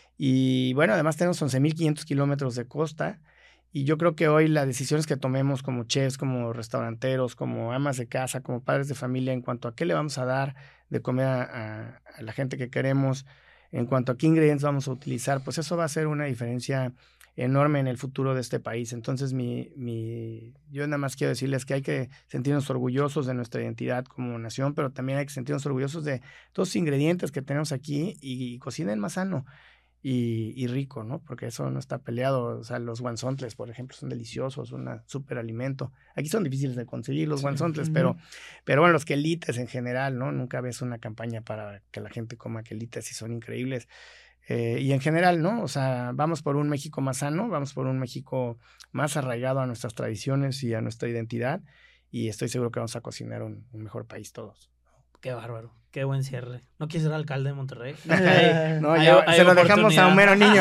Y bueno, además tenemos once mil quinientos kilómetros de costa. Y yo creo que hoy las decisiones que tomemos como chefs, como restauranteros, como amas de casa, como padres de familia, en cuanto a qué le vamos a dar de comer a, a, a la gente que queremos, en cuanto a qué ingredientes vamos a utilizar, pues eso va a ser una diferencia enorme en el futuro de este país. Entonces, mi, mi, yo nada más quiero decirles que hay que sentirnos orgullosos de nuestra identidad como nación, pero también hay que sentirnos orgullosos de todos los ingredientes que tenemos aquí y, y cocinen más sano y, y rico, ¿no? Porque eso no está peleado. O sea, los guanzontles, por ejemplo, son deliciosos, un súper alimento. Aquí son difíciles de conseguir los sí. guanzontles, uh-huh. pero, pero bueno, los quelites en general, ¿no? Nunca ves una campaña para que la gente coma quelites y son increíbles. Eh, y en general, ¿no? O sea, vamos por un México más sano, vamos por un México más arraigado a nuestras tradiciones y a nuestra identidad, y estoy seguro que vamos a cocinar un, un mejor país todos. Qué bárbaro, qué buen cierre. ¿No quieres ser alcalde de Monterrey? Hay, no, ya hay, se hay lo dejamos a Homero Niño.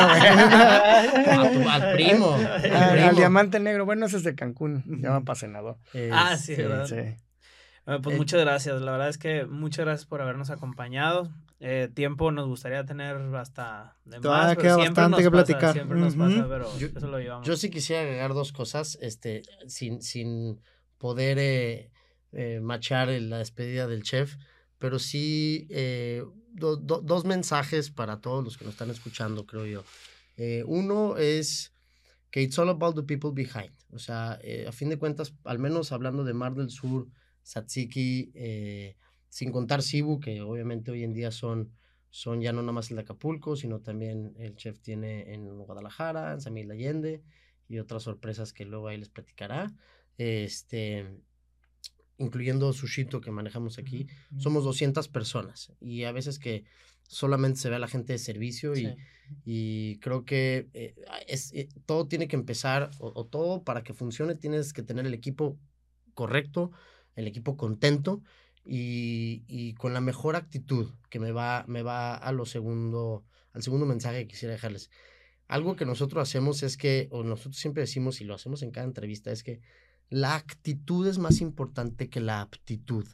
a tu, al primo. Al, primo. Al Diamante Negro, bueno, ese es de Cancún, ya va para senador. Es, ah, sí, ¿verdad? Sí. Bueno, pues eh, muchas gracias, la verdad es que muchas gracias por habernos acompañado. Eh, tiempo nos gustaría tener hasta de más, queda bastante que pasa, platicar. Siempre nos uh-huh. pasa, pero yo, eso lo llevamos. Yo sí quisiera agregar dos cosas, este, sin, sin poder eh, eh, machar la despedida del chef, pero sí eh, do, do, dos mensajes para todos los que nos están escuchando, creo yo. Eh, uno es que it's all about the people behind. O sea, eh, a fin de cuentas, al menos hablando de Mar del Sur, Tzatziki, eh, sin contar Cibu, que obviamente hoy en día son, son ya no nada más el de Acapulco, sino también el chef tiene en Guadalajara, en San Miguel de Allende, y otras sorpresas que luego ahí les platicará. Este, incluyendo Sushito que manejamos aquí, somos doscientas personas y a veces que solamente se ve a la gente de servicio y, sí. y creo que eh, es, eh, todo tiene que empezar o, o todo para que funcione tienes que tener el equipo correcto, el equipo contento y, y con la mejor actitud que me va, me va a lo segundo, al segundo mensaje que quisiera dejarles. Algo que nosotros hacemos es que, o nosotros siempre decimos y lo hacemos en cada entrevista, es que la actitud es más importante que la aptitud.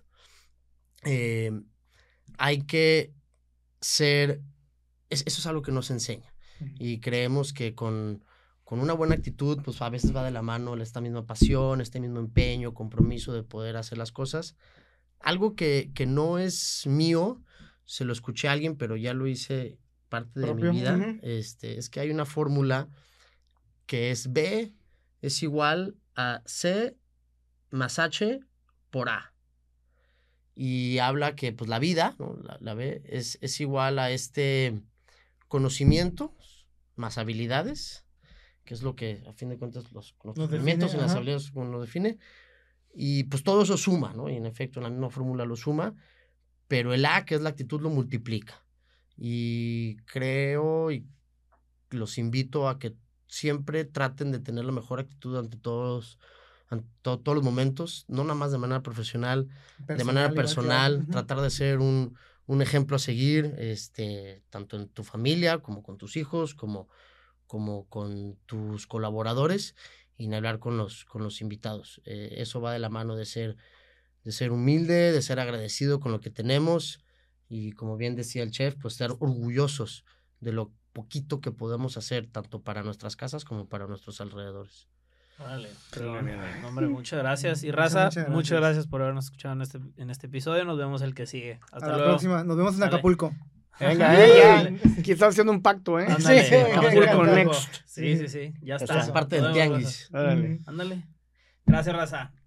Eh, hay que ser, es, eso es algo que nos enseña y creemos que con, con una buena actitud, pues a veces va de la mano esta misma pasión, este mismo empeño, compromiso de poder hacer las cosas. Algo que, que no es mío, se lo escuché a alguien, pero ya lo hice parte de ¿Propio? mi vida, uh-huh. este, es que hay una fórmula que es B es igual a C más H por A. Y habla que pues la vida, ¿no? la, la B, es, es igual a este conocimiento más habilidades, que es lo que a fin de cuentas los conocimientos y las habilidades uno lo define, y pues todo eso suma, ¿no? Y en efecto en la misma fórmula lo suma, pero el A, que es la actitud, lo multiplica. Y creo y los invito a que siempre traten de tener la mejor actitud ante todos en to- todos los momentos, no nada más de manera profesional, personal, de manera personal, claro. Tratar de ser un, un ejemplo a seguir, este, tanto en tu familia, como con tus hijos, como, como con tus colaboradores, y en hablar con los, con los invitados. Eh, eso va de la mano de ser, de ser humilde, de ser agradecido con lo que tenemos, y como bien decía el chef, pues ser orgullosos de lo poquito que podemos hacer, tanto para nuestras casas como para nuestros alrededores. Vale, pero, no, hombre, muchas gracias. Y Raza, muchas gracias. muchas gracias por habernos escuchado en este, en este episodio. Nos vemos el que sigue. Hasta a luego. la próxima. Nos vemos en Dale. Acapulco. Venga, venga. Aquí estamos haciendo un pacto, ¿eh? Ándale, sí, Acapulco Next. Sí, sí, sí. Ya está. Es parte del tianguis. Ándale. Gracias, Raza.